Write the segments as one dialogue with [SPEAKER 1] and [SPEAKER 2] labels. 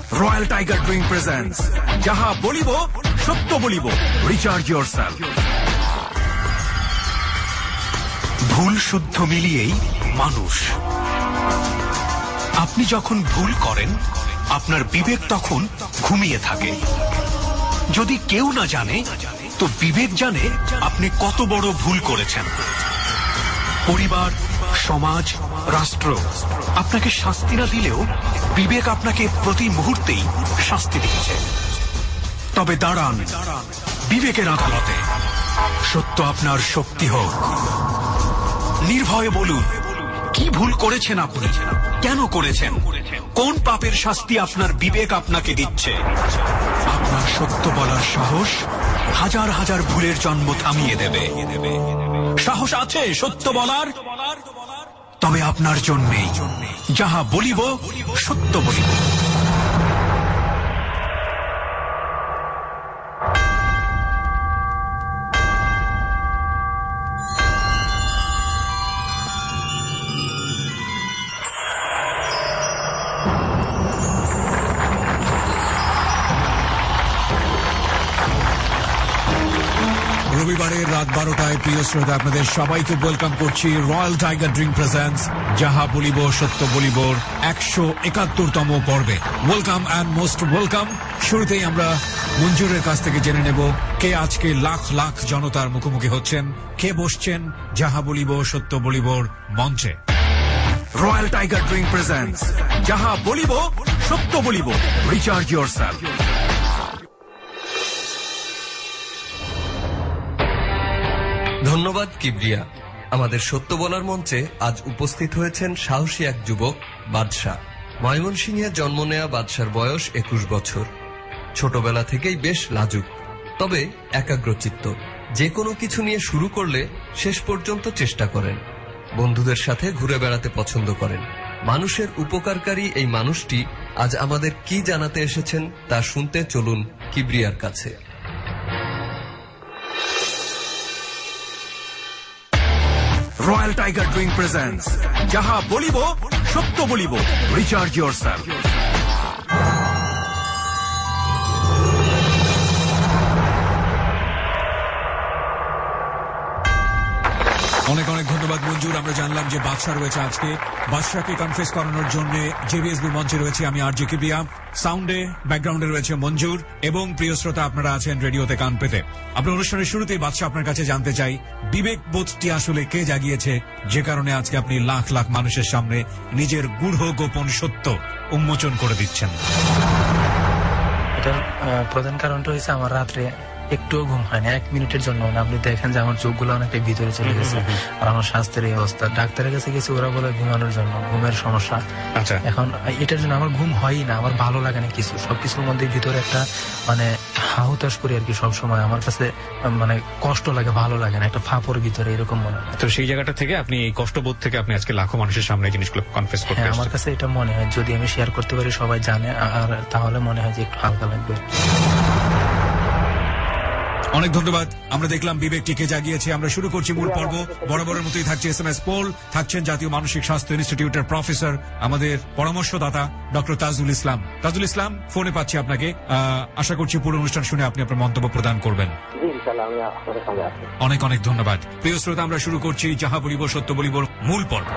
[SPEAKER 1] Royal Tiger drink presents যাহা বলিব সত্য বলিব, রিচার্জ ইয়োরসেলফ। ভুল শুদ্ধ মিলিয়েই মানুষ। আপনি যখন ভুল করেন আপনার বিবেক তখন ঘুমিয়ে থাকে। যদি কেউ না জানে তো বিবেক জানে আপনি কত বড় ভুল করেছেন। পরিবার, সমাজ, রাষ্ট্র আপনাকে শাস্তি না দিলেও বিবেক আপনাকে প্রতি মুহূর্তেই শাস্তি দিচ্ছে। তবে দাঁড়ান বিবেকের আদালতে, সত্য আপনার শক্তি হোক। নির্ভয়ে বলুন কি ভুল করেছেন আপনি, কেন করেছেন, কোন পাপের শাস্তি আপনার বিবেক আপনাকে দিচ্ছে। আপনার সত্য বলার সাহস হাজার হাজার ভুলের জন্ম থামিয়ে দেবে। সাহস আছে সত্য বলার? তবে আপনার জন্যেই যাহা বলিব সত্য বলিব। রবিবারের রাত 12টায় প্রিয় শ্রোতা আপনাদের সবাইকে ওয়েলকাম করছি রয়্যাল টাইগার ড্রিঙ্ক প্রেজেন্টস যাহা বলিব সত্য বলিব 171তম পর্বে। Welcome and most welcome. শুরুতেই আমরা মঞ্জুরের কাছ থেকে জেনে নেব কে আজকে লাখ লাখ জনতার মুখোমুখি হচ্ছেন, কে বসছেন যাহা বলিব সত্য বলিবর মঞ্চে। রয়্যাল টাইগার ড্রিঙ্ক প্রেজেন্টস যাহা বলিব সত্য বলিব, রিচার্জ ইয়োরসেলফ।
[SPEAKER 2] ধন্যবাদ কিবরিয়া। আমাদের সত্য বলার মঞ্চে আজ উপস্থিত হয়েছেন সাহসী এক যুবক বাদশাহ। ময়মনসিংহে জন্ম নেয়া বাদশার বয়স 21 বছর। ছোটবেলা থেকেই বেশ লাজুক, তবে একাগ্রচিত্ত। যে কোনো কিছু নিয়ে শুরু করলে শেষ পর্যন্ত চেষ্টা করেন। বন্ধুদের সাথে ঘুরে বেড়াতে পছন্দ করেন। মানুষের উপকারকারী এই মানুষটি আজ আমাদের কি জানাতে এসেছেন তা শুনতে চলুন কিবরিয়ার কাছে।
[SPEAKER 1] রয়্যাল টাইগার ড্রিঙ্ক প্রেজেন্টস যাহা বলিব সত্য বলিব, রিচার্জ ইয়োরসেলফ। অনেক অনেক ধন্যবাদ মঞ্জুর। আমরা জানলাম যে বাদশা রয়েছে আজকে। বাদশাকে কনফেস করানোর জন্য জেবিএসবি মঞ্চে রয়েছে আমি আরজে কিবরিয়া, সাউন্ডে ব্যাকগ্রাউন্ডে রয়েছে মঞ্জুর এবং প্রিয় শ্রোতা আপনারা আছেন রেডিওতে কান পেতে। আপনার অনুষ্ঠানের শুরুতেই বাদশা আপনার কাছে জানতে চাই বিবেক বোধটি আসলে কে জাগিয়েছে যে কারণে আজকে আপনি লাখ লাখ মানুষের সামনে নিজের গূঢ় গোপন সত্য উন্মোচন করে দিচ্ছেন।
[SPEAKER 3] এটার প্রধান কারণটা হয়েছে আমার রাত্রে একটুও ঘুম হয়নি, 1 মিনিটের জন্য। আপনি দেখেন যে আমার চোখগুলো অনেকটা ভিতরে চলে গেছে আর আমার স্বাস্থ্যের এই অবস্থা। ডাক্তারের কাছে গেছি, ওরা বলে ঘুমানোর জন্য, ঘুমের সমস্যা। এখন এটার জন্য আমার ঘুম হয়ই না, আমার ভালো লাগে না কিছু। সবকিছুর মধ্যে ভিতরে একটা মানে হাহুতাশ করি আর কি সবসময়। আমার কাছে মানে কষ্ট লাগে, ভালো লাগে না, একটা ফাঁপড় ভিতরে এরকম মনে হয়।
[SPEAKER 4] তো সেই জায়গাটা থেকে আপনি এই কষ্টবোধ থেকে আপনি আজকে লাখো মানুষের সামনে জিনিসগুলো কনফেস করতে।
[SPEAKER 3] হ্যাঁ, আমার কাছে এটা মনে হয় যদি আমি শেয়ার করতে পারি সবাই জানে, আর তাহলে মনে হয় যে একটু হালকা লাগবে।
[SPEAKER 1] অনেক ধন্যবাদ। আমরা দেখলাম বিবেকটিকে জাগিয়েছে। আমরা শুরু করছি মূল পর্ব। বরাবরের মতোই থাকছে SMS পোল, থাকছেন জাতীয় মানসিক স্বাস্থ্য ইনস্টিটিউটের প্রফেসর, আমাদের পরামর্শদাতা ডক্টর তাজুল ইসলাম। তাজুল ইসলাম, ফোনে পাচ্ছি আপনাকে। আশা করছি পুরো অনুষ্ঠান শুনে আপনি আপনার মন্তব্য প্রদান করবেন। অনেক অনেক ধন্যবাদ। প্রিয় শ্রোতা, আমরা শুরু করছি যাহা বলিব সত্য বলিব মূল পর্ব।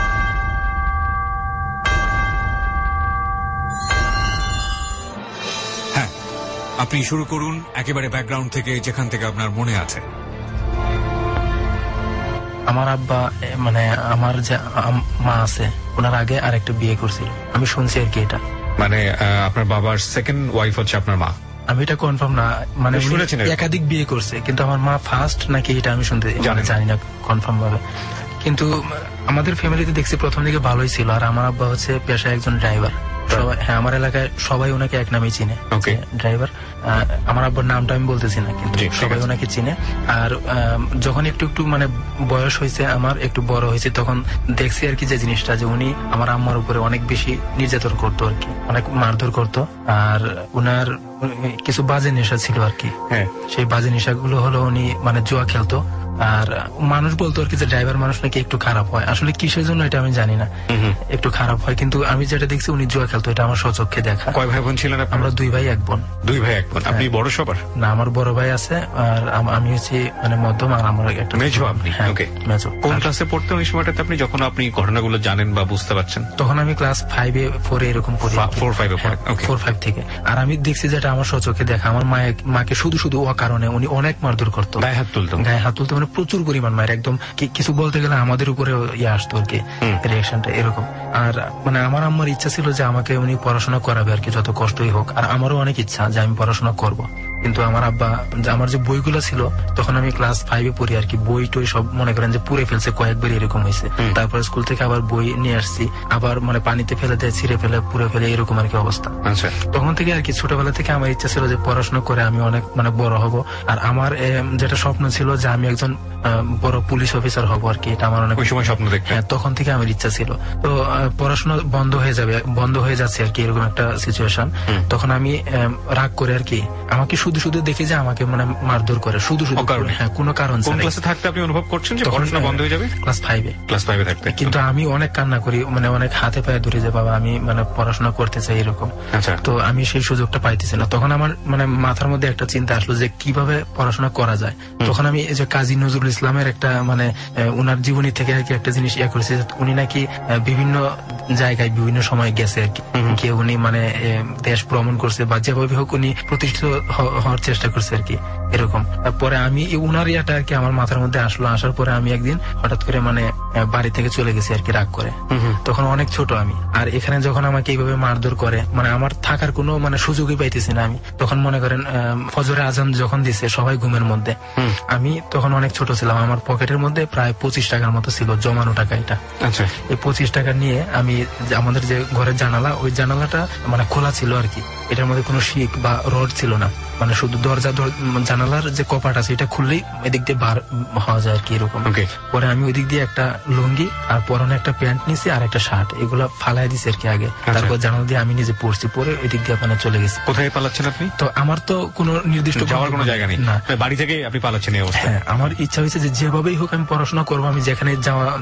[SPEAKER 1] আপনি শুরু করুন একেবারে ব্যাকগ্রাউন্ড থেকে, যেখান থেকে আপনার মনে আছে।
[SPEAKER 3] আমার আব্বা মানে আমার যে মা আছে ওনার আগে আরেকটা বিয়ে করছিল, আমি শুনছি আর কি। এটা
[SPEAKER 4] মানে আপনার বাবার সেকেন্ড ওয়াইফ হচ্ছে আপনার মা?
[SPEAKER 3] আমি এটা কনফার্ম না, মানে একাধিক বিয়ে করছে, কিন্তু আমার মা ফার্স্ট নাকি এটা আমি শুনতে জানি না কনফার্ম ভাবে। কিন্তু আমাদের ফ্যামিলিতে দেখছি প্রথম দিকে ভালোই ছিল। আর আমার আব্বা হচ্ছে পেশায় একজন ড্রাইভার। হ্যাঁ, আমার এলাকায় সবাই ওনাকে এক নামেই চিনে, ড্রাইভার। আমার আব্বার নামটা আমি বলতেছি না, কিন্তু সবাই ওনাকে চিনে। আর যখন একটু একটু মানে বয়স হয়েছে, আমার একটু বড় হয়েছে, তখন দেখছি আর কি যে জিনিসটা যে উনি আমার আম্মার উপরে অনেক বেশি নির্যাতন করতো আর কি, অনেক মারধর করতো। আর উনার কিছু বাজে নেশা ছিল আর কি। সেই বাজে নেশাগুলো হলো উনি মানে জুয়া খেলতো, আর মানুষ বলতো আর কি যে ড্রাইভার মানুষ নাকি একটু খারাপ হয়, আসলে কিসের জন্য এটা আমি জানি না, একটু খারাপ হয়। কিন্তু আমি যেটা দেখছি উনি জুয়া খেলতো, এটা আমার স্বচক্ষে দেখা।
[SPEAKER 4] কয় ভাই বোন ছিলেন? আমরা
[SPEAKER 3] 2 ভাই 1 বোন।
[SPEAKER 4] 2 ভাই 1 বোন। আপনি বড় সবার?
[SPEAKER 3] না, আমার বড় ভাই আছে, আর আমি হচ্ছে মানে মধ্যম, আর আমার একটা
[SPEAKER 4] মেজো। আপনি ওকে, মেজো। কোন ক্লাসে পড়তেন ওই সময়টাতে আপনি, যখন আপনি ঘটনাগুলো জানেন বা বুঝতে পারছেন?
[SPEAKER 3] তখন আমি ক্লাস 5-4 এরকম পড়ি।
[SPEAKER 4] 4-5
[SPEAKER 3] 4-5 থেকে। আর আমি দেখছি যেটা আমার স্বচক্ষে দেখা, আমার মাকে শুধু ও কারণে উনি অনেক মারধর করতো, গায়ে হাত তুলতো, মানে প্রচুর পরিমাণ মায়ের, একদম কিছু বলতে গেলে আমাদের উপরে আসতো আর কি রিয়াকশনটা এরকম। আর মানে আমার আম্মার ইচ্ছা ছিল যে আমাকে উনি পড়াশোনা করাবে আর কি, যত কষ্টই হোক। আর আমারও অনেক ইচ্ছা যে আমি পড়াশোনা করব, কিন্তু আমার আব্বা, আমার যে বইগুলো ছিল তখন আমি ক্লাস 5-এ পড়ি আর কি, বই টই সব মনে করেন যে পুড়ে ফেলছে, কয়েকবার এরকম হয়েছে। তারপর স্কুল থেকে আবার বই নিয়ে আসছি, আবার মানে পানিতে ফেলে দেয়, ছিঁড়ে ফেলে, পুড়ে ফেলে, এরকম আর কি অবস্থা। তখন থেকে আর কি ছোটবেলা থেকে আমার ইচ্ছা ছিল যে পড়াশোনা করে আমি অনেক মানে বড় হব। আর আমার যেটা স্বপ্ন ছিল যে আমি একজন বড় পুলিশ অফিসার হব আর কি, এটা আমার অনেক স্বপ্ন দেখতে। তখন থেকে আমার ইচ্ছা ছিল। তো পড়াশোনা বন্ধ হয়ে যাচ্ছে আর কি, এরকম একটা সিচুয়েশন। তখন আমি রাগ করে আর কি, আমাকে শুধু দেখি যে আমাকে মানে মারধর করে, শুধু কোনো কারণ ছাড়াই।
[SPEAKER 4] ক্লাসে থাকতে আপনি অনুভব করছেন যে পড়াশোনা বন্ধ হয়ে যাবে?
[SPEAKER 3] ক্লাস 5-এ থাকতে। কিন্তু আমি অনেক কান্না করি, মানে অনেক হাতে পায়ে ধরে যে বাবা আমি মানে পড়াশোনা করতে চাই এরকম। তো আমি সেই সুযোগটা পাইতেছি না। তখন আমার মানে মাথার মধ্যে একটা চিন্তা আসলো যে কিভাবে পড়াশোনা করা যায়। তখন আমি যে কাজী নজরুল ইসলামের একটা মানে উনার জীবনী থেকে আর কি একটা জিনিস করেছে, উনি নাকি বিভিন্ন জায়গায় বিভিন্ন সময় গেছে আর কি, উনি মানে দেশ ভ্রমণ করছে বা যেভাবে হোক উনি প্রতিষ্ঠিত হওয়ার চেষ্টা করছে আর কি, এরকম। তারপরে আমি উনার ইয়াটা আর কি আমার মাথার মধ্যে আসলো। আসার পরে আমি একদিন হঠাৎ করে মানে বাড়ি থেকে চলে গেছি আর কি, রাগ করে। তখন অনেক ছোট আমি, আর এখানে যখন আমাকে এইভাবে মারধর করে, মানে আমার থাকার কোনো মানে সুযোগই পাইতেছি না আমি। তখন মনে করেন ফজরের আজান যখন দিছে, সবাই ঘুমের মধ্যে, আমি তখন অনেক ছোট ছিলাম, আমার পকেটের মধ্যে প্রায় 25 টাকার মতো ছিল, জমানো টাকা এটা। এই 25 টাকা নিয়ে আমি আমাদের যে ঘরের জানালা, ওই জানালাটা মানে খোলা ছিল আর কি, এটার মধ্যে কোনো শিক বা রড ছিল না, মানে শুধু জানালার যে কপাট আছে এটা খুললেই এদিক দিয়ে বার হওয়া যায় আর কি, এরকম। পরে আমি ওই দিক দিয়ে একটা লুঙ্গি আর পরনে একটা প্যান্ট নিয়েছি আর একটা শার্ট, এগুলো ফালাই দিছি আর কি আগে। তারপর জানালা দিয়ে আমি নিজে পড়ছি, পরে ওই দিক দিয়ে আপনার চলে গেছি।
[SPEAKER 4] কোথায় পালাচ্ছেন আপনি?
[SPEAKER 3] তো আমার তো কোনো নির্দিষ্ট
[SPEAKER 4] যাওয়ার কোনো জায়গা নেই, না বাড়ি থেকে আপনি পালাচ্ছেন এই অবস্থায়? হ্যাঁ,
[SPEAKER 3] আমার ইচ্ছা হয়েছে যে যেভাবেই হোক আমি পড়াশোনা করবো, আমি যেখানে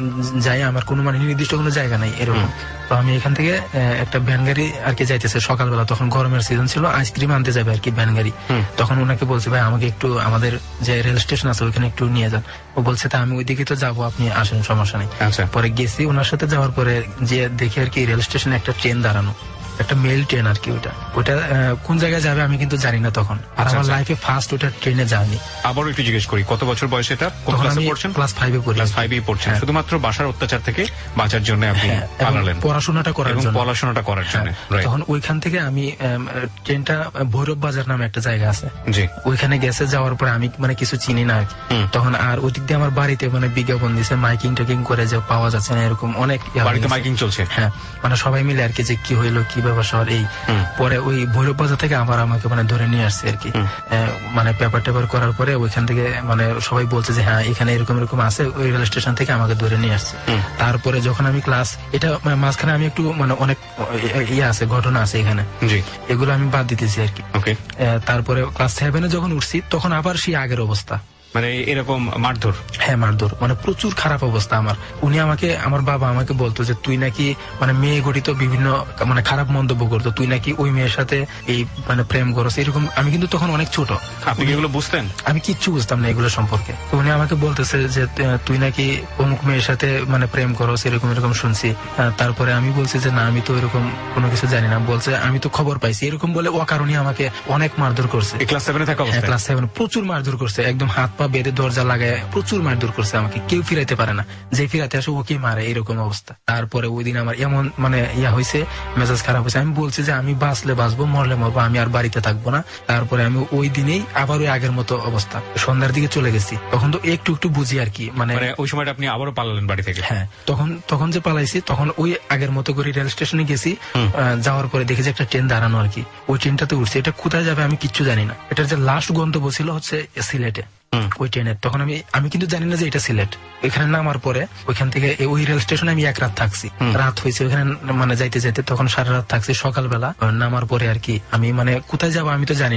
[SPEAKER 3] যাই আমার কোনো মানে নির্দিষ্ট কোনো জায়গা নাই এরকম। তো আমি এখান থেকে একটা ভ্যান গাড়ি আর কি যাইতেছে সকালবেলা, তখন গরমের সিজন ছিল, আইসক্রিম আনতে যাবে আর কি ভ্যান গাড়ি। তখন ওনাকে বলছে ভাই আমাকে একটু আমাদের যে রেল স্টেশন আছে ওইখানে একটু নিয়ে যান। ও বলছে তা আমি ওইদিকে তো যাবো, আপনি আসেন, সমস্যা নেই। পরে গেছি ওনার সাথে, যাওয়ার পরে যে দেখি আর কি রেল স্টেশনে একটা ট্রেন দাঁড়ানো, একটা মেল ট্রেন আর কি, ওটা কোন জায়গায় যাবে আমি কিন্তু জানি না তখন। আর আমার লাইফে ফার্স্ট ওটা ট্রেনে জার্নি।
[SPEAKER 4] আবার একটু জিজ্ঞেস করি, কত বছর বয়সে এটা?
[SPEAKER 3] ক্লাস 5-এ পড়ি।
[SPEAKER 4] ক্লাস 5-এ পড়ছেন। শুধুমাত্র বাসার অত্যাচার থেকে বাঁচার জন্য আপনি পালালেন,
[SPEAKER 3] পড়াশোনাটা করার জন্য। তখন ওইখান থেকে আমি ট্রেনটা ভৈরব বাজার নামে একটা জায়গা আছে, ওইখানে গেছে। যাওয়ার পরে আমি মানে কিছু চিনি না তখন। আর ওই দিক দিয়ে আমার বাড়িতে মানে বিজ্ঞাপন দিছে, মাইকিং টেকিং করে যে পাওয়া যাচ্ছে না এরকম, অনেক
[SPEAKER 4] বাড়িতে মাইকিং চলছে।
[SPEAKER 3] হ্যাঁ, মানে সবাই মিলে আর কি যে কি হইলো, কি ব্যবসা এই। পরে ওই ভৈরব বাজার থেকে আবার আমাকে মানে ধরে নিয়ে আসছে আর কি, মানে পেপার টেপার করার পরে ওইখান থেকে মানে সবাই বলছে যে হ্যাঁ এখানে এরকম এরকম আছে, ওই রেল স্টেশন থেকে আমাকে ধরে নিয়ে আসছে। তারপরে যখন আমি ক্লাস, এটা মাঝখানে আমি একটু মানে অনেক আছে, ঘটনা আছে এখানে, এগুলো আমি বাদ দিতেছি আর কি। তারপরে ক্লাস 7-এ যখন উঠছি তখন আবার সেই আগের অবস্থা,
[SPEAKER 4] মানে এরকম মারধর।
[SPEAKER 3] হ্যাঁ, মারধর, মানে প্রচুর খারাপ অবস্থা আমার। উনি আমাকে, আমার বাবা আমাকে বলতো যে তুই নাকি মানে মেয়ে গঠিত বিভিন্ন মানে খারাপ মন্তব্য করতো, তুই নাকি ওই মেয়ের সাথে এই মানে প্রেম করস এরকম। আমি কিন্তু তখন অনেক ছোট।
[SPEAKER 4] আপনি এগুলো বুঝতেন?
[SPEAKER 3] আমি কিচ্ছু বুঝতাম না এগুলো সম্পর্কে। উনি আমাকে বলতেছে যে তুই নাকি অমুক মেয়ের সাথে মানে প্রেম করস এরকম এরকম শুনছি। তারপরে আমি বলছি যে না, আমি তো এরকম কোনো কিছু জানি না। বলছে আমি তো খবর পাইছি এরকম বলে অকারণে আমাকে অনেক মারধর করছে।
[SPEAKER 4] ক্লাস 7-এ থাকা অবস্থায়?
[SPEAKER 3] ক্লাস 7 প্রচুর মারধর করছে, একদম হাত পা বেঁধে দরজা লাগায় প্রচুর মারধর করছে আমাকে। কেউ ফিরাইতে পারে না, যে ফিরাতে আসে ওকে মারে, এরকম অবস্থা। তারপরে ওই দিন আমার এমন মানে হয়েছে, মেজাজ খারাপ হয়েছে। আমি বলছি যে আমি বাঁচলে বাঁচবো, মরলে মরবো, আমি আর বাড়িতে থাকবো না। তারপরে আমি ওই দিনেই আবার ওই আগের মতো অবস্থা, সন্ধ্যার দিকে চলে গেছি। তখন তো একটু একটু বুঝি আর কি, মানে
[SPEAKER 4] ওই সময়টা আপনি আবারও পালালেন বাড়ি থেকে?
[SPEAKER 3] হ্যাঁ, তখন যে পালাইছি তখন ওই আগের মতো করে রেল স্টেশনে গেছি। যাওয়ার পরে দেখি যে একটা ট্রেন দাঁড়ানো আর কি, ওই ট্রেনটাতে উঠছে। এটা কোথায় যাবে আমি কিচ্ছু জানি না। এটার যে লাস্ট গন্তব্য ছিল হচ্ছে সিলেটে, ওই ট্রেনের। তখন আমি কিন্তু জানি না যে এটা সিলেট। এখানে নামার পরে ওইখান থেকে ওই রেল স্টেশনে আমি 1 রাত থাকছি। রাত হয়েছে ওইখানে মানে যাইতে যাইতে, তখন সারা রাত থাকছি। সকালবেলা নামার পরে আর কি আমি মানে কোথায় যাবো আমি তো জানি না।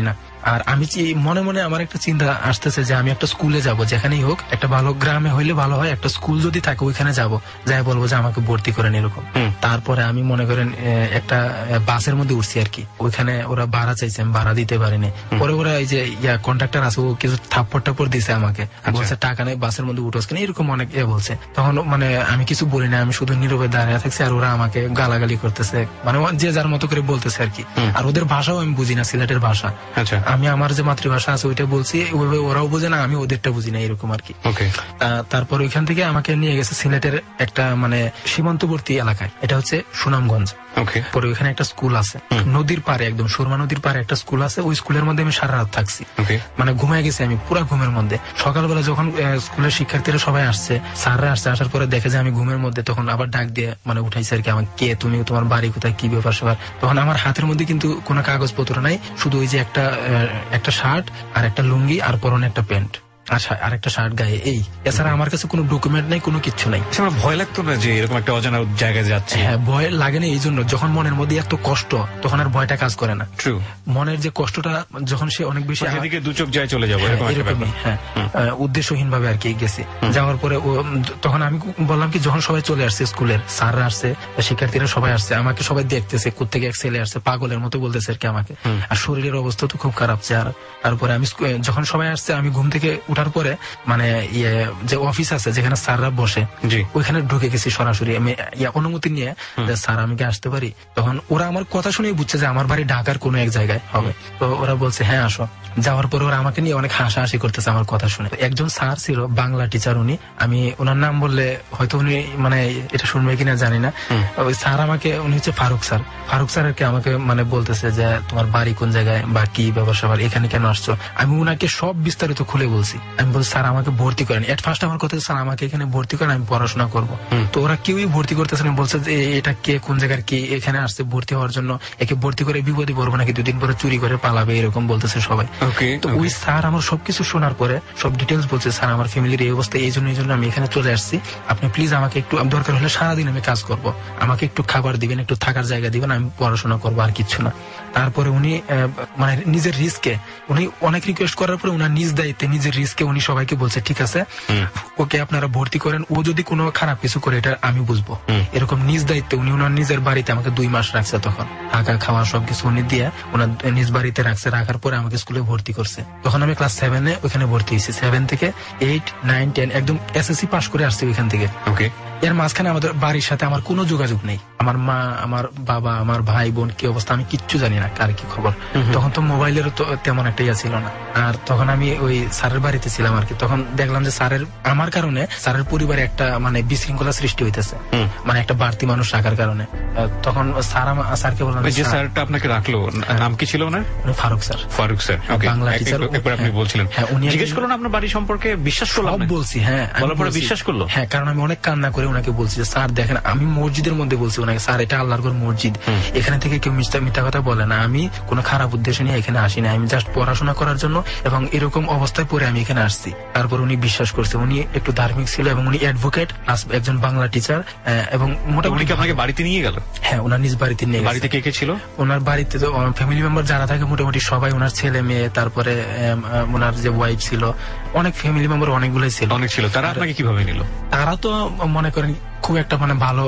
[SPEAKER 3] আর আমি মনে মনে আমার একটা চিন্তা আসতেছে যে আমি একটা স্কুলে যাব, যেখানেই হোক, একটা ভালো গ্রামে হইলে ভালো হয়, একটা স্কুল যদি থাকে ওইখানে যাব, যাই বলবো যে আমাকে ভর্তি করেন এরকম। তারপরে আমি মনে করেন একটা বাসের মধ্যে উঠছি আর কি, ওইখানে ওরা ভাড়া চাইছে, আমি ভাড়া দিতে পারিনি। পরে ওরা এই যে কন্ট্রাক্টর আছে, ও কিছু থাপ্পড় টাপ্পড় দিছে আমাকে, বলছে টাকা নেই, বাসের মধ্যে উঠোস কেন, এরকম অনেক বলছে। তখন মানে আমি কিছু বলি না, আমি শুধু নীরবে দাঁড়িয়ে থাকছি, আর ওরা আমাকে গালাগালি করতেছে, মানে যে যার মতো করে বলতেছে আর কি। আর ওদের ভাষাও আমি বুঝি না, সিলেটের ভাষা। আমি আমার যে মাতৃভাষা আছে ওইটা বলছি, ওরাও বুঝে না, আমি ওদেরটা বুঝি না, এরকম আর কি। তারপর ওইখান থেকে আমাকে নিয়ে গেছে সিলেটের একটা মানে সীমান্তবর্তী এলাকায়, এটা হচ্ছে সুনামগঞ্জ। পরে ওইখানে একটা স্কুল আছে নদীর পারে, একদম সুরমা নদীর পারে একটা স্কুল আছে। ওই স্কুলের মধ্যে আমি সারা রাত থাকছি, মানে ঘুমায় গেছি আমি পুরা ঘুমের মধ্যে। সকালবেলা যখন স্কুলের শিক্ষার্থীরা সবাই আসছে, স্যাররা আসছে, আসার পরে দেখে যে আমি ঘুমের মধ্যে, তখন আবার ডাক দিয়ে মানে উঠাইছে আর কি আমাকে, কে তুমি, তোমার বাড়ি কোথায়, কি ব্যাপার সবার। তখন আমার হাতের মধ্যে কিন্তু কোনো কাগজপত্র নাই, শুধু ওই যে একটা শার্ট আর একটা লুঙ্গি আর পরনে একটা প্যান্ট আর একটা শার্ট গায়ে, এই। এছাড়া আমার কাছে কোনো ডকুমেন্ট নাই, কোনো কিছু নাই।
[SPEAKER 4] ভয় লাগতো না যে এরকম একটা অজানা জায়গায় যাচ্ছে?
[SPEAKER 3] হ্যাঁ, ভয় লাগে না, এই জন্য যখন মনের মধ্যে এত কষ্ট, তখন আর ভয়টা কাজ করে না।
[SPEAKER 4] ট্রু,
[SPEAKER 3] মনের যে কষ্টটা যখন সে অনেক বেশি,
[SPEAKER 4] সেদিকে দু চোখ যায় চলে যাবো,
[SPEAKER 3] এরকমই। হ্যাঁ, উদ্দেশ্যহীন ভাবে আর কি গেছি। যাওয়ার পরে তখন আমি বললাম কি, যখন সবাই চলে আসছে, স্কুলের স্যাররা আসছে, শিক্ষার্থীরা সবাই আসছে, আমাকে সবাই দেখতেছে, কোত্থেকে এক ছেলে আসছে, পাগলের মতো বলতেছে আর কি আমাকে। আর শরীরের অবস্থা তো খুব খারাপ। তারপরে আমি যখন সবাই আসছে, আমি ঘুম থেকে উঠার পরে মানে যে অফিস আছে যেখানে স্যাররা বসে, ওইখানে ঢুকে গেছি সরাসরি। আমি অনুমতি নিয়ে, স্যার আমি কি আসতে পারি? তখন ওরা আমার কথা শুনেই বুঝছে যে আমার বাড়ি ঢাকার কোনো এক জায়গায় হবে। তো ওরা বলছে হ্যাঁ আসো। যাওয়ার পরে ওরা আমাকে নিয়ে অনেক হাসাহাসি করতেছে আমার কথা শুনে। একজন স্যার ছিল, বাংলা টিচার, উনি, আমি ওনার নাম বললে হয়তো উনি মানে এটা শুনবে কিনা জানি না। ওই স্যার আমাকে, উনি হচ্ছে ফারুক স্যার। ফারুক স্যার আর কি আমাকে মানে বলতেছে যে তোমার বাড়ি কোন জায়গায় বা কি ব্যবসা, এখানে কেন আসছো। আমি উনাকে সব বিস্তারিত খুলে বলছি। আমি বলছি স্যার আমাকে ভর্তি করেন। এট ফার্স্ট আমার কথা, স্যার আমাকে এখানে ভর্তি করেন, আমি পড়াশোনা করবো। তো ওরা কেউই ভর্তি করতেছে না, বলছে যে এটা কে, কোন জায়গার কি, এখানে আসছে ভর্তি হওয়ার জন্য, একে ভর্তি করে বিপদে পড়বো নাকি, দুদিন পরে চুরি করে পালাবে, এরকম বলতেছে সবাই। তো ওই স্যার আমার সবকিছু শোনার পরে সব ডিটেলস বলছে, স্যার আমার ফ্যামিলির এই অবস্থা, এই জন্য আমি এখানে চলে আসছি, আপনি প্লিজ আমাকে একটু, দরকার হলে সারাদিন আমি কাজ করব, আমাকে একটু খাবার দিবেন, একটু থাকার জায়গা দিবেন, আমি পড়াশোনা করবো, আর কিচ্ছু না। তারপরে উনি মানে নিজের রিস্কে, উনি অনেক রিকোয়েস্ট করার পরে উনার নিজ দায়িত্বে, নিজের রিস্কে উনি সবাইকে বলছে ঠিক আছে ওকে আপনারা ভর্তি করেন, ও যদি কোনো খারাপ কিছু করে এটা আমি বুঝবো, এরকম নিজ দায়িত্বে। উনি ওনার নিজের বাড়িতে আমাকে 2 মাস রাখছে, তখন থাকা খাওয়া সবকিছু উনি দিয়ে ওনার নিজ বাড়িতে রাখছে। রাখার পরে আমাকে স্কুলে ভর্তি করছে। তখন আমি ক্লাস 7-এ ওইখানে ভর্তি হয়েছি। 7 থেকে 8, 9, 10 একদম এসএসসি পাস করে আসছি ওইখান থেকে। এর মাঝখানে আমাদের বাড়ির সাথে আমার কোনো যোগাযোগ নেই। আমার মা, আমার বাবা, আমার ভাই বোন কি অবস্থা আমি কিচ্ছু জানি না, কার কি খবর। তখন তো মোবাইলের তো তেমন একটা ইয়া ছিল না। আর তখন আমি ওই স্যারের বাড়িতে ছিলাম আর কি। তখন দেখলাম যে স্যারের, আমার কারণে স্যারের পরিবারে একটা মানে বিশৃঙ্খলা সৃষ্টি হইতেছে, মানে একটা বাড়তি মানুষ রাখার কারণে। তখন স্যারকে বললাম,
[SPEAKER 4] যে স্যারটা আপনাকে রাখলো নাম কি ছিল ওনার?
[SPEAKER 3] Faruk sir.
[SPEAKER 4] Faruk sir,
[SPEAKER 3] Bangla teacher.
[SPEAKER 4] আপনি বলছিলেন, উনি জিজ্ঞেস করলেন আপনার বাড়ি সম্পর্কে, বিশ্বাস করলাম,
[SPEAKER 3] বলছি হ্যাঁ,
[SPEAKER 4] বলার পরে বিশ্বাস করলো।
[SPEAKER 3] হ্যাঁ, কারণ আমি অনেক কান্না করে ওনাকে বলছি যে স্যার দেখেন, আমি মসজিদের মধ্যে বলছি ওনাকে, স্যার এটা আল্লাহর ঘর মসজিদ, এখানে থেকে কেউ মিথ্যা কথা বলে না, আমি কোনো খারাপ উদ্দেশ্য নিয়ে এখানে আসি না, আমি জাস্ট পড়াশোনা করার জন্য, এবং এরকম অবস্থায় পরে আমি এখানে আসছি। তারপর উনি বিশ্বাস করছে, উনি একটু ধার্মিক ছিল এবং উনি অ্যাডভোকেট প্লাস একজন বাংলা টিচার। এবং মোটামুটি
[SPEAKER 4] আপনাকে বাড়িতে নিয়ে গেল?
[SPEAKER 3] হ্যাঁ, ওনার নিজ বাড়িতে নিয়ে।
[SPEAKER 4] বাড়িতে কে কে ছিল?
[SPEAKER 3] ওনার বাড়িতে তো ফ্যামিলি মেম্বার যারা থাকে মোটামুটি সবাই, ওনার ছেলে মেয়ে, তারপরে ওনার যে ওয়াইফ ছিল, অনেক ফ্যামিলি মেম্বার অনেকগুলোই ছিল।
[SPEAKER 4] অনেক ছিল। তারা আপনাকে কিভাবে নিল?
[SPEAKER 3] তারা তো মনে করেন খুব একটা মানে ভালো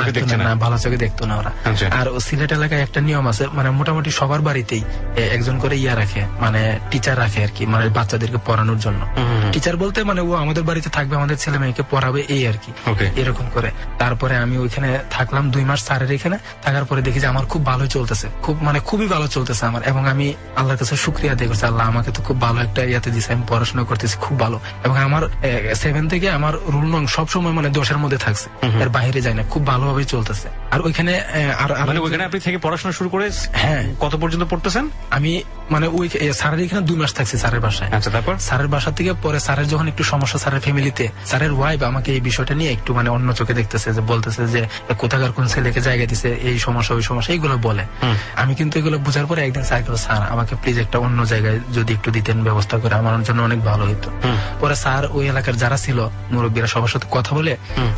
[SPEAKER 3] ভালো চোখে দেখতো না ওরা। আর সিলেট এলাকায় একটা নিয়ম আছে, মানে মোটামুটি সবার বাড়িতেই একজন করে ইয়া রাখে, মানে টিচার রাখে আর কি, মানে বাচ্চাদেরকে পড়ানোর জন্য। টিচার বলতে মানে ও আমাদের বাড়িতে থাকবে, আমাদের ছেলে মেয়েকে পড়াবে, এই আর কি, এরকম করে। তারপরে আমি ওইখানে থাকলাম 2 মাস স্যারের এখানে। থাকার পরে দেখি যে আমার খুব ভালোই চলতেছে, খুব মানে খুবই ভালো চলতেছে আমার। এবং আমি আল্লাহর কাছে শুকরিয়া আদায় করছি, আল্লাহ আমাকে তো খুব ভালো একটা ইয়াতে দিচ্ছে, আমি পড়াশোনা করতেছি খুব ভালো। এবং আমার 7 থেকে আমার রুল নং সবসময় মানে 10-এর মধ্যে থাকছে, এর বাইরে যায় না, খুব ভালোভাবে চলতেছে। আর ওইখানে
[SPEAKER 4] ওইখানে আপনি থেকে পড়াশোনা শুরু করে হ্যাঁ কত পর্যন্ত পড়তেছেন?
[SPEAKER 3] আমি মানে ওই স্যারের এখানে 2 মাস থাকছি স্যারের বাসায়।
[SPEAKER 4] আচ্ছা, তারপর
[SPEAKER 3] স্যারের বাসা থেকে পরে স্যারের যখন একটু সমস্যা স্যারের ফ্যামিলিতে, স্যারের ওয়াইফ আমাকে এই বিষয়টা নিয়ে একটু মানে অন্য চোখে দেখতেছে, যে বলতেছে যে কোথাকার কোন ছেলেকে জায়গা দিছে, এই সমস্যা ওই সমস্যা, এইগুলো বলে। আমি কিন্তু এগুলো বোঝার পরে একদিন স্যার বলল, স্যার আমাকে প্লিজ একটা অন্য জায়গায় যদি একটু দিতেন ব্যবস্থা করে, আমার জন্য অনেক ভালো হতো। পরে স্যার ওই এলাকার যারা ছিল মুরব্বীরা সবার সাথে কথা বলে আমাকে একটা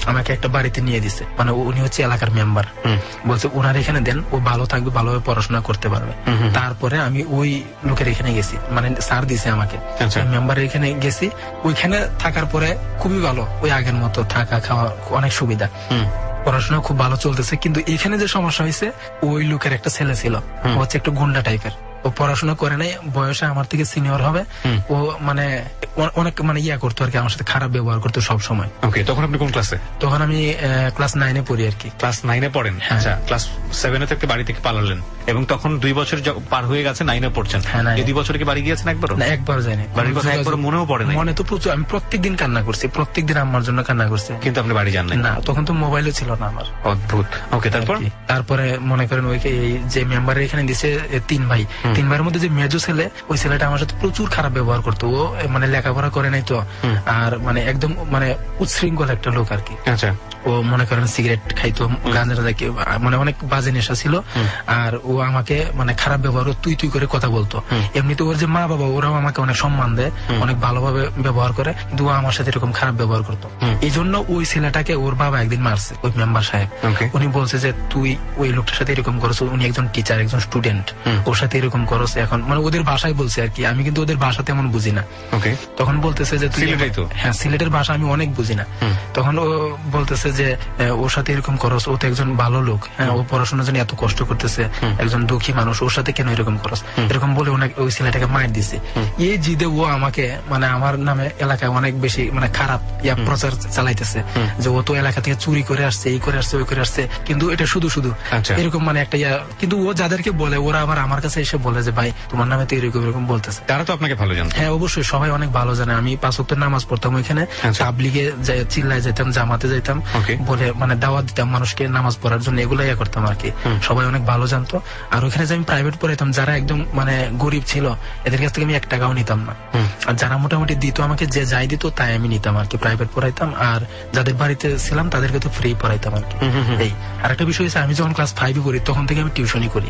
[SPEAKER 3] বাড়িতে নিয়ে দিছে, মানে উনি হচ্ছে এলাকার মেম্বার, বলছে ওনার এখানে দেন, ও ভালো থাকবে, ভালোভাবে পড়াশোনা করতে পারবে। তারপরে আমি ওই লোকের এখানে গেছি, মানে স্যার দিছে আমাকে, মেম্বারের এখানে গেছি। ওইখানে থাকার পরে খুবই ভালো, ওই আগের মতো থাকা খাওয়া অনেক সুবিধা, পড়াশোনা খুব ভালো চলতেছে। কিন্তু এখানে যে সমস্যা হয়েছে, ওই লোকের একটা ছেলে ছিল, ও হচ্ছে একটু গুন্ডা টাইপের, ও পড়াশোনা করে নাই, বয়সে আমার থেকে সিনিয়র হবে, ও মানে অনেক মানে ইয়া করতো আর কি, আমার সাথে খারাপ ব্যবহার করতো সব সময়।
[SPEAKER 4] ওকে, তখন আপনি কোন ক্লাসে?
[SPEAKER 3] তখন আমি ক্লাস 9-এ পড়ি আর কি।
[SPEAKER 4] ক্লাস 9-এ পড়েন? আচ্ছা, ক্লাস 7-এ থেকে বাড়ি থেকে পালালেন এবং তখন 2 বছর পার হয়ে গেছে, 9-এ পড়ছেন। এই 2 বছরে কি বাড়ি গিয়েছেন একবারও?
[SPEAKER 3] না, একবার যাইনি।
[SPEAKER 4] বাড়ির কথা একবার মনেও পড়ে না? মনে
[SPEAKER 3] তো প্রচুর, আমি প্রত্যেকদিন কান্না করছি, প্রত্যেকদিন আমার জন্য কান্না করছি,
[SPEAKER 4] কিন্তু আপনি বাড়ি যান
[SPEAKER 3] না। তখন তো মোবাইলও ছিল না আমার।
[SPEAKER 4] অদ্ভুত। ওকে, তারপরে
[SPEAKER 3] মনে করেন ওই যে মেম্বারের এখানে দিছে 3 ভাই, 3 ভাইয়ের মধ্যে যে মেজো ছেলে, ওই ছেলেটা আমার সাথে প্রচুর খারাপ ব্যবহার করতো। ও মানে লেখাপড়া করে নাই তো, আর মানে একদম মানে উচ্ছৃঙ্খল একটা লোক আর কি।
[SPEAKER 4] আচ্ছা,
[SPEAKER 3] ও মনে করেন সিগারেট খাইতো, গাঁজা মানে অনেক বাজে নেশা ছিল। আর ও আমাকে মানে খারাপ ব্যবহার, তুই তুই করে কথা বলতো। এমনিতে ওর যে মা বাবা, ওরাও আমাকে অনেক সম্মান দেয়, অনেক ভালোভাবে ব্যবহার করে, কিন্তু ও আমার সাথে এরকম খারাপ ব্যবহার করতো। এই জন্য ওই ছেলেটাকে ওর বাবা একদিন মারছে, ওই মেম্বার সাহেব। উনি বলছে যে তুই ওই লোকটার সাথে এরকম করছ, উনি একজন টিচার, একজন স্টুডেন্ট, ওর সাথে এরকম করছ। এখন মানে ওদের ভাষায় বলছে আর কি, আমি কিন্তু ওদের ভাষা তেমন বুঝি না। তখন বলতেছে যে তুই, হ্যাঁ সিলেটের ভাষা আমি অনেক বুঝি না। তখন ও বলতেছে যে ওর সাথে এরকম করস, ও তো একজন ভালো লোক, হ্যাঁ ও পড়াশোনার জন্য এত কষ্ট করতেছে, একজন দুঃখী মানুষ, ওর সাথে কেন এরকম করস, এরকম বলে ওই ছেলেটাকে মার দিছে। এই জিদে ও আমাকে মানে আমার নামে এলাকায় অনেক বেশি মানে খারাপ প্রচার চালাইতেছে, যে ও তো এলাকা থেকে চুরি করে আসছে, এই করে আসছে, ওই করে আসছে, কিন্তু এটা শুধু এরকম মানে একটা কিন্তু ও যাদেরকে বলে, ওরা আবার আমার কাছে এসে বলে যে ভাই তোমার নামে তো এরকম এরকম বলতেছে।
[SPEAKER 4] তারা তো আপনাকে ভালো জানে? হ্যাঁ
[SPEAKER 3] অবশ্যই, সবাই অনেক ভালো জানে। আমি 5 ওয়াক্তের নামাজ পড়তাম ওইখানে, তাবলিগে চিল্লায় যেতাম, জামাতে যাইতাম, বলে মানে দাওয়াত দিতাম মানুষকে নামাজ পড়ার জন্য, এগুলাই করতাম আর কি। সবাই অনেক ভালো জানতো। আর ওখানে যে আমি প্রাইভেট পড়াইতাম, যারা একদম মানে গরিব ছিল, এদের কাছ থেকে আমি 1 টাকাও নিতাম না। আর যারা মোটামুটি দিত আমাকে, যে যাই দিত তাই আমি নিতাম আর কি, প্রাইভেট পড়াইতাম। আর যাদের বাড়িতে ছিলাম তাদেরকে তো ফ্রি পড়াইতাম আর কি। এই আরেকটা বিষয় হচ্ছে, আমি যখন ক্লাস 5-এ পড়ি তখন থেকে আমি টিউশনই করি।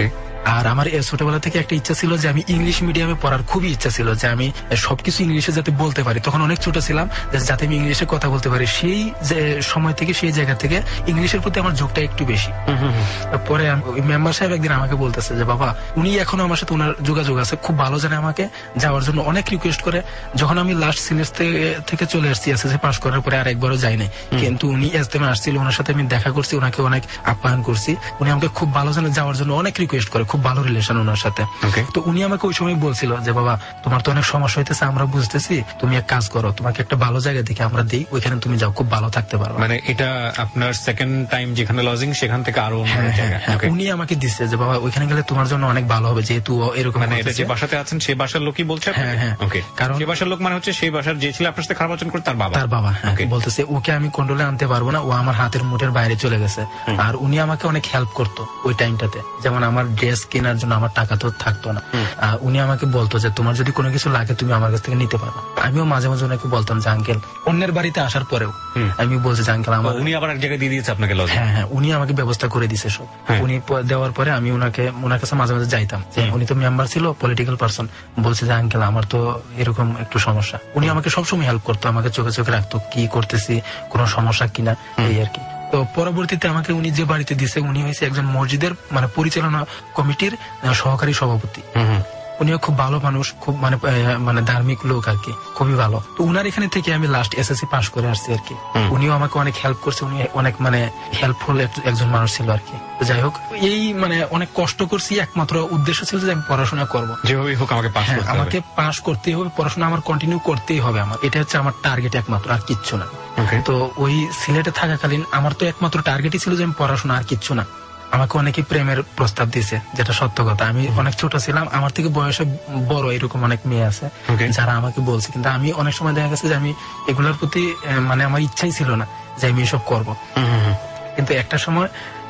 [SPEAKER 3] আর আমার ছোটবেলা থেকে একটা ইচ্ছা ছিল যে আমি ইংলিশ মিডিয়ামে পড়ার খুবই ইচ্ছা ছিল, যে আমি সবকিছু ইংলিশে যাতে বলতে পারি। তখন অনেক ছোট ছিলাম, যাতে আমি ইংলিশে কথা বলতে পারি। সেই যে সময় থেকে, সেই জায়গা থেকে ইংলিশের প্রতি আমার ঝোঁকটা একটু বেশি। পরে মেম্বার সাহেব একদিন আমাকে বলতেছে যে বাবা, উনি এখনো আমার সাথে ওনার যোগাযোগ আছে, খুব ভালো জানে আমাকে, যাওয়ার জন্য অনেক রিকোয়েস্ট করে। যখন আমি লাস্ট সিলেবাস থেকে চলে আসছি, এসএসসি পাস করার পরে আর একবারও যাই নাই, কিন্তু উনি এসএমএ আসছিল, ওনার সাথে আমি দেখা করছি, ওনাকে অনেক আপ্যায়ন করছি। উনি আমাকে খুব ভালো জানে, যাওয়ার জন্য অনেক রিকোয়েস্ট করে, খুব ভালো রিলেশন ওনার সাথে। তো উনি আমাকে ওই সময় বলছিল যে বাবা, তোমার তো অনেক সমস্যা হইতেছে, আমরা বুঝতেছি, তুমি এক কাজ করো, তোমাকে একটা ভালো জায়গা দেখে আমরা দিই, ওইখানে তুমি যাও, খুব ভালো থাকতে পারো।
[SPEAKER 4] মানে এটা আপনার সেকেন্ড টাইম যেখানে লজিং, সেখান থেকে আরো
[SPEAKER 3] উনি আমাকে দিচ্ছে যে বাবা, ওইখানে গেলে তোমার জন্য অনেক ভালো হবে, যেহেতু এরকম
[SPEAKER 4] মানে এটা যে বাসাতে আছেন সেই বাসার লোকই বলছে। কারণ সেই বাসার লোক মানে হচ্ছে সেই বাসার যে ছিল আপনার সাথে খারাপ আচরণ করে, তার বাবা বলতেছে ওকে আমি কন্ট্রোলে আনতে পারবো না, ও আমার হাতের মুঠের বাইরে চলে গেছে। আর উনি আমাকে অনেক হেল্প করতো ওই টাইমটাতে, যেমন আমার ড্রেস কেনার জন্য আমার টাকা তো থাকতো না। উনি আমাকে বলতো যে তোমার যদি কোনো কিছু লাগে তুমি আমার কাছ থেকে নিতে পারো। আমিও মাঝে মাঝে ওনাকে বলতাম যে আঙ্কেল, অন্যের বাড়িতে আসার পরেও আমি বলছি যে আঙ্কেল আমার, উনি আবার এক জায়গায় দিয়ে দিয়েছে আপনাকে।
[SPEAKER 3] হ্যাঁ, উনি আমাকে ব্যবস্থা করে দিছে সব। উনি দেওয়ার পরে আমি ওনার কাছে মাঝে মাঝে যাইতাম। উনি তো মেম্বার ছিল, পলিটিক্যাল পার্সন, বলছে যে আঙ্কেল আমার তো এরকম একটু সমস্যা। উনি আমাকে সবসময় হেল্প করতো, আমাকে চোখে চোখে রাখতো, কি করতেছি, কোনো সমস্যা কিনা, এই আর কি। তো পরবর্তীতে আমাকে উনি যে বাড়িতে দিছে, উনি হয়েছে একজন মসজিদের মানে পরিচালনা কমিটির সহকারী সভাপতি। উনিও খুব ভালো মানুষ, খুব মানে ধার্মিক লোক আর কি, খুবই ভালো। তো উনার এখানে থেকে আমি লাস্ট এসএসসি পাস করে আসছি আর কি। উনিও আমাকে অনেক হেল্প করছে, উনি অনেক মানে হেল্পফুল একজন মানুষ ছিল আর কি। যাই হোক, এই মানে অনেক কষ্ট করছি, একমাত্র উদ্দেশ্য ছিল যে আমি পড়াশোনা করবো,
[SPEAKER 4] যেভাবেই হোক আমাকে
[SPEAKER 3] পাস করতেই হবে, পড়াশোনা আমার কন্টিনিউ করতেই হবে, আমার এটা হচ্ছে আমার টার্গেট একমাত্র, আর কিচ্ছু না। তো ওই সিলেটে থাকাকালীন আমার তো একমাত্র টার্গেটই ছিল যে আমি পড়াশোনা, আর কিচ্ছু না। আমাকে অনেকে প্রেমের প্রস্তাব দিছে, যেটা সত্য কথা। আমি অনেক ছোট ছিলাম, আমার থেকে বয়সে বড় এরকম অনেক মেয়ে আছে যারা আমাকে বলছে, কিন্তু আমি অনেক সময় দেখা গেছে যে আমি এগুলোর প্রতি মানে আমার ইচ্ছাই ছিল না যে আমি এসব করবো। কিন্তু একটা সময়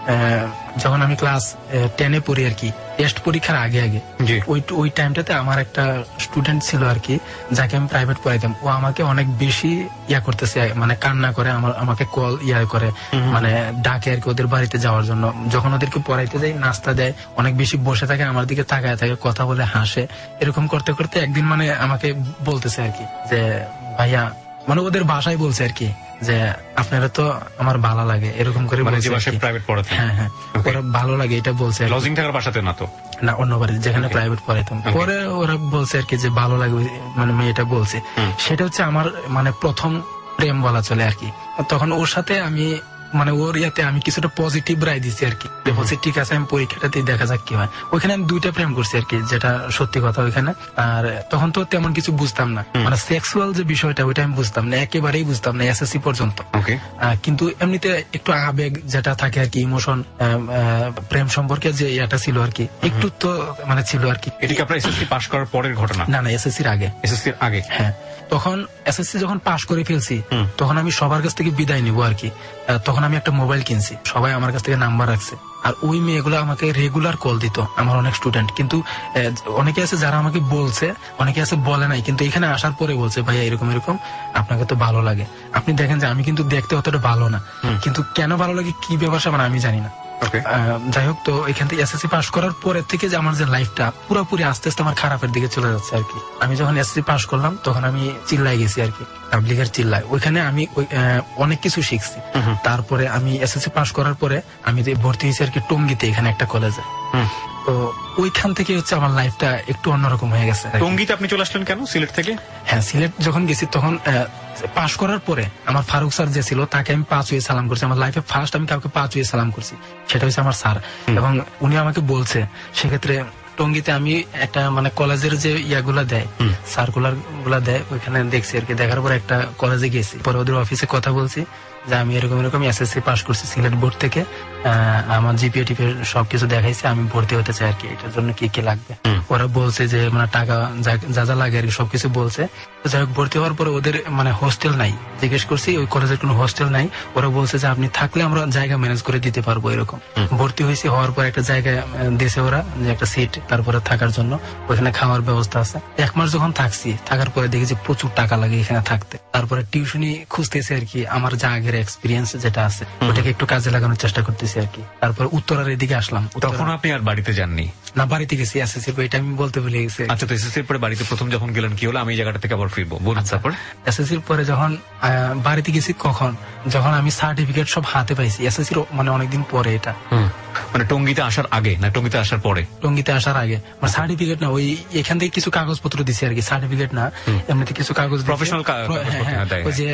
[SPEAKER 3] যখন আমি ক্লাস 10-এ পড়ি আর কি, টেস্ট পরীক্ষার আগে ওই টাইমটাতে আমার একটা স্টুডেন্ট ছিল আর কি, যাকে আমি প্রাইভেট পড়াইতাম। ও আমাকে অনেক বেশি করতেছে, মানে কান্না করে, আমাকে কল করে, মানে ডাকে আর কি ওদের বাড়িতে যাওয়ার জন্য। যখন ওদেরকে পড়াইতে যাই, নাস্তা দেয়, অনেক বেশি বসে থাকে, আমার দিকে তাকায় থাকে, কথা বলে, হাসে। এরকম করতে করতে একদিন মানে আমাকে বলতেছে আর কি যে ভাইয়া, মানে ওদের ভাষায় বলছে আর কি যে আপনারা তো আমার ভালো লাগে এরকম করে, হ্যাঁ হ্যাঁ ওরা ভালো লাগে এটা বলছে।
[SPEAKER 4] লজিং থাকার বাসাতে না তো,
[SPEAKER 3] না অন্য বাড়ি যেখানে প্রাইভেট পড়াইতাম। পরে ওরা বলছে আর কি যে ভালো লাগে, মানে মেয়েটা বলছে। সেটা হচ্ছে আমার মানে প্রথম প্রেম বলা চলে আর কি। তখন ওর সাথে আমি মানে ওর ইয়াতে আমি কিছুটা পজিটিভ রায় দিচ্ছি আর কি, বলছি ঠিক আছে আমি পরীক্ষাটাতে দেখা যাক কি হয়। ওইখানে আমি 2টা প্রেম করছি আর কি, যেটা সত্যি কথা ওইখানে। আর তখন তো তেমন কিছু বুঝতাম না, মানে সেক্সুয়াল যে বিষয়টা ওইটা আমি বুঝতাম না, একেবারেই বুঝতাম না এসএসসি পর্যন্ত। কিন্তু এমনিতে একটু আবেগ যেটা থাকে আর কি, ইমোশন, প্রেম সম্পর্কে যে ইয়াটা ছিল আর কি, একটু তো মানে ছিল আর কি।
[SPEAKER 4] এটা কি আপনার এসএসসি পাস করার পরের ঘটনা?
[SPEAKER 3] না না, এসএসসির আগে।
[SPEAKER 4] এসএসসির আগে? হ্যাঁ।
[SPEAKER 3] তখন এসএসসি যখন পাশ করে ফেলছি তখন আমি সবার কাছ থেকে বিদায় নিব আর কি। তখন আমি একটা মোবাইল কিনছি, সবাই আমার কাছ থেকে নাম্বার রাখছে। আর ওই মেয়েগুলো আমাকে রেগুলার কল দিত, আমার অনেক স্টুডেন্ট। কিন্তু অনেকে আছে যারা আমাকে বলছে, অনেকে আছে বলে নাই, কিন্তু এখানে আসার পরে বলছে ভাইয়া এরকম এরকম আপনাকে তো ভালো লাগে। আপনি দেখেন যে আমি কিন্তু দেখতে অতটা ভালো না, কিন্তু কেন ভালো লাগে কি ব্যবসা মানে আমি জানি না। যাই হোক, তো এখান থেকে এসএসসি পাস করার পরের থেকে যে আমার যে লাইফটা পুরোপুরি আস্তে আস্তে আমার খারাপের দিকে চলে যাচ্ছে আর কি। আমি যখন এসএসসি পাস করলাম তখন আমি চিল্লাই গেছি আর কি, তাবলিগের চিল্লায়। ওইখানে আমি অনেক কিছু শিখছি। তারপরে আমি এসএসসি পাস করার পরে আমি ভর্তি হয়েছি আর কি টঙ্গীতে, এখানে একটা কলেজে। তো ওইখান থেকে হচ্ছে আমার লাইফটা একটু অন্যরকম হয়ে গেছে।
[SPEAKER 4] টঙ্গীতে আপনি চলে আসলেন কেন সিলেট থেকে?
[SPEAKER 3] হ্যাঁ, সিলেট যখন গেছি তখন পাশ করার পরে আমার ফারুক স্যার যে ছিল তাকে আমি 5 ওয়ে সালাম করছি। আমার লাইফে ফার্স্ট আমি কাউকে 5 ওয়ে সালাম করছি, সেটা হচ্ছে আমার স্যার। এবং উনি আমাকে বলছে সেক্ষেত্রে টঙ্গীতে আমি একটা মানে কলেজের যে ইয়াগুলা দেয়, সার্কুলার গুলা দেয়, ওইখানে দেখছি আর কি। দেখার পর একটা কলেজে গেছি, পরে ওদের অফিসে কথা বলছি যে আমি এরকম এরকম এসএসসি পাস করছি সিলেট বোর্ড থেকে, আমার জিপিএ টিপে সবকিছু দেখাইছে, আমি ভর্তি হতে চাই আর কি, এটার জন্য কি কি লাগবে। ওরা বলছে যে মানে টাকা যা যা লাগে আর কি সবকিছু বলছে। যাই হোক, ভর্তি হওয়ার পরে ওদের মানে হোস্টেল নাই, জিজ্ঞেস করছি ওই কলেজের কোনো হোস্টেল নাই। ওরা বলছে যে আপনি থাকলে আমরা জায়গা ম্যানেজ করে দিতে পারবো এরকম। ভর্তি হয়েছি, হওয়ার পর একটা জায়গায় দিয়েছে ওরা, যে একটা সিট, তারপরে থাকার জন্য ওখানে খাওয়ার ব্যবস্থা আছে। 1 মাস যখন থাকছি, থাকার পরে দেখেছি প্রচুর টাকা লাগে এখানে থাকতে। তারপরে টিউশনি খুঁজতেছি আর কি, আমার যা আগের এক্সপিরিয়েন্স যেটা আছে ওটাকে একটু কাজে লাগানোর চেষ্টা করতেছি আর কি। তারপর উত্তরার এদিকে আসলাম।
[SPEAKER 4] তখন আপনি আর বাড়িতে যাননি?
[SPEAKER 3] না, বাড়িতে গেছি এসএসসির পরে, এটা আমি বলতে ভুলে গেছি।
[SPEAKER 4] আচ্ছা, তো এসএসসির পরে বাড়িতে প্রথম যখন গেলেন কি হলো? আমি এই জায়গাটা থেকে আবার ফিরবো। তারপর
[SPEAKER 3] এসএসসির পরে যখন বাড়িতে গেছি, কখন যখন আমি সার্টিফিকেট সব হাতে পাইছি এসএসসির মানে অনেকদিন পরে। এটা
[SPEAKER 4] মানে টঙ্গীতে আসার আগে না টঙ্গীতে আসার পরে?
[SPEAKER 3] টঙ্গীতে আসার আগে। মানে সার্টিফিকেট না, ওই এখান থেকে কিছু কাগজপত্র দিছে আর কি, সার্টিফিকেট না, এমনিতে কিছু কাগজ,
[SPEAKER 4] প্রফেশনাল
[SPEAKER 3] ওই যে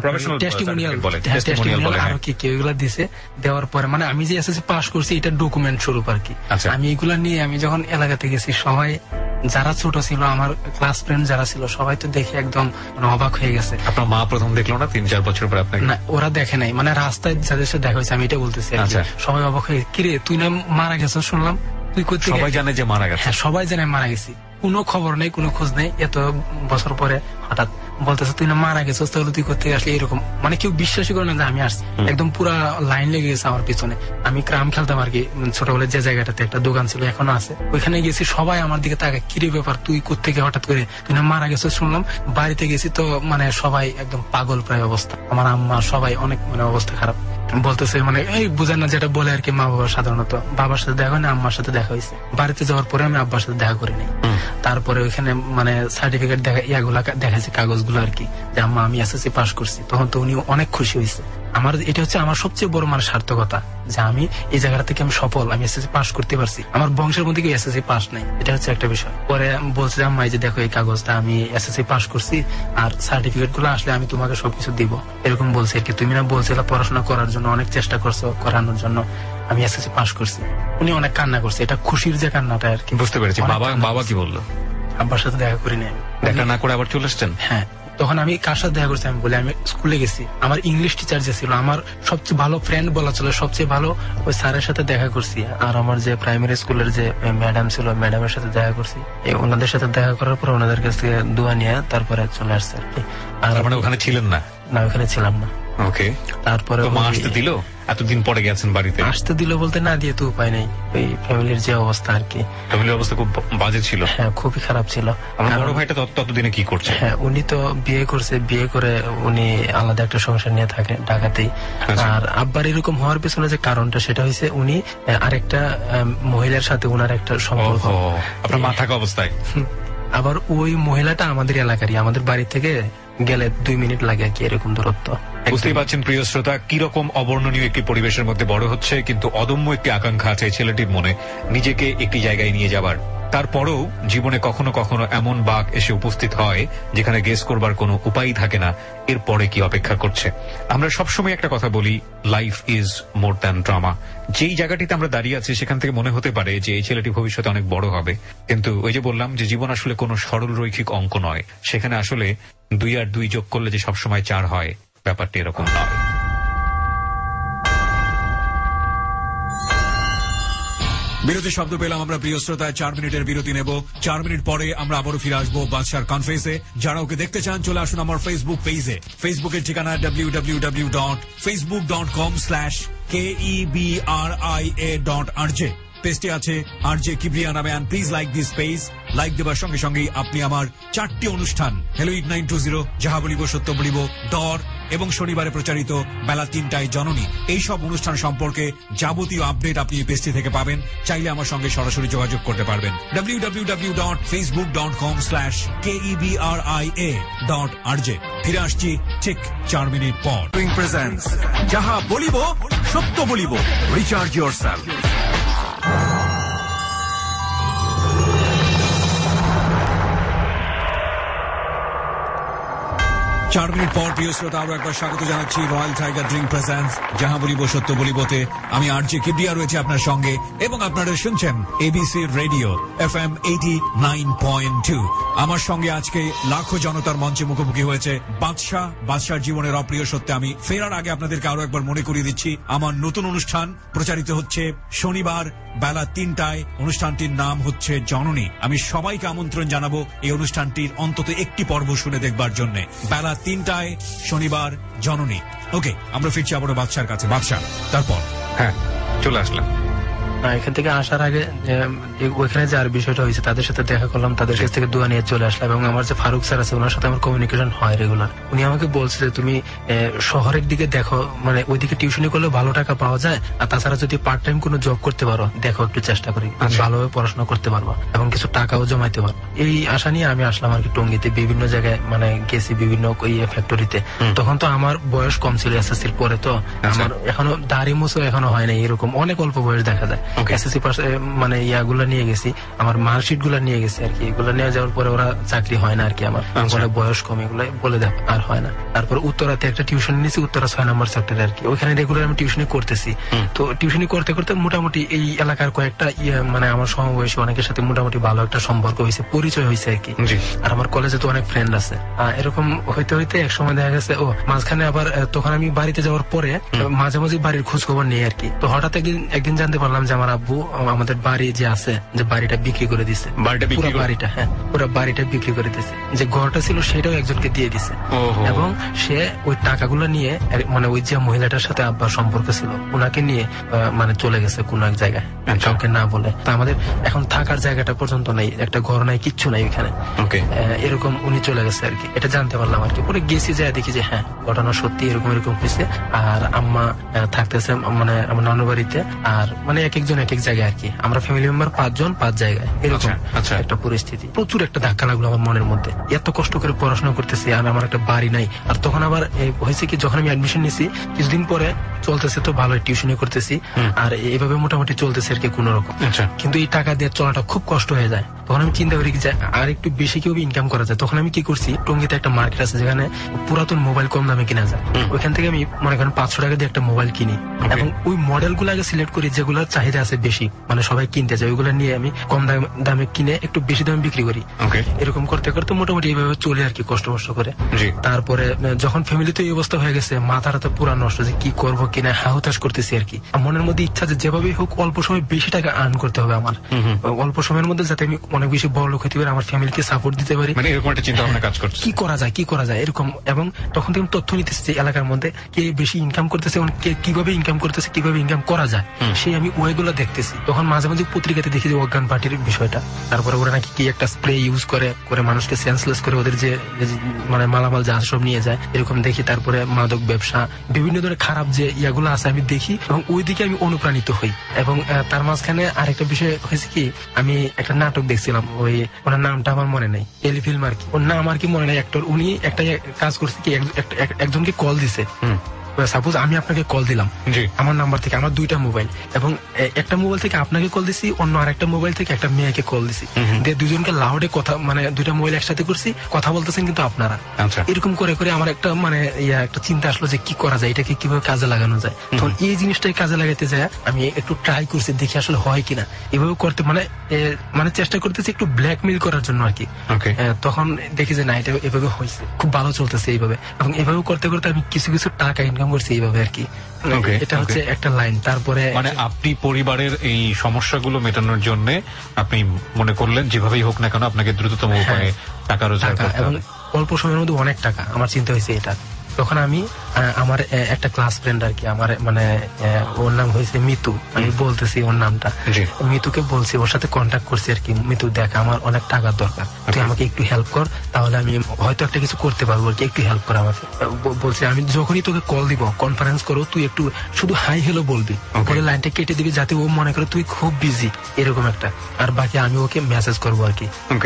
[SPEAKER 3] টেস্টিমোনিয়াল আরো কি কি ওইগুলা দিছে। দেওয়ার পরে মানে আমি যে এসএসসি পাস করছি এটা ডকুমেন্ট স্বরূপ আর কি। আমি এগুলা নিয়ে আমি যখন এলাকাতে গেছি, সবাই যারা ছোট ছিল, আমার ক্লাস ফ্রেন্ড যারা ছিল, সবাই তো দেখে একদম অবাক হয়ে গেছে।
[SPEAKER 4] আপনার মা প্রথম দেখলো না 3-4 বছর পরে আপনাকে?
[SPEAKER 3] না, ওরা দেখে নাই, মানে রাস্তায় যাদের সাথে দেখা হয়েছে আমি এটা বলতেছি। সবাই অবাক হয়ে, কিরে তুই না মারা গেছ শুনলাম, তুই করতে?
[SPEAKER 4] সবাই জানে যে মারা গেছে?
[SPEAKER 3] হ্যাঁ, সবাই জানে মারা গেছি, কোনো খবর নেই, কোনো খোঁজ নেই। এত বছর পরে হঠাৎ বলতেছে তুই না মারা গেছিস, তাহলে তুই করতে আসলে এরকম, মানে কেউ বিশ্বাসই করে না যে আমি আসছি। একদম পুরা লাইন লেগে গেছে আমার পিছনে। আমি ক্রাম খেলতাম আর কি ছোটবেলায়, যে জায়গাটাতে একটা দোকান ছিল এখনো আছে, ওইখানে গেছি, সবাই আমার দিকে তাকায়, কিরে ব্যাপার তুই কোত্থেকে হঠাৎ করে, তুই না মারা গেছিস শুনলাম। বাড়িতে গেছি তো মানে সবাই একদম পাগল প্রায় অবস্থা, আমার আম্মা সবাই অনেক মানে অবস্থা খারাপ। বলতেছে মানে এই বুঝেন না যেটা বলে আর কি মা বাবা, সাধারণত বাবার সাথে দেখা হয় না, আম্মার সাথে দেখা হয়েছে। বাড়িতে যাওয়ার পরে আমি আব্বার সাথে দেখা করিনি। তারপরে ওইখানে মানে সার্টিফিকেট দেখা ইয়াগুলা দেখাইছে, কাগজগুলো আর কি, যে আম্মা আমি এসএসসি পাস করছি। তখন তো উনি অনেক খুশি হয়েছে। আমার এটা হচ্ছে আমার সবচেয়ে বড় মানে সার্থকতা, যে আমি এই জায়গা থেকে আমি সফল, আমি এসএসসি পাস করতে পারছি। আমার বংশের মধ্যে কেউ এসএসসি পাস নাই, এটা হচ্ছে একটা বিষয়। পরে বলছে আম্মা এই যে দেখো এই কাগজটা, আমি এসএসসি পাস করছি, আর সার্টিফিকেট গুলো আসলে আমি তোমাকে সবকিছু দিব, এরকম বলছে আর কি। তুমি না বলছিলে পড়াশোনা করার জন্য অনেক চেষ্টা করছো, করানোর জন্য আমি এসএসসি পাস করছি। উনি অনেক কান্না করছে, এটা খুশির যে কান্নাটা আর কি।
[SPEAKER 4] বুঝতে পেরেছি। বাবা কি বললো?
[SPEAKER 3] আব্বার সাথে দেখা করিনি,
[SPEAKER 4] দেখা না করে আবার চলে আসছেন?
[SPEAKER 3] হ্যাঁ, তখন আমি কার সাথে দেখা করছি আমি বলি, আমি স্কুলে গেছি, আমার ইংলিশ টিচার যে ছিল, আমার সবচেয়ে ভালো ফ্রেন্ড বলা চলে, সবচেয়ে ভালো ওই স্যারের সাথে দেখা করছি। আর আমার যে প্রাইমারি স্কুলের যে ম্যাডাম ছিল, ম্যাডামের সাথে দেখা করছি। ওনাদের সাথে দেখা করার পর ওনাদের কাছ থেকে দোয়া নিয়ে তারপরে চলে আসছে আর কি।
[SPEAKER 4] আর মানে ওখানে ছিলেন না?
[SPEAKER 3] না, ওখানে ছিলাম না।
[SPEAKER 4] ওকে।
[SPEAKER 3] তারপরে
[SPEAKER 4] মা আসতে দিল? এতদিন পরে গেছেন বাড়িতে?
[SPEAKER 3] আসতে দিল বলতে না দিয়ে তো উপায় নেই, ওই ফ্যামিলির যে অবস্থা আর কি।
[SPEAKER 4] ফ্যামিলির অবস্থা খুব বাজে ছিল?
[SPEAKER 3] হ্যাঁ, খুবই খারাপ ছিল।
[SPEAKER 4] আমার বড় ভাইটা ততদিনে কি করছে?
[SPEAKER 3] হ্যাঁ, উনি তো বিয়ে করছে, বিয়ে করে উনি আলাদা একটা সংসার নিয়ে থাকে ঢাকাতেই। আর আব্বার এরকম হওয়ার পেছনে যে কারণটা, সেটা হয়েছে উনি আরেকটা মহিলার সাথে উনার একটা সম্পর্ক।
[SPEAKER 4] আপনার মা থাকা অবস্থায়?
[SPEAKER 3] আবার ওই মহিলাটা আমাদের এলাকারই, আমাদের বাড়ি থেকে গেলে 2 মিনিট লাগে আর কি, এরকম দূরত্ব।
[SPEAKER 5] বুঝতেই পারছেন প্রিয় শ্রোতা কিরকম অবর্ণনীয় একটি পরিবেশের মধ্যে বড় হচ্ছে, কিন্তু অদম্য একটি আকাঙ্ক্ষা আছে ছেলেটির মনে নিজেকে একটি জায়গায় নিয়ে যাবার। তারপরেও জীবনে কখনো কখনো এমন বাঁক এসে উপস্থিত হয় যেখানে গেস করবার কোনো উপায় থাকে না এরপরে কি অপেক্ষা করছে। আমরা সবসময় একটা কথা বলি, life is more than drama. যেই জায়গাটিতে আমরা দাঁড়িয়ে আছি সেখান থেকে মনে হতে পারে যে এই ছেলেটি ভবিষ্যতে অনেক বড় হবে, কিন্তু ওই যে বললাম যে জীবন আসলে কোনো সরল রৈখিক অঙ্ক নয়, সেখানে আসলে 2 আর 2 যোগ করলে যে সবসময় 4 হয় ব্যাপারটি এরকম নয়।
[SPEAKER 6] বিরতির শব্দ পেলাম আমরা প্রিয় শ্রোতায়। 4 মিনিটের বিরতি নেব। 4 মিনিট পরে আমরা আবারও ফিরে আসবো বাদশার কনফেসে। যারা ওকে দেখতে চান চলে আসুন আমার ফেসবুক পেজে। ফেসবুকের ঠিকানা www.facebook.com/KEBRIA.RJ। পেজটি আছে RJ কিবরিয়া নামে। And please like this page. Like দেবার সঙ্গে সঙ্গেই আপনি আমার 4টি অনুষ্ঠান হ্যালো ইট 920, যাহা বলিব সত্য বলিব, দর এবং শনিবারে প্রচারিত বেলা 3টায় জননী, এই সব অনুষ্ঠান সম্পর্কে যাবতীয় আপডেট আপনি এই পেজটি থেকে পাবেন। চাইলে আমার সঙ্গে সরাসরি যোগাযোগ করতে পারবেন। www.facebook.com/KEBRIA.RJ। ফিরে আসছি ঠিক 4 মিনিট পর। প্রেজেন্স যাহা বলিব সত্য বলিব, রিচার্জ ইয়োরসেলফ। 4 মিনিট পর প্রিয় শ্রোতা আরো একবার স্বাগত জানাচ্ছি রয়্যাল টাইগার ড্রিঙ্ক প্রেজেন্স যাহা বলিব সত্য বলিবতে। আমি RJ কিবরিয়া রয়েছে আপনার সঙ্গে এবং আপনারা শুনছেন ABC রেডিও FM 89.2। আমার সঙ্গে আজকে লাখো জনতার মঞ্চে মুখোমুখি হয়েছে বাদশার জীবনের অপ্রিয় সত্যে। আমি ফেরার আগে আপনাদেরকে আরো একবার মনে করিয়ে দিচ্ছি আমার নতুন অনুষ্ঠান প্রচারিত হচ্ছে শনিবার বেলা 3টায়। অনুষ্ঠানটির নাম হচ্ছে জননী। আমি সবাইকে আমন্ত্রণ জানাবো এই অনুষ্ঠানটির অন্তত একটি পর্ব শুনে দেখবার জন্য। বেলা 3টায় শনিবার জননী। ওকে, আমরা ফিরছি আবারও বাদশার কাছে। বাদশা, তারপর?
[SPEAKER 5] হ্যাঁ, চলে আসলাম।
[SPEAKER 3] এখান থেকে আসার আগে ওইখানে যে আর বিষয়টা হয়েছে তাদের সাথে দেখা করলাম, তাদের কাছ থেকে দোয়া নিয়ে চলে আসলাম। এবং আমার যে ফারুক স্যার আছে ওনার সাথে আমার কমিউনিকেশন হয় রেগুলার। উনি আমাকে বলছে যে তুমি শহরের দিকে দেখো, মানে ওইদিকে টিউশনি করলে ভালো টাকা পাওয়া যায়, আর তাছাড়া যদি পার্ট টাইম কোনো জব করতে পারো দেখো, একটু চেষ্টা করি, ভালোভাবে পড়াশোনা করতে পারবো এবং কিছু টাকাও জমাইতে পারবো। এই আশা নিয়ে আমি আসলাম আর কি টঙ্গীতে। বিভিন্ন জায়গায় মানে গেছি, বিভিন্ন ফ্যাক্টরিতে। তখন তো আমার বয়স কম ছিল, এসএসসির পরে, তো আমার এখনো দাড়ি মুছো এখনো হয় না, এরকম অনেক অল্প বয়স দেখা যায়। এসএসসি পাস মানে ইয়াগুলা নিয়ে গেছি, আমার মার্কশিট গুলা নিয়ে গেছি আর কি। এগুলো নিয়ে যাওয়ার পরে ওরা চাকরি হয় না আর কি, আমার বয়স কম, এগুলো বলে দেখ আর হয় না। তারপর উত্তরাতে একটা টিউশন নিয়েছি, উত্তরা 6 নম্বর সেক্টরে আর কি। ওইখানে রেগুলার আমি টিউশনি করতেছি। তো টিউশনি করতে করতে মোটামুটি এই এলাকার কয়েকটা মানে আমার সমবয়সী অনেকের সাথে মোটামুটি ভালো একটা সম্পর্ক হয়েছে, পরিচয় হয়েছে আর কি। আর আমার কলেজে তো অনেক ফ্রেন্ড আছে। এরকম হইতে হইতে এক সময় দেখা গেছে মাঝখানে আবার তখন আমি বাড়িতে যাওয়ার পরে মাঝে মাঝে বাড়ির খোঁজ খবর নিই আর কি। তো হঠাৎ একদিন জানতে পারলাম যে আমার আব্বু আমাদের বাড়ি যে আছে যে বাড়িটা বিক্রি করে দিছে। বাড়িটা হ্যাঁ, পুরো বাড়িটা বিক্রি করে দিছে। যে ঘরটা ছিল সেটাও একজনকে দিয়ে দিছে। এবং সে ওই টাকাগুলো নিয়ে মানে ওই যে মহিলাটার সাথে আব্বার সম্পর্ক ছিল ওনাকে নিয়ে মানে চলে গেছে কোন এক জায়গায়, কাউকে না বলে। তা আমাদের এখন থাকার জায়গাটা পর্যন্ত নাই, একটা ঘর নাই, কিচ্ছু নাই ওইখানে। এরকম উনি চলে গেছে আর কি। এটা জানতে পারলাম আর কি। পরে গেছি, যায় দেখি যে হ্যাঁ ঘটনা সত্যি এরকম হয়েছে। আর আম্মা থাকতেছে মানে আমার নানুর বাড়িতে, আর মানে এক একজন এক এক জায়গায় আর কি। আমরা ফ্যামিলি মেম্বার 5 জন 5 জায়গায়, এরকম একটা পরিস্থিতি। প্রচুর একটা ধাক্কা লাগলো আমার মনের মধ্যে। এত কষ্ট করে পড়াশোনা করতেছি আর আমার একটা বাড়ি নাই। আর তখন আবার হয়েছে কি, যখন আমি অ্যাডমিশন নিয়েছি কিছুদিন পরে চলতেছে তো ভালো, টিউশনি করতেছি আর এইভাবে মোটামুটি চলতেছে আর কি কোন রকম। কিন্তু এই টাকা দিয়ে চলাটা খুব কষ্ট হয়ে যায়। তখন আমি চিন্তা করি যে আর একটু বেশি কেউ ইনকাম করা যায়। তখন আমি কি করছি, টঙ্গীতে একটা মার্কেট আছে যেখানে পুরাতন মোবাইল কম দামে কিনা যায়। ওইখান থেকে আমি মনে করেন 500 টাকা দিয়ে একটা মোবাইল কিনি এবং ওই মডেল গুলো আগে সিলেক্ট করি যেগুলোর চাহিদা আছে বেশি, মানে সবাই কিনতে যায়। ওইগুলো নিয়ে আমি কম দামে কিনে একটু বেশি দামে বিক্রি করি। এরকম করতে করতে মোটামুটি এইভাবে চলে আর কি, কষ্ট করে। তারপরে যখন ফ্যামিলিতে এই অবস্থা হয়ে গেছে, মাথাটা তো পুরা নষ্ট, যে কি করবো কিনা হাহুতাশ করতেছি আর কি। মনের মধ্যে ইচ্ছা যে যেভাবেই হোক অল্প সময় বেশি টাকা আর্ন করতে হবে আমার, অল্প সময়ের মধ্যে যাতে আমি অনেক বেশি বড় লোক হতে পারি, আমার ফ্যামিলিকে সাপোর্ট দিতে পারি।
[SPEAKER 5] মানে এরকম একটা চিন্তা ভাবনা কাজ করছে,
[SPEAKER 3] কি করা যায় এরকম। এবং তখন থেকে তথ্য নিতেছি যে এলাকার মধ্যে কে বেশি ইনকাম করতেছে, কিভাবে ইনকাম করতেছে, কিভাবে ইনকাম করা যায়, সেই আমি ওয়েগুলো দেখতেছি। তখন মাঝে মাঝে পত্রিকাতে দেখি যে অজ্ঞান পার্টির বিষয়টা। তারপরে ওরা নাকি কি একটা স্প্রে ইউজ করে মানুষকে সেন্সলেস করে ওদের যে মানে মালামাল যা সব নিয়ে যায়, এরকম দেখি। তারপরে মাদক ব্যবসা, বিভিন্ন ধরনের খারাপ যে ইয়াগুলো আছে আমি দেখি এবং ওই দিকে আমি অনুপ্রাণিত হই। এবং তার মাঝখানে আরেকটা বিষয় হয়েছে কি, আমি একটা নাটক দেখছি দেখছিলাম, ওই ওনার নামটা আমার মনে নেই, টেলিফিল্ম আর কি, ওর নাম আর কি মনে নেই, অ্যাক্টর। উনি একটা কাজ করছে কি, একজনকে কল দিছে। সাপোজ আমি আপনাকে কল দিলাম আমার নাম্বার থেকে, আমার 2টা মোবাইল, এবং একটা মোবাইল থেকে আপনাকে কল দিছি, অন্য আরেকটা মোবাইল থেকে একটা মেয়েকে কল দিছি, দিয়ে দুজনকে লাউডে কথা, মানে 2টা মোবাইল একসাথে করছি, কথা বলতেছেন কিন্তু আপনারা। এরকম করে করে আমার একটা মানে একটা চিন্তা আসলো যে কি করা যায়, এটাকে কিভাবে কাজে লাগানো যায়। তখন এই জিনিসটাই কাজে লাগাতে যায় আমি একটু ট্রাই করছি, দেখি আসলে হয় কিনা। এভাবে করতে মানে চেষ্টা করতেছি একটু ব্ল্যাকমেইল করার জন্য আর কি। তখন দেখি যে না, এটা এভাবে হয়েছে, খুব ভালো চলতেছে এইভাবে, এবং এভাবে করতে করতে আমি কিছু কিছু টাকা ইনকাম করছি এইভাবে আর কি। এটা হচ্ছে একটা লাইন। তারপরে
[SPEAKER 5] মানে আপনি পরিবারের এই সমস্যাগুলো মেটানোর জন্য আপনি মনে করলেন যেভাবেই হোক না কেন আপনাকে দ্রুততম উপায়ে টাকা রোজগার করতে হবে, এবং
[SPEAKER 3] অল্প সময়ের মধ্যে অনেক টাকা। আমার চিন্তা হয়েছে এটা। তখন আমি আমার একটা ক্লাস ফ্রেন্ড আর কি, আমার মানে ওর নাম হয়েছে মিতু, আমি বলতেছি ওর নামটা, মিতুকে বলছি, ওর সাথে কন্ট্যাক্ট করছি আর কি, মিতু দেখ আমার অনেক টাকার দরকার, তুই আমাকে একটু হেল্প কর, তাহলে আমি হয়তো একটা কিছু করতে পারবো আর কি, একটু হেল্প কর আমাকে। বলছি আমি যখনই তোকে কল দিব, কনফারেন্স করো, তুই একটু শুধু হাই হ্যালো বলবি, বলে লাইনটা কেটে দিবি, যাতে ও মনে করে তুই খুব বিজি, এরকম একটা। আর বাকি আমি ওকে মেসেজ করবো আর কি,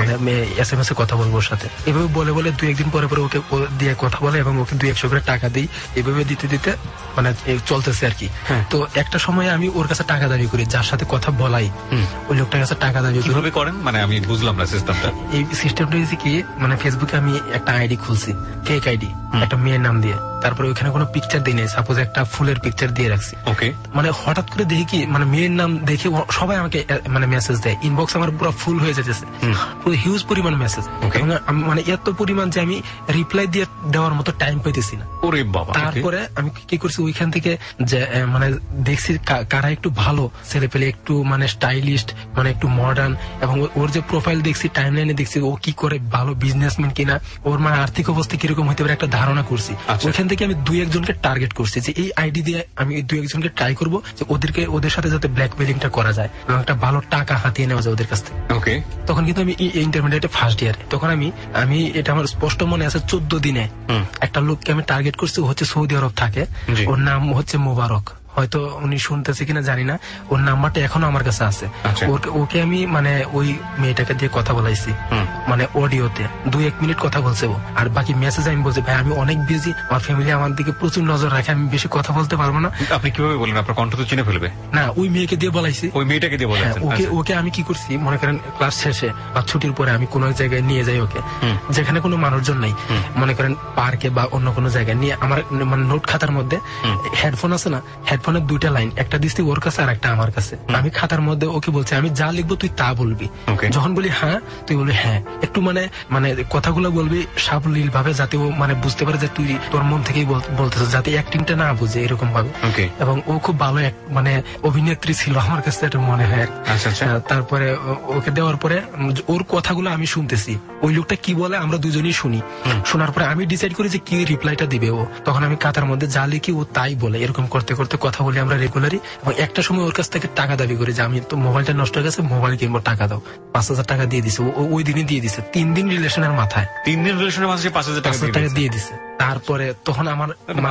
[SPEAKER 3] SMS এ কথা বলবো ওর সাথে। এভাবে বলে বলে 2-1 দিন পরে পরে ওকে দিয়ে কথা বলে, এবং ওকে 200 করে টাকা দিই, এভাবে দিতে দিতে মানে চলতেছে আর কি। তো একটা সময় আমি ওর কাছে টাকা দাবি করি, যার সাথে কথা বলাই ওই লোকটার কাছে টাকা দাবি করি।
[SPEAKER 5] কিভাবে করেন মানে আমি বুঝলাম না সিস্টেমটা।
[SPEAKER 3] এই সিস্টেমটা হচ্ছে কি, মানে ফেসবুকে আমি একটা আইডি খুলছি, ফেক আইডি, একটা মেয়ের নাম দিয়ে, তারপরে ওইখানে কোনো পিকচার দিই নাই, সাপোজ একটা ফুলের পিকচার দিয়ে রাখছি। মানে হঠাৎ করে দেখি কি, মানে মেয়ের নাম দেখে সবাই আমাকে মানে মেসেজ দেয়, ইনবক্স আমার পুরো ফুল হয়ে যেতেছে, পুরো হিউজ পরিমাণ মেসেজ, মানে এত পরিমাণ যে আমি রিপ্লাই দিয়ে দেওয়ার মতো টাইম পাইতেছি না। তারপরে আমি কি করছি, ওইখান থেকে যে মানে দেখছি কারা একটু ভালো ছেলে পেলে, একটু মানে স্টাইলিস্ট, মানে একটু মডার্ন, এবং ওর যে প্রোফাইল দেখছি, টাইম লাইনে দেখছি ও কি করে, ভালো বিজনেসম্যান কিনা, ওর মানে আর্থিক অবস্থা কিরকম হইতে পারে একটা ধারণা করছি। ওইখান থেকে আমি 2-1 জনকে টার্গেট করছি যে এই আইডি দিয়ে আমি 2-1 জনকে ট্রাই করবো যে ওদের সাথে যাতে ব্ল্যাকমেইলিংটা করা যায় এবং একটা ভালো টাকা হাতিয়ে নেওয়া যায় ওদের কাছ থেকে। তখন কিন্তু আমি ইন্টারমিডিয়েটে ফার্স্ট ইয়ারে, তখন আমি এটা আমার স্পষ্ট মনে আছে, 14 দিনে একটা লোককে আমি টার্গেট করছি, ও হচ্ছে সৌদি আরব থাকে, ওর নাম হচ্ছে মোবারক, হয়তো উনি শুনতেছে কিনা জানি না, ওর নাম্বারটা এখনো আমার কাছে আছে। ওকে আমি মানে ওই মেয়েটাকে দিয়ে কথা বলাইছি, মানে অডিওতে 2-1 মিনিট কথা বলছে ও, আর বাকি মেসেজ আমি বলছি ভাই আমি অনেক বিজি, আমার ফ্যামিলি আমার দিকে প্রচুর নজর রাখে, আমি বেশি কথা বলতে পারবো না।
[SPEAKER 5] আপনি কিভাবে বলেন, আপনার কণ্ঠ তো চিনে ফেলবে না?
[SPEAKER 3] ওই মেয়েকে দিয়ে বলাইছি,
[SPEAKER 5] ওই মেয়েটাকে দিয়ে বলাইছেন।
[SPEAKER 3] ওকে আমি কি করছি, মনে করেন ক্লাস শেষে বা ছুটির পরে আমি কোনো জায়গায় নিয়ে যাই ওকে, যেখানে কোনো মানুষজন নাই, মনে করেন পার্কে বা অন্য কোনো জায়গায় নিয়ে, আমার মানে নোট খাতার মধ্যে হেডফোন আছে না, হেডফোনের 2টা লাইন, একটা দিচ্ছি ওর কাছে আর একটা আমার কাছে, আমি খাতার মধ্যে ওকে বলছি আমি যা লিখবো তুই তা বলবি, যখন বলি হ্যাঁ তুই বলবি হ্যাঁ, একটু মানে কথাগুলো বলবি সাবলীল ভাবে, যাতে ও মানে বুঝতে পারে যে তুই তোর মন থেকেই বলতেছ, যাতে অ্যাক্টিংটা না বুঝে এরকম ভাবে। এবং ও খুব ভালো মানে অভিনেত্রী ছিল আমার কাছে, এটা মনে হয়। তারপরে ওকে দেওয়ার পরে ওর কথাগুলো আমি শুনতেছি, ওই লোকটা কি বলে আমরা দুজনেই শুনি, শোনার পরে আমি ডিসাইড করি যে কি রিপ্লাইটা দিবে ও, তখন আমি খাতার মধ্যে যা লিখি ও তাই বলে, এরকম করতে করতে কথা বলি আমরা রেগুলারই। এবং একটা সময় ওর কাছ থেকে টাকা দাবি করি যে আমি তো মোবাইলটা নষ্ট হয়ে গেছে, মোবাইল কিনবো, টাকা দাও। 5,000 টাকা দিয়ে দিছে ওই দিনই দিয়ে দিছে, 3 দিন রিলেশনের মাথায়,
[SPEAKER 5] 3 দিন রিলেশনের মাঝে 5,000 টাকা
[SPEAKER 3] দিয়ে দিছে। তারপরে তখন আমার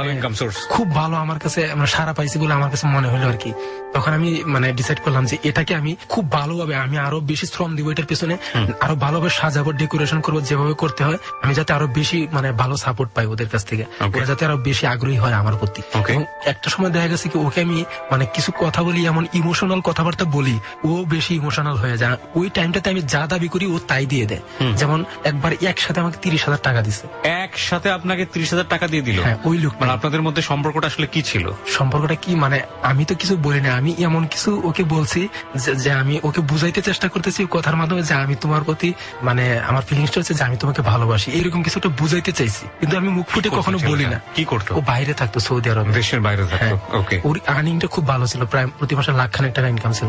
[SPEAKER 3] খুব ভালো আমার কাছে সারা পাইছি বলে আমার কাছে মনে হলো আর কি। তখন আমি মানে ডিসাইড করলাম যে এটাকে আমি খুব ভালোভাবে, আমি আরো বেশি শ্রম দিব এটার পেছনে, আরো ভালোভাবে সাজাবো, ডেকোরেশন করবো, যেভাবে করতে হয়, আমি যাতে আরো বেশি মানে ভালো সাপোর্ট পাই ওদের কাছ থেকে, ওরা যাতে আরো বেশি আগ্রহী হয় আমার প্রতি। একটা সময় দেখা গেছে কি ওকে আমি মানে কিছু কথা বলি, এমন ইমোশনাল কথাবার্তা বলি, ও বেশি ইমোশনাল হয়ে যায়। ওই টাইমটাতে আমি যা দাবি করি ও তাই দিয়ে দেয়। যেমন একবার একসাথে আমাকে 30,000 টাকা দিছে।
[SPEAKER 5] একসাথে আপনাকে 30,000 টাকা দিয়ে দিল?
[SPEAKER 3] ওই লোক।
[SPEAKER 5] মানে আপনাদের মধ্যে সম্পর্কটা আসলে কি ছিল?
[SPEAKER 3] সম্পর্কটা কি মানে আমি তো কিছু বলি না, আমি এমন কিছু ওকে বলছি যে আমি ওকে বুঝাইতে চেষ্টা করতেছি কথার মাধ্যমে যে আমি তোমার প্রতি মানে আমার ফিলিংসটা হচ্ছে যে আমি তোমাকে ভালোবাসি, এরকম কিছু একটা বুঝাইতে চাইছি, কিন্তু আমি মুখ ফুটে কখনো বলি না।
[SPEAKER 5] কি করতো?
[SPEAKER 3] ও বাইরে থাকতো, সৌদি আরবে,
[SPEAKER 5] দেশের বাইরে থাকতো।
[SPEAKER 3] ওর আর্নিংটা খুব ভালো ছিল, প্রায় প্রতি মাসে লাখ-খানেক টাকা ইনকাম ছিল।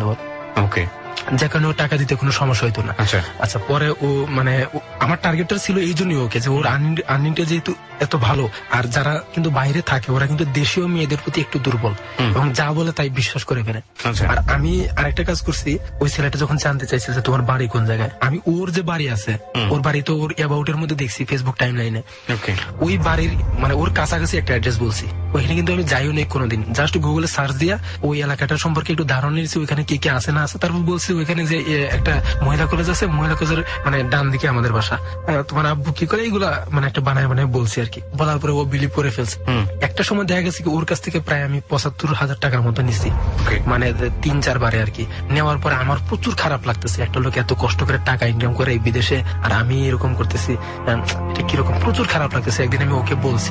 [SPEAKER 3] যে কারণে ও টাকা দিতে কোনো সমস্যা হইতো না। আচ্ছা পরে ও মানে আমার টার্গেটটা ছিল এই জন্যই ওকে, যে ওর আর্নিংটা যেহেতু এত ভালো, আর যারা কিন্তু বাইরে থাকে ওরা কিন্তু দেশীয় মেয়েদের প্রতি একটু দুর্বল এবং যা বলে তাই বিশ্বাস করে ফেলে। আর আমি আরেকটা কাজ করছি, ওই ছেলেটা যখন জানতে চাইছে যে তোমার বাড়ি কোন জায়গায়, আমি ওর যে বাড়ি আছে, ওর বাড়ি তো ওর অ্যাবাউটের মধ্যে দেখছি ফেসবুক টাইম লাইনে, ওই বাড়ির মানে ওর কাছাকাছি একটা অ্যাড্রেস বলছি। ওইখানে কিন্তু আমি যাইও নেই কোনোদিন, জাস্ট গুগলে সার্চ দিয়া ওই এলাকাটার সম্পর্কে একটু ধারণা নিয়েছি, ওইখানে কে কে আছে না আছে, তারপর বলছি বলছে ওইখানে যে একটা মহিলা কলেজ আছে, মহিলা কলেজের মানে ডান দিকে আমাদের বাসা, তোমার আব্বু কি করে এইগুলা মানে একটা বানায় বানায় বলছি আর কি। বলার পরে ও বিলিভ করে ফেলছে। একটা সময় দেখা গেছে কি ওর কাছ থেকে প্রায় আমি 75,000 টাকার মতো নিচ্ছি, মানে 3-4 বারে আর কি। নেওয়ার পরে আমার প্রচুর খারাপ লাগতেছে, একটা লোক এত কষ্ট করে টাকা ইনকাম করে এই বিদেশে আর আমি এরকম করতেছি, এটা কিরকম প্রচুর খারাপ লাগতেছে। একদিন আমি ওকে বলছি,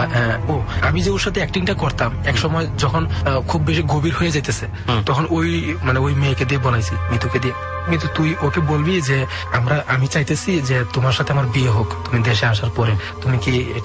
[SPEAKER 3] ও আমি যে ওর সাথে অ্যাক্টিংটা করতাম এক সময় যখন খুব বেশি গভীর হয়ে যেতেছে তখন ওই মানে ওই মেয়েকে দিয়ে বলাইছি, মিতুকে দিয়ে, মিতু তুই ওকে বলবি যে আমি চাইতেছি যে তোমার সাথে আমার বিয়ে হোক তুমি দেশে আসার পরে, তুমি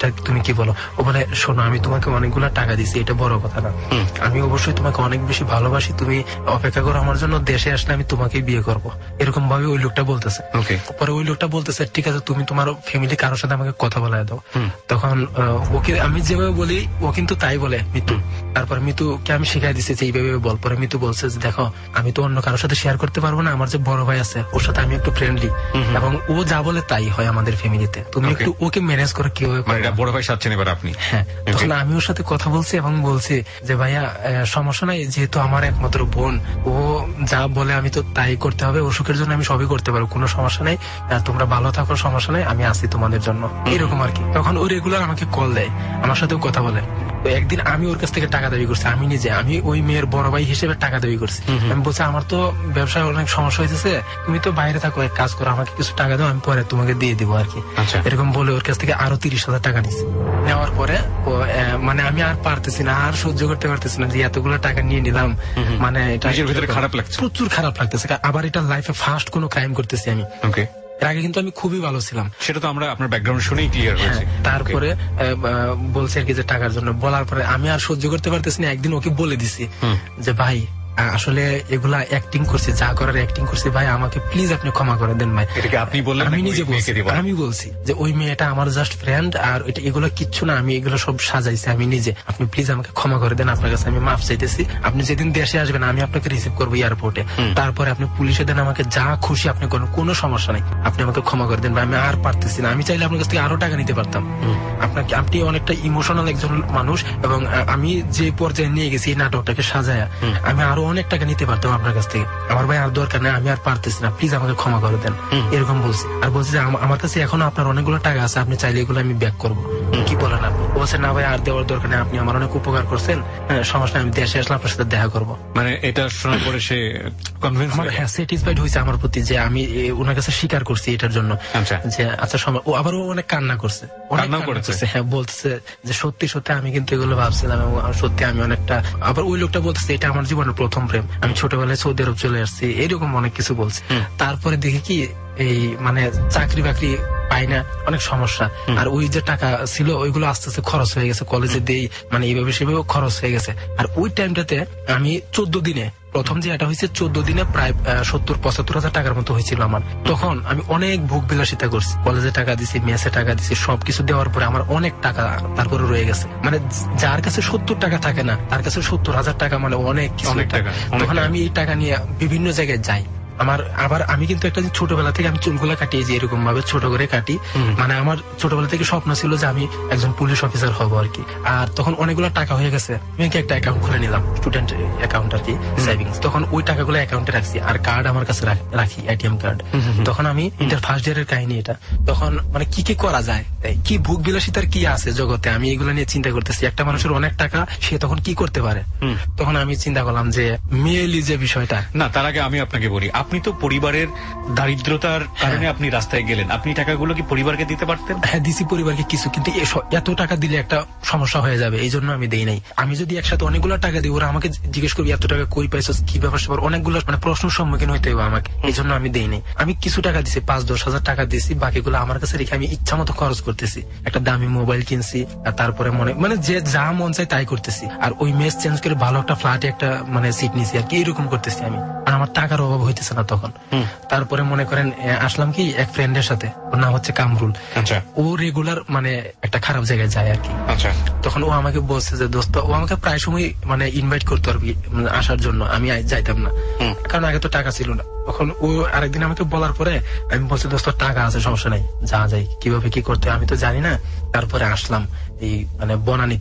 [SPEAKER 3] কি বলো? ও বলে শোনো আমি তোমাকে অনেকগুলো টাকা দিচ্ছি, এটা বড় কথা না, আমি অবশ্যই তোমাকে অনেক বেশি ভালোবাসি, তুমি অপেক্ষা করো আমার জন্য, দেশে আসলে আমি তোমাকে বিয়ে করব, এরকম ভাবে ওই লোকটা বলতেছে। পরে ওই লোকটা বলতেছে ঠিক আছে তুমি তোমার ফ্যামিলি কারোর সাথে আমাকে কথা বলায় দাও। তখন ওকে আমি যেভাবে বলি ও কিন্তু তাই বলে মিতু। তারপর মিতুকে আমি শিখাই দিচ্ছি যে এইভাবে বল। পরে মিতু বলছে যে দেখো আমি তো অন্য কারোর সাথে শেয়ার করতে পারবো না, আমার যে বড় ভাই আছে ওর সাথে আমি একটু ফ্রেন্ডলি, এবং ও যা বলে তাই হয় আমাদের ফ্যামিলিতে, তুমি একটু ওকে ম্যানেজ করে কিভাবে।
[SPEAKER 5] বড় ভাই সাথে এবার আপনি?
[SPEAKER 3] হ্যাঁ, তখন আমি ওর সাথে কথা বলছি এবং বলছি যে ভাইয়া সমস্যা নাই, যেহেতু আমার একমাত্র বোন, ও যা বলে আমি তো তাই করতে হবে, ও সুখের জন্য আমি সবই করতে পারবো, কোনো সমস্যা নেই, তোমরা ভালো থাকো, সমস্যা নেই, আমি আছি তোমাদের জন্য, এরকম আর কি। তখন ও রেগুলার আমাকে কল দেয়, আমার সাথেও কথা বলে। তো একদিন আমি ওর কাছ থেকে টাকা দাবি করছি, আমি ওই মেয়ের বড় ভাই হিসেবে টাকা দাবি করছি। আমি বলছি আমার তো ব্যবসায় অনেক সমস্যা হয়েছে, তুমি তো বাইরে থাকো, এক কাজ করো আমাকে কিছু টাকা দাও, আমি পরে তোমাকে দিয়ে দিবো আর কি। এরকম বলে ওর কাছ থেকে আরো 30,000 টাকা নিচ্ছি। নেওয়ার পরে মানে আমি আর পারতেছি না, আর সহ্য করতে পারতেছি না যে এতগুলো টাকা নিয়ে নিলাম, মানে এটা
[SPEAKER 5] খারাপ লাগছে,
[SPEAKER 3] প্রচুর খারাপ লাগতেছে। আবার এটা লাইফে ফার্স্ট কোনো ক্রাইম করতেছি আমি। এর আগে কিন্তু আমি খুবই ভালো ছিলাম,
[SPEAKER 5] সেটা তো আমরা আপনার ব্যাকগ্রাউন্ড শুনেই ক্লিয়ার হয়েছে।
[SPEAKER 3] তারপরে বলছে আর কি যে টাকার জন্য। বলার পরে আমি আর সহ্য করতে পারতেছি না, একদিন ওকে বলে দিছি যে ভাই আসলে এগুলা অ্যাক্টিং করছি, যা করার অ্যাক্টিং করছি, ভাই আমাকে প্লিজ আপনি ক্ষমা করে দেন ভাই।
[SPEAKER 5] আপনি বললেন?
[SPEAKER 3] আমি নিজে বলছি, আমি বলছি যে ওই মেয়েটা আমার জাস্ট ফ্রেন্ড, আর এগুলো কিচ্ছু না, আমি এগুলো সব সাজাইছি আমি নিজে, আপনি প্লিজ আমাকে ক্ষমা করে দেন, আপনার কাছে আমি মাফ চাইতেছি, আপনি যেদিন দেশে আসবেন আমি আপনাকে রিসিভ করবো এয়ারপোর্টে, তারপরে আপনি পুলিশে দেন, আমাকে যা খুশি আপনি করেন, কোনো সমস্যা নাই, আপনি আমাকে ক্ষমা করে দেন ভাই, আমি আর পারতেছি না, আমি চাইলে আপনার কাছ থেকে আরো টাকা নিতে পারতাম, আপনাকে, আপনি অনেকটা ইমোশনাল একজন মানুষ, এবং আমি যে পর্যায়ে নিয়ে গেছি এই নাটকটাকে সাজায়া, আমি আরো অনেক টাকা নিতে পারতাম আপনার কাছ থেকে, আমার ভাই আর দরকার নেই, আমি আর পারতেছি না, প্লিজ আমাকে ক্ষমা করে দেন, এরকম বলছি। আর বলছি যে আমার কাছে এখনো আপনার অনেকগুলো টাকা আছে, আপনি চাইলে এগুলো আমি ব্যাক করবো, কি বলেন আপনি? বলছে না ভাই আর দেওয়ার দরকার নেই, আপনি আমার অনেক উপকার করছেন, সমস্যা আমি দেশে আসলে আপনার সাথে দেখা করবো।
[SPEAKER 5] মানে এটা শোনার পরে সে কনভিন্স,
[SPEAKER 3] হ্যাঁ স্যাটিসফাইড হয়েছে আমার প্রতি, যে আমি ওনার কাছে স্বীকার করছি এটার জন্য যে আচ্ছা সময়। ও আবার অনেক কান্না করছে, হ্যাঁ বলতেছে যে সত্যি সত্যি আমি কিন্তু এগুলো ভাবছিলাম, সত্যি আমি অনেকটা। আবার ওই লোকটা বলতেছে এটা আমার জীবনের প্রথম প্রেম, আমি ছোটবেলায় সৌদি আরব চলে আসছি, এরকম অনেক কিছু বলছে। তারপরে দেখি কি এই মানে চাকরি বাকরি পাই না, অনেক সমস্যা, আর ওই যে টাকা ছিল ওইগুলো আস্তে আস্তে খরচ হয়ে গেছে, কলেজে দিই মানে এইভাবে সেভাবে খরচ হয়ে গেছে। আর ওই টাইমটাতে আমি 14 দিনে, প্রথম যে এটা হয়েছে 14 দিনে প্রায় 70-75,000 টাকার মতো হয়েছিল আমার। তখন আমি অনেক ভোগ বিলাসিতা করছি, কলেজে টাকা দিছি, মেসে টাকা দিছি, সবকিছু দেওয়ার পরে আমার অনেক টাকা তারপরে রয়ে গেছে। মানে যার কাছে 70 টাকা থাকে না তার কাছে 70,000 টাকা মানে অনেক টাকা। তখন আমি এই টাকা নিয়ে বিভিন্ন জায়গায় যাই। আবার আমি কিন্তু একটা ছোটবেলা থেকে আমি চুলগুলা কাটিয়েছি এরকম ভাবে ছোট করে কাটি, মানে আমার ছোটবেলা থেকে স্বপ্ন ছিল যে আমি একজন পুলিশ অফিসার হবো আর কি। আর তখন অনেকগুলো টাকা হয়ে গেছে, ব্যাংকে একটা অ্যাকাউন্ট খুলে নিলাম, স্টুডেন্ট অ্যাকাউন্ট আর কি, সেভিংস। তখন ওই টাকাগুলো অ্যাকাউন্টে রাখছি, আর কার্ড আমার কাছে রাখি, এটিএম কার্ড। তখন আমি ইন্টার ফার্স্ট ইয়ারের কাহিনী এটা। তখন মানে কি করা যায়, কি ভোগ বিলাসিতার কি আছে জগতে, আমি এগুলো নিয়ে চিন্তা করতেছি। একটা মানুষের অনেক টাকা, সে তখন কি করতে পারে। তখন আমি চিন্তা করলাম যে মেয়েলি যে বিষয়টা
[SPEAKER 5] না, তার আগে আমি আপনাকে বলি, আপনি তো পরিবারের দারিদ্রতার কারণে আপনি রাস্তায় গেলেন, আপনি টাকাগুলো কি পরিবারকে দিতে পারতেন?
[SPEAKER 3] হ্যাঁ দিছি পরিবারকে কিছু, কিন্তু এত টাকা দিলে একটা সমস্যা হয়ে যাবে, এই জন্য আমি দেই নাই। আমি যদি একসাথে অনেকগুলো টাকা দিই, ওরা আমাকে জিজ্ঞেস করবি এত টাকা কই পাইছো, কি ব্যাপার স্যাপার, অনেকগুলো মানে প্রশ্নের সম্মুখীন হইতে হবে আমাকে, এই জন্য আমি দেই নাই। আমি কিছু টাকা দিছি, 5-10 হাজার টাকা দিছি, বাকিগুলো আমার কাছে রেখে আমি ইচ্ছা মতো খরচ করতেছি। একটা দামি মোবাইল কিনছি, আর তারপরে মানে যে যা মন চাই তাই করতেছি। আর ওই মেস চেঞ্জ করে ভালো একটা ফ্ল্যাটে একটা মানে সিট নিছি আর কি, এরকম করতেছি আমি। আর আমার টাকার অভাব হইতেছে না তখন। তারপরে মনে করেন আসলাম কি এক ফ্রেন্ডের সাথে, ওর নাম হচ্ছে কামরুল। ও রেগুলার মানে একটা খারাপ জায়গায় যায় আর কি। তখন ও আমাকে বলছে যে দোস্ত, ও আমাকে প্রায় সময় মানে ইনভাইট করতো আর কি আসার জন্য, আমি যাইতাম না, কারণ আগে তো টাকা ছিল না। তখন ও আরেকদিন আমাকে বলার পরে আমি বলছি দোস্ত টাকা আছে, সমস্যা নাই, যা যাই, কিভাবে কি করতে আমি তো জানি না। তারপরে আসলাম এই মানে বনানীতে,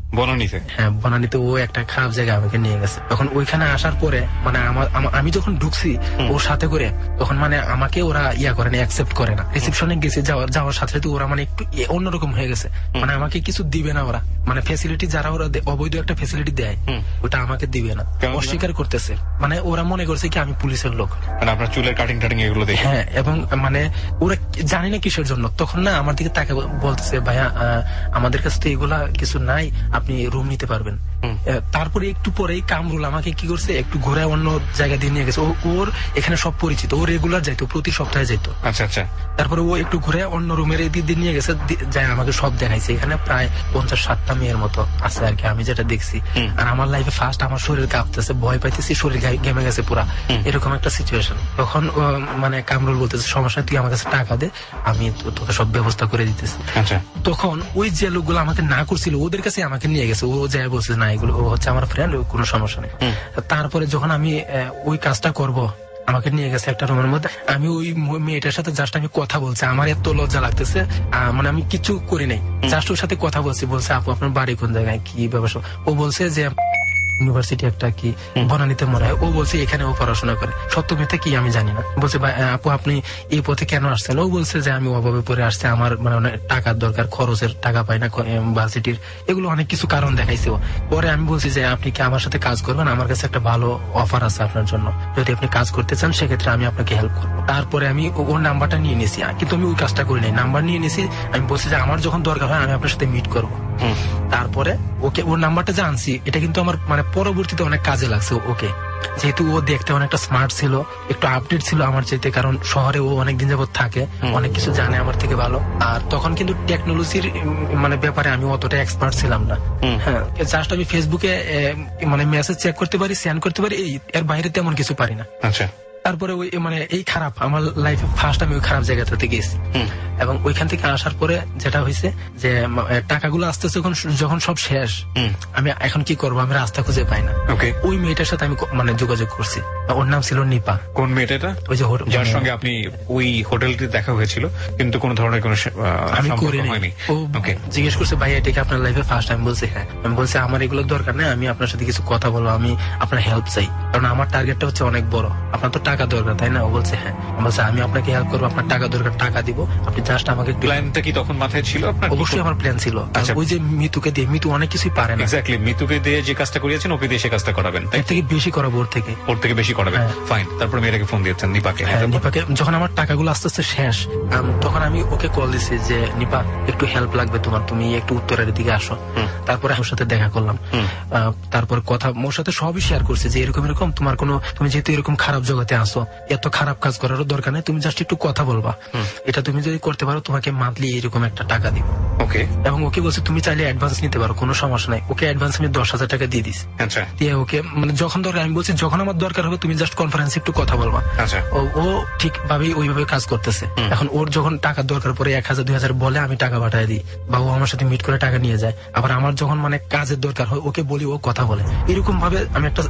[SPEAKER 3] বনানীতে? হ্যাঁ, বনানীতে ও একটা খারাপ জায়গায় আমাকে নিয়ে গেছে। তখন ওইখানে আসার পরে মানে আমি যখন ঢুকছি ওর সাথে করে, তখন মানে আমাকে ওরা করে না, অ্যাকসেপ্ট করে না। রিসেপশনে গেছি, যাওয়ার সাথে সাথে ওরা মানে একটু অন্যরকম হয়ে গেছে, মানে আমাকে কিছু দিবে না ওরা, মানে ফ্যাসিলিটি যারা ওরা অবৈধ একটা ফ্যাসিলিটি দেয় ওটা আমাকে দিবে না, অস্বীকার করতেছে। মানে ওরা মনে করছে কি আমি পুলিশের লোক,
[SPEAKER 5] মানে আপনার চুলের কাটিং টাটিং এগুলো দেখে।
[SPEAKER 3] হ্যাঁ, এবং মানে ওরা জানি না কিসের জন্য। তখন না আমার দিকে তাকে বলতেছে, ভাইয়া আমাদের কাছে তো এগুলা কিছু নাই, আপনি রুম নিতে পারবেন। তারপরে একটু পরেই কামরুল আমাকে কি করছে, একটু ঘুরে অন্য জায়গা দিয়ে নিয়ে গেছে। ওর এখানে সব পরিচিত, ও রেগুলার যাইতো, প্রতি সপ্তাহে যাইতো।
[SPEAKER 5] আচ্ছা আচ্ছা।
[SPEAKER 3] তারপরে ও একটু ঘুরে অন্য রুমের দিয়ে নিয়ে গেছে, যাই আমাকে সব দেখাইছে। এখানে প্রায় 50-60টা মেয়ের মতো আছে আর কি, আমি যেটা দেখছি। আর আমার লাইফে ফার্স্ট আমার শরীর কাঁপতেছে, ভয় পাইতেছি, শরীর ঘেমে গেছে পুরা, এরকম একটা সিচুয়েশন। তখন মানে কামরুল বলতেছে, সমস্যা তুই আমার কাছে টাকা দে, আমি তোকে সব ব্যবস্থা করে দিতেছি। তখন ওই যে লোকগুলো আমাকে না করছিল ওদের কাছে আমাকে নিয়ে গেছে। ও যাই বলছে না এগুলো ও হচ্ছে আমার ফ্রেন্ড, কোনো সমস্যা নেই। তারপরে যখন আমি ওই কাজটা করব, আমাকে নিয়ে গেছে একটা রুমের মধ্যে। আমি ওই মেয়েটার সাথে জাস্ট আমি কথা বলছি, আমার এত লজ্জা লাগতেছে, মানে আমি কিছু করি নাই, জাস্ট ওর সাথে কথা বলছি। বলছে আপু আপনার বাড়ি কোন জায়গায়, কি ব্যবসা? ও বলছে যে ইউনিভার্সিটি একটা কি বনানীতে মনে হয়। ও বলছে এখানে ও পড়াশোনা করে, সত্য মিথ্যা কি আমি জানি না। বলছে আপু আপনি এই পথে কেন আসছেন? ও বলছে যে আমি অভাবে পড়ে আসছে, আমার মানে অনেক টাকার দরকার, খরচের টাকা পাই না ইউনিভার্সিটির, এগুলো অনেক কিছু কারণ দেখাইছে। পরে আমি বলছি যে আপনি কি আমার সাথে কাজ করবেন, আমার কাছে একটা ভালো অফার আছে আপনার জন্য, যদি আপনি কাজ করতে চান সেক্ষেত্রে আমি আপনাকে হেল্প করবো। তারপরে আমি ওর নাম্বারটা নিয়ে নিয়েছি, কিন্তু আমি ওই কাজটা করি নাই, নাম্বার নিয়ে নিয়েছি। আমি বলছি যে আমার যখন দরকার হয় আমি আপনার সাথে মিট করবো। তারপরে ওকে ওর নাম্বারটা যে আনছি, এটা কিন্তু আমার মানে পরবর্তীতে অনেক কাজে লাগছে ওকে, যেহেতু ও দেখতে অনেকটা স্মার্ট ছিল, একটু আপডেট ছিল আমার চাইতে, কারণ শহরে ও অনেকদিন যাবত থাকে, অনেক কিছু জানে আমার থেকে ভালো। আর তখন কিন্তু টেকনোলজির মানে ব্যাপারে আমি অতটা এক্সপার্ট ছিলাম না। হ্যাঁ, জাস্ট আমি ফেসবুকে মানে মেসেজ চেক করতে পারি, সেন্ড করতে পারি, এর বাইরে তেমন কিছু পারি না।
[SPEAKER 5] আচ্ছা।
[SPEAKER 3] তারপরে ওই মানে এই খারাপ আমার লাইফে ফার্স্ট আমি ওই খারাপ জায়গাটাতে গেছি, এবং ওইখান থেকে আসার পরে যেটা হয়েছে যে টাকাগুলো আস্তে আস্তে যখন সব শেষ, আমি এখন কি করবো, আমি রাস্তা খুঁজে পাই না। ওই মেয়েটার সাথে আমি মানে যোগাযোগ করছি, ওর নাম ছিল নিপা।
[SPEAKER 5] কোন মেয়েটা?
[SPEAKER 3] ওই যে
[SPEAKER 5] যার সঙ্গে আপনি ওই হোটেলটি দেখা হয়েছিল কিন্তু কোন ধরনের কোনো
[SPEAKER 3] আমি করিনি। ও জিজ্ঞেস করছে ভাই এটা কি আপনার লাইফে ফার্স্ট? আমি বলছি হ্যাঁ। আমি বলছি আমার এগুলোর দরকার নেই, আমি আপনার সাথে কিছু কথা বলবো, আমি আপনার হেল্প চাই, কারণ আমার টার্গেটটা হচ্ছে অনেক বড়, আপনার তো টাকা দরকার তাই না? ও বলছে হ্যাঁ। বলছে আমি আপনাকে হেল্প করবো, আপনার টাকা দরকার, টাকা দিব, আপনি জাস্ট আমাকে।
[SPEAKER 5] প্ল্যানটা কি তখন মাথায় ছিল আপনার?
[SPEAKER 3] অবশ্যই আমার প্ল্যান ছিল। ওই যে মিতুকে দিয়ে, মিতু অনেক কিছুই পারে না।
[SPEAKER 5] এক্স্যাক্টলি, মিতুকে দিয়ে যে কাজটা করিয়েছেন ওকে দিয়ে সে কাজটা করাবেন,
[SPEAKER 3] এর থেকে বেশি করাবো, ওর থেকে
[SPEAKER 5] বেশি করাবেন। ফাইন। তারপরে মেয়েটাকে ফোন দিয়েছেন, নিপাকে।
[SPEAKER 3] নিপাকে যখন আমার টাকাগুলো আস্তে আস্তে শেষ, তখন আমি ওকে কল দিছি যে নিপা একটু হেল্প লাগবে তোমার, তুমি একটু উত্তরের দিকে আসো। তারপরে ওর সাথে দেখা করলাম, তারপর কথা ওর সাথে সবই শেয়ার করছে যে এরকম এরকম তোমার কোনো, তুমি যেহেতু এরকম খারাপ জগতে আসো, এত খারাপ কাজ করারও দরকার নেই, তুমি জাস্ট একটু কথা বলবা, এটা তুমি যদি করতে পারো তোমাকে মান্থলি এরকম একটা টাকা দিব।
[SPEAKER 5] ওকে।
[SPEAKER 3] এবং ওকে বলছে তুমি চাইলে অ্যাডভান্স নিতে পারো, কোনো সমস্যা নাই। ওকে অ্যাডভান্স আমি 10,000 টাকা দিয়ে দিস।
[SPEAKER 5] আচ্ছা।
[SPEAKER 3] দিয়ে ওকে মানে যখন দরকার, আমি বলছি যখন আমার দরকার হবে তুমি জাস্ট কনফারেন্সে একটু কথা বলবা।
[SPEAKER 5] আচ্ছা।
[SPEAKER 3] ও ঠিক ভাবেই ওইভাবে কাজ করতেছে। এখন ওর যখন টাকার দরকার পরে 1,000-2,000 বলে আমি টাকা পাঠাই দিই, বা ও আমার সাথে মিট করে টাকা নিয়ে যায়। আবার আমার যখন মানে কাজের দরকার হয় ওকে বলি, ও কথা বলে। এরকম ভাবে আমি একটা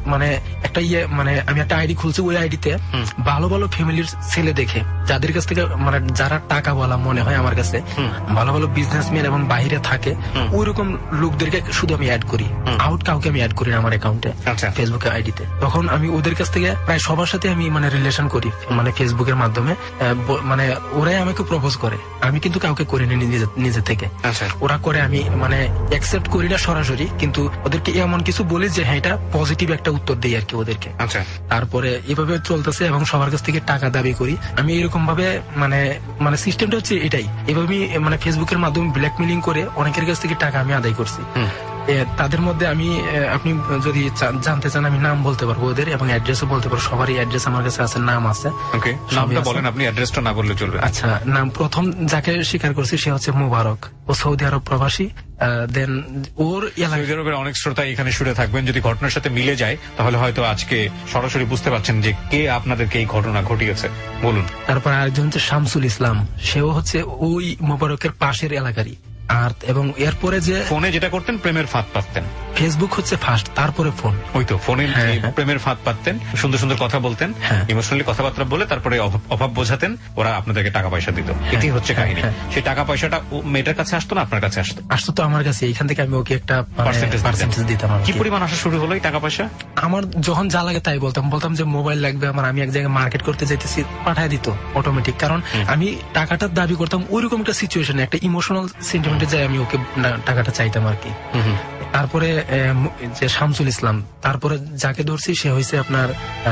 [SPEAKER 3] মানে আমি একটা আইডি খুলছি, ওই আইডিতে ভালো ভালো ফ্যামিলির ছেলে দেখে, যাদের কাছ থেকে মানে যারা টাকা বলা মনে হয় আমার কাছে, ভালো ভালো বিজনেসম্যান এবং বাইরে থাকে, ওইরকম লোকদেরকে শুধু আমি অ্যাড করি, আউট কাউকে আমি অ্যাড করি না আমার অ্যাকাউন্টে, ফেসবুকে আইডিতে। তখন আমি ওদের কাছ থেকে প্রায় সবার সাথে আমি মানে রিলেশন করি, মানে ফেসবুকের মাধ্যমে, মানে ওরাই আমাকে প্রপোজ করে, আমি কিন্তু কাউকে করিনি নিজে থেকে। ওরা করে, আমি মানে অ্যাকসেপ্ট করি না সরাসরি, কিন্তু ওদেরকে এমন কিছু বলি যে হ্যাঁ এটা পজিটিভ একটা উত্তর দিই আর কি ওদেরকে। তারপরে এভাবে চলতেছে এবং সবার কাছ থেকে টাকা দাবি করি আমি এরকম ভাবে, মানে সিস্টেমটা হচ্ছে এটাই। এভাবে মানে ফেসবুকের মাধ্যমে ব্ল্যাকমেলিং করে অনেকের কাছ থেকে টাকা আমি আদায় করছি। তাদের মধ্যে আপনি যদি জানতে চান আমি নাম বলতে পারবো ওদের, এবং অ্যাড্রেসও বলতে পারবো, সবারই অ্যাড্রেস আমার কাছে আছে, নাম আছে।
[SPEAKER 5] বলেন, আপনি অ্যাড্রেসটা না বললে চলবে।
[SPEAKER 3] আচ্ছা, নাম প্রথম যাকে স্বীকার করছি সে হচ্ছে মুবারক, ও সৌদি আরব প্রবাসী। দেন ওর
[SPEAKER 5] সৌদি আরবের অনেক শ্রোতা এখানে শুনে থাকবেন, যদি ঘটনার সাথে মিলে যায় তাহলে হয়তো আজকে সরাসরি বুঝতে পারছেন যে কে আপনাদেরকে এই ঘটনা ঘটিয়েছে। বলুন।
[SPEAKER 3] তারপর আরেকজন হচ্ছে শামসুল ইসলাম, সেও হচ্ছে ওই মুবারকের পাশের এলাকারই। আর এবং এরপরে যে
[SPEAKER 5] ফোনে যেটা করতেন প্রেমের ফাঁদ পাততেন,
[SPEAKER 3] ফেসবুক হচ্ছে ফার্স্ট, তারপরে ফোন।
[SPEAKER 5] ওই তো ফোনে প্রেমের ফাঁদ পাততেন, সুন্দর সুন্দর কথা বলতেন, ইমোশনালি কথাবার্তা বলে তারপরে অভাব বোঝাতেন, ওরা আপনাদেরকে টাকা পয়সা দিত। এটি হচ্ছে কাহিনী। সেই টাকা পয়সাটা মেয়েটার কাছে আসতো না আপনার কাছে আসতো
[SPEAKER 3] তো আমার কাছে। এইখান থেকে আমি ওকে একটা পার্সেন্টেজ দিতাম।
[SPEAKER 5] কি পরিমাণ আসা শুরু হলো এই টাকা পয়সা?
[SPEAKER 3] আমার যখন যা লাগে তাই বলতাম যে মোবাইল লাগবে আমার, আমি এক জায়গায় মার্কেট করতে যাইতেছি, পাঠায় দিত অটোমেটিক। কারণ আমি টাকাটার দাবি করতাম ওইরকম একটা সিচুয়েশনে, একটা ইমোশনাল সেন্টিমেন্টে যাই আমি ওকে টাকাটা চাইতাম আর কি। তারপরে যে শামসুল ইসলাম, তারপরে যাকে ধরছি সে হয়েছে আপনার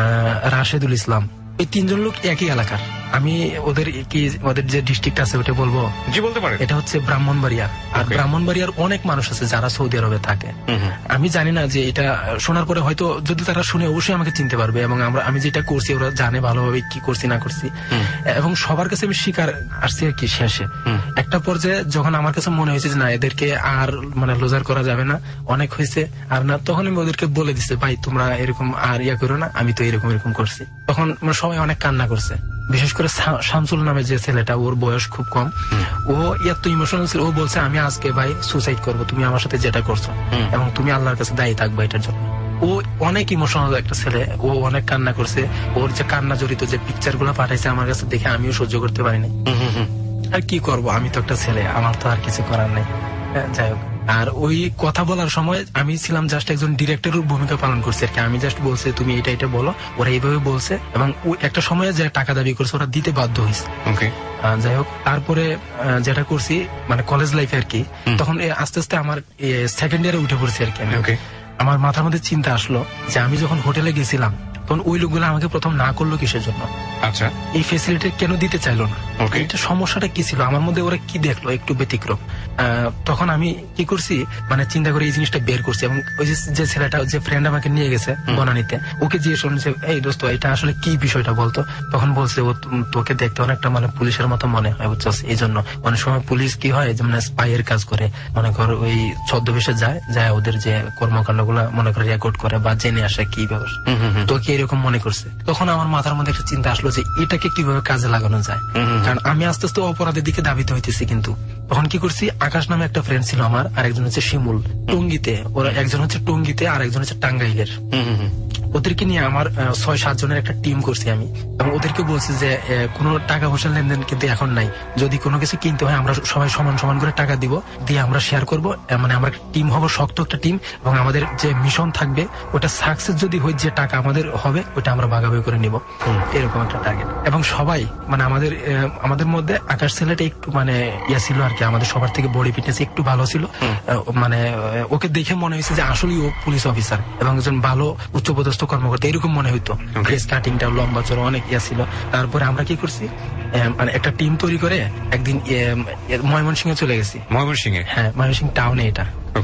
[SPEAKER 3] রাশেদুল ইসলাম। এই তিনজন লোক একই এলাকার। আমি ওদের যে ডিস্ট্রিক্ট আছে ওটা বলবো?
[SPEAKER 5] জি বলতে পারেন।
[SPEAKER 3] এটা হচ্ছে ব্রাহ্মণবাড়িয়া। আর ব্রাহ্মণবাড়িয়ার অনেক মানুষ আছে যারা সৌদি আরবে থাকে। আমি জানি না যে এটা শোনার পরে হয়তো যদি তারা শুনে অবশ্যই আমাকে চিনতে পারবে, এবং আমি যেটা করছি ওরা জানে ভালোভাবে কি করছি না করছি, এবং সবার কাছে আমি শিকার আসছি আর কি। শেষে একটা পর্যায়ে যখন আমার কাছে মনে হয়েছে যে না এদেরকে আর মানে লোজার করা যাবে না, অনেক হয়েছে আর না, তখন আমি ওদেরকে বলে দিচ্ছি ভাই তোমরা এরকম আর করো না, আমি তো এরকম করছি। তখন সবাই অনেক কান্না করছে, বিশেষ করে শামসুল নামে যে ছেলেটা, ওর বয়স খুব কম, ও এত ইমোশনাল ছিল। ও বলছে আমি আজকে ভাই সুসাইড করবো, তুমি আমার সাথে যেটা করছো, এবং তুমি আল্লাহর কাছে দায়ী থাকবে এটার জন্য। ও অনেক ইমোশনাল একটা ছেলে, ও অনেক কান্না করছে। ওর যে কান্না জড়িত যে পিকচার গুলো পাঠাইছে আমার কাছে, দেখে আমিও সহ্য করতে পারিনি। আর কি করব, আমি তো একটা ছেলে, আমার তো আর কিছু করার নেই। যাই হোক, আর ওই কথা বলার সময় আমি ছিলাম জাস্ট একজন ডিরেক্টরের ভূমিকা পালন করছি আর কি। আমি জাস্ট বলছি তুমি এটা বলো, ওরা এইভাবে বলছে, এবং একটা সময়ে যে টাকা দাবি করছে ওরা দিতে বাধ্য হয়েছে। যাই হোক, তারপরে যেটা করছি মানে কলেজ লাইফে আর কি, তখন আস্তে আস্তে আমার সেকেন্ড ইয়ারে উঠে পড়ছি আর কি। আমার মাথার মধ্যে চিন্তা আসলো যে আমি যখন হোটেলে গেছিলাম তখন ওই লোকগুলো আমাকে প্রথম না করলো কিসের জন্য,
[SPEAKER 5] আচ্ছা
[SPEAKER 3] এই ফেসিলিটি কেন দিতে চাইলো না, এটা সমস্যাটা কি ছিল আমার মধ্যে, ওরা কি দেখলো একটু ব্যতিক্রম। তখন আমি কি করছি মানে চিন্তা করে এই জিনিসটা বের করছি, এবং ওই যে ছেলেটা যে ফ্রেন্ড আমাকে নিয়ে গেছে বনানীতে, ওকে জিজ্ঞেস করছে এই দোস্ত এটা আসলে কি বিষয়টা বলতো। তখন বলছে ও তোকে দেখতে অনেকটা মানে পুলিশের মতো মনে হয়, বুঝছস, এই জন্য অনেক সময় পুলিশ কি হয় যে মানে স্পাইয়ের কাজ করে, মনে কর ওই ছদ্মবেশে যায় ওদের যে কর্মকাণ্ড গুলা মনে করে রেকর্ড করে বা জেনে আসে কি ব্যবস্থা, তোকে এরকম মনে করছে। তখন আমার মাথার মধ্যে একটা চিন্তা আসলো যে এটাকে কিভাবে কাজে লাগানো যায়, কারণ আমি আস্তে আস্তে অপরাধের দিকে ধাবিত হইতেছি। কিন্তু তখন কি করছি, আকাশ নামে একটা ফ্রেন্ড ছিল আমার, আর একজন হচ্ছে শিমুল টঙ্গিতে, ওরা একজন হচ্ছে টঙ্গিতে আর একজন হচ্ছে টাঙ্গাইলের। ওদেরকে নিয়ে আমার 6-7 জনের একটা টিম করছি আমি, এবং ওদেরকে বলছি যে কোনো টাকা পয়সা লেনদেন কিন্তু এখন নাই, যদি কোনো কিছু কিনতে হয় আমরা সবাই সমান সমান করে টাকা দিব, দিয়ে আমরা শেয়ার করব, মানে আমরা টিম হবো, শক্ত একটা টিম, এবং আমাদের যে মিশন থাকবে ওটা সাকসেস যদি হয়, যে টাকা আমাদের হবে ওটা আমরা ভাগাভাগি করে নিব, এরকম একটা টার্গেট। এবং সবাই মানে আমাদের মধ্যে আকাশ ছেলেটা একটু মানে ইয়া ছিল আর কি, আমাদের সবার থেকে বডি ফিটনেস একটু ভালো ছিল, মানে ওকে দেখে মনে হয়েছে যে আসলেই ও পুলিশ অফিসার এবং একজন ভালো উচ্চপদস্থ কর্মকর্তা, এরকম মনে হইতো। ফেস কাটিংটা লম্বা চড়া অনেক ইয়া ছিল। তারপরে আমরা কি করছি, মানে একটা টিম তৈরি করে একদিন ময়মনসিংহে চলে গেছি।
[SPEAKER 5] ময়মনসিংহে? হ্যাঁ,
[SPEAKER 3] ময়মনসিংহ টাউনে এটা।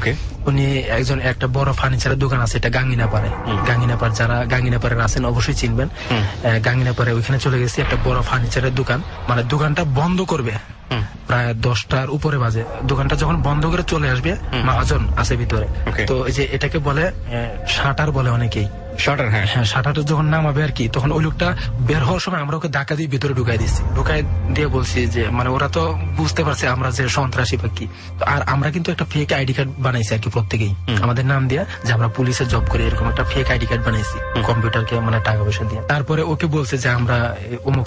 [SPEAKER 3] উনি একটা বড় ফার্নিচারের দোকান আছে, এটা গাঙ্গিনাপাড়ে। যারা গাঙ্গিনাপাড়ে আছেন অবশ্যই চিনবেন। গাঙ্গিনাপাড়ে ওইখানে চলে গেছি, একটা বড় ফার্নিচারের দোকান, মানে দোকানটা বন্ধ করবে প্রায় 10টার উপরে বাজে। দোকানটা যখন বন্ধ করে চলে আসবে, মহাজন আছে ভিতরে, তো এই যে এটাকে বলে শাটার বলে অনেকেই, শাটার। হ্যাঁ, শাটারটা যখন নামাবে আর কি, তখন ওই লোকটা বের হওয়ার সময় আমরা ওকে ধাক্কা দিয়ে ভিতরে ঢুকাই দিচ্ছি। ঢুকাই দিয়ে বলছি যে মানে ওরা তো বুঝতে পারছে আমরা যে সন্ত্রাসী বা কি, আর আমরা কিন্তু একটা ফেক আইডি কার্ড বানাইছি আর কি, প্রত্যেকেই আমাদের নাম দিয়ে যে আমরা পুলিশে জব করি, এরকম একটা ফেক আইডি কার্ড বানাইছি কম্পিউটারকে মানে টাকা পয়সা দিয়ে। তারপরে ওকে বলছে যে আমরা অমুক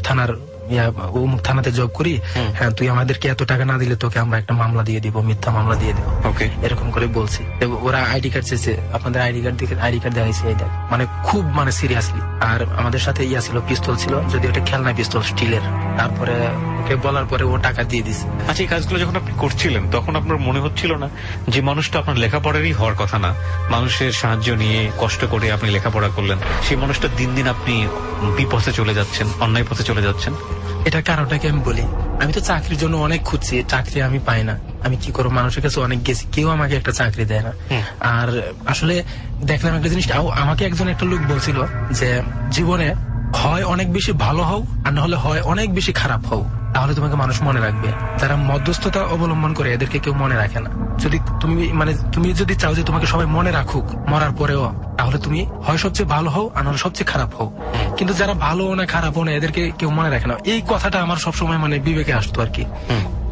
[SPEAKER 3] থানাতে জব করি, হ্যাঁ তুই আমাদেরকে এত টাকা না দিলে তোকে আমরা একটা মামলা দিয়ে দিব, মিথ্যা মামলা দিয়ে দিব, এরকম করে বলছি। ওরা আইডি কার্ড চেয়েছে, আপনাদের আইডি কার্ড দেখাইছে, এই দেখ, মানে খুব মানে সিরিয়াসলি। আর আমাদের সাথে ইয়া ছিল, পিস্তল ছিল, যদি ওটা খেলনা পিস্তল স্টিলের। তারপরে ওকে বলার পরে ও টাকা দিয়ে দিছে।
[SPEAKER 5] আচ্ছা, এই কাজগুলো যখন আপনি করছিলেন তখন আপনার মনে হচ্ছিল না যে মানুষটা আপনার লেখাপড়ারই হওয়ার কথা না, মানুষের সাহায্য নিয়ে কষ্ট করে আপনি লেখাপড়া করলেন, সেই মানুষটা দিন দিন আপনি বিপথে চলে যাচ্ছেন, অন্যায় পথে চলে যাচ্ছেন?
[SPEAKER 3] এটার কারণটাকে আমি বলি, আমি তো চাকরির জন্য অনেক খুঁজছি, চাকরি আমি পাই না। আমি কি করবো, মানুষের কাছে অনেক গেছি, কেউ আমাকে একটা চাকরি দেয় না। আর আসলে দেখলাম একটা জিনিস, আমাকে একজন একটা লোক বলছিল যে জীবনে হয় অনেক বেশি ভালো হও, আর না হলে হয় অনেক বেশি খারাপ হও, তাহলে তোমাকে মানুষ মনে রাখবে। যারা মধ্যস্থতা অবলম্বন করে এদেরকে কেউ মনে রাখে না। যদি তুমি যদি চাও যে তোমাকে সবাই মনে রাখুক মরার পরেও, তাহলে তুমি হয় সবচেয়ে ভালো হও, আর নাহলে সবচেয়ে খারাপ হও। কিন্তু যারা ভালো না খারাপ না এদেরকে কেউ মনে রাখে না। এই কথাটা আমার সবসময় মানে বিবেকে আসতো আর কি।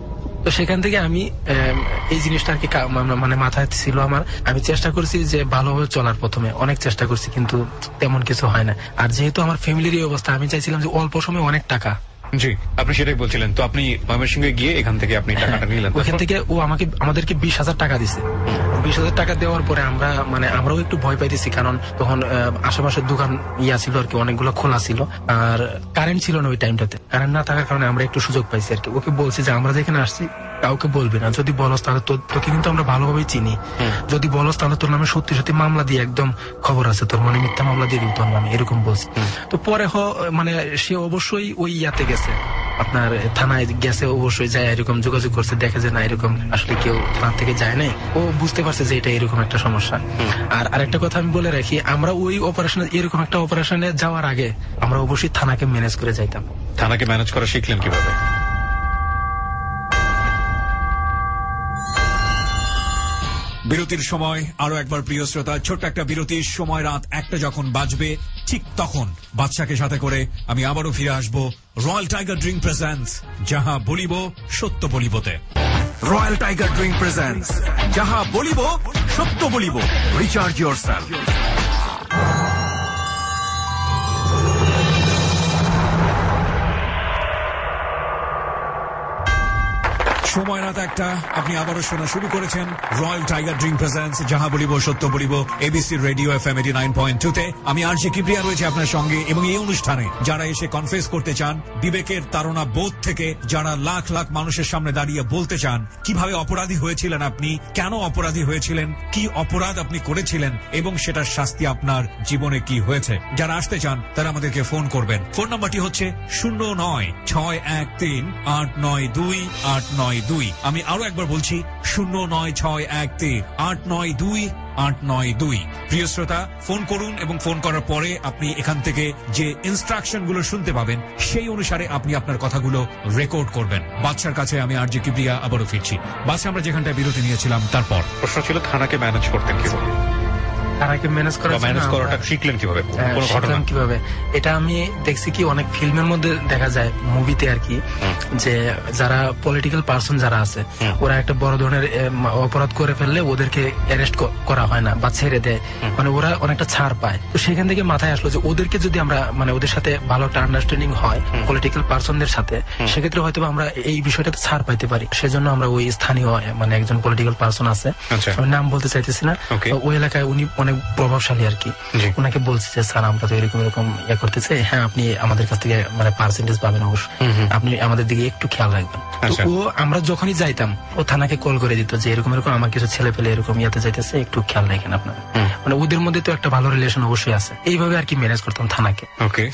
[SPEAKER 3] তো সেখান থেকে আমি এই জিনিসটা আর কি মানে মাথায় ছিল আমার। আমি চেষ্টা করছি যে ভালোভাবে চলার, প্রথমে অনেক চেষ্টা করছি কিন্তু তেমন কিছু হয় না। আর যেহেতু আমার ফ্যামিলির এই অবস্থা, আমি চাইছিলাম যে অল্প সময় অনেক টাকা।
[SPEAKER 5] জি, আপনি সেটাই বলছিলেন। তো আপনি ময়মনসিংহে গিয়ে এখান থেকে আপনি টাকাটা নিলেন।
[SPEAKER 3] ওখান থেকে ও আমাদেরকে 20,000 টাকা দিছে। 20,000 টাকা দেওয়ার পরে আমরাও একটু ভয় পাইতেছি, কারণ তখন আশেপাশের দোকান ছিল আর কি, অনেকগুলো খোলা ছিল, আর কারেন্ট ছিল না ওই টাইমটাতে। কারেন্ট না থাকার কারণে আমরা একটু সুযোগ পাইছি আর কি। ওকে বলছি যে আমরা যেখানে আসছি কাউকে বলবি না, যদি বলস তাহলে তোকে কিন্তু আমরা ভালোভাবেই চিনি, যদি বলস তাহলে তোর নামে সত্যি সত্যি মামলা দিয়ে একদম খবর আছে তোর, মানে মিথ্যা মামলা দিয়ে দিব তোর নামে, এরকম বলছি। তো পরে সে অবশ্যই ওই ইয়াতে গেছে, আপনার থানায় গেছে, অবশ্যই যায় এরকম যোগাযোগ করছে, দেখে যে না এরকম আসলে কেউ থানা থেকে যায় নাই। ও বুঝতে পারছে যে এটা এরকম একটা সমস্যা। আর আরেকটা কথা আমি বলে রাখি, আমরা ওই অপারেশনে, এরকম একটা অপারেশনে যাওয়ার আগে আমরা অবশ্যই থানাকে ম্যানেজ করে যাইতাম।
[SPEAKER 5] থানাকে ম্যানেজ করা শিখলেন কিভাবে?
[SPEAKER 6] বিরতির সময় আরো একবার প্রিয় শ্রোতা, ছোট্ট একটা বিরতির সময়, রাত 1টা যখন বাজবে ঠিক তখন বাদশাকে সাথে করে আমি আবারও ফিরে আসবো রয়্যাল টাইগার ড্রিঙ্ক প্রেজেন্টস যাহা বলিব সত্য বলিবতে। রয়্যাল টাইগার ড্রিঙ্ক প্রেজেন্টস যাহা বলিব সত্য বলিব। Recharge yourself. সময় রাত 1টা, আপনি আবারও শোনা শুরু করেছেন রয়্যাল টাইগার ড্রিঙ্ক প্রেজেন্টস যাহা বলিব সত্য বলিব, এবিসি রেডিও FM 89.2-তে। আমি আরজে কিবরিয়া রয়েছে আপনার সঙ্গে, এবং এই অনুষ্ঠানে যারা এসে কনফেস করতে চান বিবেকের তাড়না বোধ থেকে, যারা লাখ লাখ মানুষের সামনে দাঁড়িয়ে বলতে চান কিভাবে অপরাধী হয়েছিলেন আপনি, কেন অপরাধী হয়েছিলেন, কি অপরাধ আপনি করেছিলেন এবং সেটার শাস্তি আপনার জীবনে কি হয়েছে, যারা আসতে চান তারা আমাদেরকে ফোন করবেন। ফোন নাম্বারটি হচ্ছে 0961389289। আমি আরো একবার বলছি 0961389289। প্রিয় শ্রোতা, ফোন করুন এবং ফোন করার পরে আপনি এখান থেকে যে ইনস্ট্রাকশন গুলো শুনতে পাবেন সেই অনুসারে আপনি আপনার কথাগুলো রেকর্ড করবেন। বাদশার কাছে আমি আরজে কিবরিয়া আবারও ফিরছি। বাদশা, আমরা যেখানটায় বিরতি নিয়েছিলাম তারপর
[SPEAKER 5] প্রশ্ন ছিল থানাকে ম্যানেজ করতেন কিভাবে?
[SPEAKER 3] তারাকে ম্যানেজ
[SPEAKER 5] করাটা শিখলেন কিভাবে?
[SPEAKER 3] কিভাবে এটা আমি দেখছি কি অনেক ফিল্মের মধ্যে দেখা যায়, মুভিতে আর কি, যে যারা পলিটিক্যাল পার্সন যারা আছে ওরা একটা বড় ধরনের অপরাধ করে ফেললে ওদেরকে অ্যারেস্ট করা হয় না বা ছেড়ে দেয়, মানে ওরা অনেকটা ছাড় পায়। তো সেখান থেকে মাথায় আসলো যে ওদেরকে যদি আমরা মানে ওদের সাথে ভালো একটা আন্ডারস্ট্যান্ডিং হয় পলিটিক্যাল পার্সনদের সাথে, সেক্ষেত্রে হয়তো আমরা এই বিষয়টাতে ছাড় পাইতে পারি। সেজন্য আমরা ওই স্থানীয় মানে একজন পলিটিক্যাল পার্সন আছে, আমি নাম বলতে চাইতেছি না, ওই এলাকায় উনি অনেক প্রভাবশালী আর কি, ওনাকে বলছি যে স্যার আমরা তো এরকম এরকম ইয়ে করতে চাই, হ্যাঁ আপনি আমাদের কাছ থেকে মানে পার্সেন্টেজ পাবেন অবশ্যই, আপনি আমাদের দিকে একটু খেয়াল রাখবেন। তো ও আমরা যখনই যাইতাম ও থানাকে কল করে দিত যে এরকম এরকম আমার কিছু ছেলে পেলে এরকম ইয়াতে যাইতেছে, একটু খেয়াল রাখেন আপনার, মানে ওদের মধ্যে তো একটা ভালো রিলেশন অবশ্যই আছে। এইভাবে আর কি ম্যানেজ করতাম থানাকে।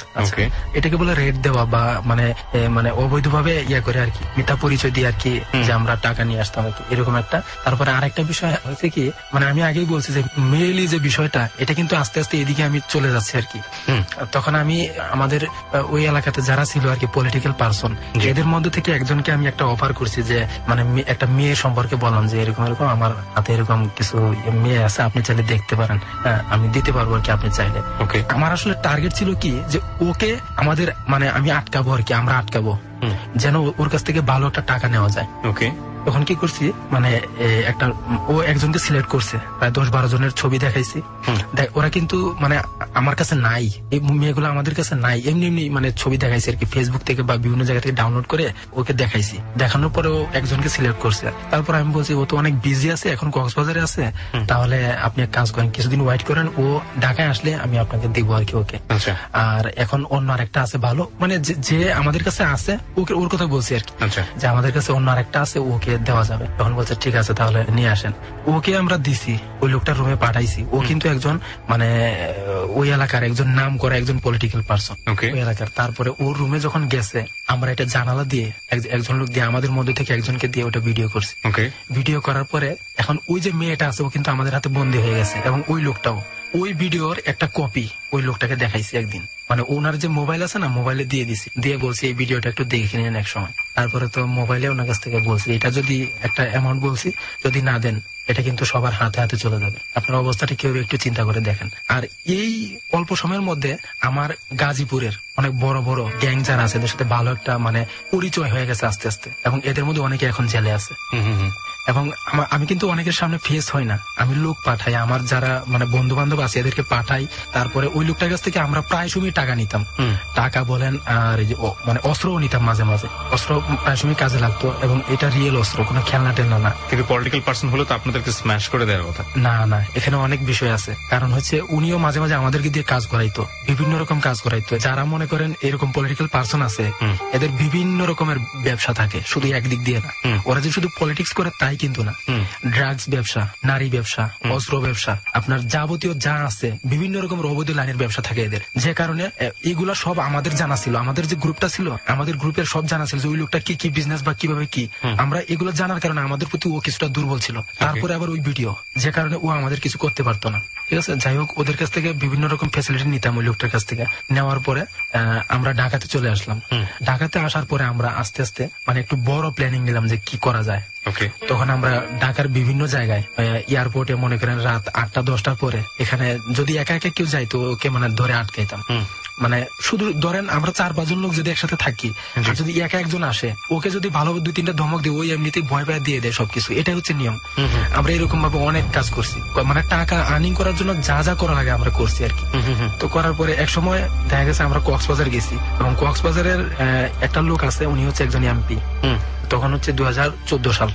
[SPEAKER 3] এটাকে বলে রেট দেওয়া বা মানে মানে অবৈধভাবে ইয়ে করে আর কি, মিথ্যা পরিচয় দিয়ে আর কি, যে আমরা টাকা নিয়ে আসতাম আর কি, এরকম একটা। তারপরে আরেকটা বিষয় হয়েছে কি, মানে আমি আগেই বলছি যে মেইলি যে বিষয়টা, এটা কিন্তু আস্তে আস্তে এদিকে আমি চলে যাচ্ছি আর কি। তখন আমি আমাদের ওই এলাকাতে যারা ছিল আর কি পলিটিক্যাল পার্সন, এদের মধ্যে থেকে একজনকে আমি একটা অফার করছি যে মানে একটা মেয়ে সম্পর্কে বললাম যে এরকম এরকম আমার হাতে এরকম কিছু মেয়ে আছে, আপনি চাইলে দেখতে পারেন, আমি দিতে পারবো আর কি আপনি চাইলে। আমার আসলে টার্গেট ছিল কি যে ওকে আমাদের মানে আমি আটকাবো আর কি, আমরা আটকাবো যেন ওর কাছ থেকে ভালো একটা টাকা নেওয়া যায়। তখন কি করছি, মানে একটা ও একজনকে সিলেক্ট করছে, প্রায় 10-12 জনের ছবি দেখাইছি। ওরা কিন্তু মানে আমার কাছে নাই, এই মেয়েগুলো আমাদের কাছে নাই, এমনি এমনি মানে ছবি দেখাইছি আর কি, ফেসবুক থেকে বা বিভিন্ন জায়গা থেকে ডাউনলোড করে ওকে দেখাইছি। দেখানোর পরে ও একজনকে সিলেক্ট করছে। তারপর আমি বলছি ও তো অনেক বিজি আছে, এখন কক্সবাজারে আছে, তাহলে আপনি এক কাজ করেন, কিছুদিন ওয়েট করেন, ও ঢাকায় আসলে আমি আপনাকে দেবো আর কি ওকে। আর এখন অন্য আরেকটা আছে ভালো, মানে যে আমাদের কাছে আছে ওকে, ওর কথা বলছি আর কি, যে আমাদের কাছে অন্য আরেকটা আছে, ওকে দেওয়া যাবে। তখন বলছে ঠিক আছে তাহলে নিয়ে আসেন। ওকে আমরা দিছি, ওই লোকটার রুমে পাঠাইছি। ও কিন্তু একজন মানে ওই এলাকার একজন নাম করা একজন পলিটিক্যাল পার্সন ওই এলাকার। তারপরে ওর রুমে যখন গেছে, আমরা এটা জানালা দিয়ে একজন লোক দিয়ে আমাদের মধ্যে থেকে একজনকে দিয়ে ওটা ভিডিও করছি। ভিডিও করার পরে এখন ওই যে মেয়েটা আছে ও কিন্তু আমাদের হাতে বন্দী হয়ে গেছে, এবং ওই লোকটাও ওই ভিডিওর একটা কপি ওই লোকটাকে দেখাইছি একদিন, মানে ওনার যে মোবাইল আছে না, মোবাইলে দিয়ে দিছি, দিয়ে বলছি এই ভিডিওটা একটু দেখে নিন এক সময়। তারপরে তো মোবাইলে ওনার কাছ থেকে বলছি এটা যদি একটা অ্যামাউন্ট বলছি, যদি না দেন এটা কিন্তু সবার হাতে হাতে চলে যাবে, আপনার অবস্থাটা কেউ একটু চিন্তা করে দেখেন। আর এই অল্প সময়ের মধ্যে আমার গাজীপুরের অনেক বড় বড় গ্যাং যারা আছে এদের সাথে ভালো একটা মানে পরিচয় হয়ে গেছে আস্তে আস্তে, এবং এদের মধ্যে অনেকে এখন জেলে আছে। এবং আমি কিন্তু অনেকের সামনে ফেস হয় না, আমি লোক পাঠাই, আমার যারা মানে বন্ধু বান্ধব আছে এদেরকে পাঠাই। তারপরে ওই লোকটার কাছ থেকে আমরা প্রায় সময় টাকা নিতাম, টাকা বলেন আর এই যে মানে অস্ত্রও নিতাম মাঝে মাঝে, অস্ত্র প্রায় সময় কাজে লাগতো, এবং এটা রিয়েল অস্ত্র, কোনো খেলনা টেলনা না।
[SPEAKER 5] কিন্তু পলিটিক্যাল পার্সন হলো তো আপনাদেরকে স্ম্যাশ করে দেওয়ার কথা
[SPEAKER 3] না? না, এখানে অনেক বিষয় আছে। কারণ হচ্ছে উনিও মাঝে মাঝে আমাদেরকে দিয়ে কাজ করাইতো, বিভিন্ন রকম কাজ করাইতো। যারা মনে করেন এরকম পলিটিক্যাল পার্সন আছে এদের বিভিন্ন রকমের ব্যবসা থাকে, শুধু একদিক দিয়ে না। ওরা যে শুধু পলিটিক্স করে তাই কিন্তু না, ড্রাগস ব্যবসা, নারী ব্যবসা, অস্ত্র ব্যবসা, আপনার যাবতীয় যা আছে বিভিন্ন রকমের অবৈধ লাইনের ব্যবসা থাকে এদের। যে কারণে এগুলা সব আমাদের জানা ছিল, আমাদের যে গ্রুপটা ছিল আমাদের গ্রুপের সব জানা ছিল যে ওই লোকটা কি কি বিজনেস বা কিভাবে কি। আমরা এগুলো জানার কারণে আমাদের প্রতি ও কিছুটা দুর্বল ছিল। তারপরে আবার ওই ভিডিও, যে কারণে ও আমাদের কিছু করতে পারতো না। ঠিক আছে, যাই হোক ওদের কাছ থেকে বিভিন্ন রকম ফ্যাসিলিটি নিতাম ওই লোকটার কাছ থেকে। নেওয়ার পরে আমরা ঢাকাতে চলে আসলাম। ঢাকাতে আসার পরে আমরা আস্তে আস্তে মানে একটু বড় প্ল্যানিং নিলাম যে কি করা যায়। তখন আমরা ঢাকার বিভিন্ন জায়গায় এয়ারপোর্টে মনে করেন রাত 8টা-10টার পরে এখানে যদি একা একা কেউ যাইতো ওকে মানে ধরে আটকাইতাম। মানে শুধু ধরেন আমরা 4-5 জন লোক যদি একসাথে থাকি, আর যদি একা একজন আসে ওকে যদি ভালোভাবে 2-3টা ধমক দিই ওই এমনিতেই ভয় পায় দিয়ে দেয় সবকিছু। এটাই হচ্ছে নিয়ম। আমরা এরকম ভাবে অনেক কাজ করছি, মানে টাকা আর্নিং করার জন্য যা যা করা লাগে আমরা করছি আর কি। তো করার পরে এক সময় দেখা গেছে আমরা কক্সবাজার গেছি, এবং কক্সবাজারের একটা লোক আছে উনি হচ্ছে একজন এমপি। তখন হচ্ছে 2014 সাল,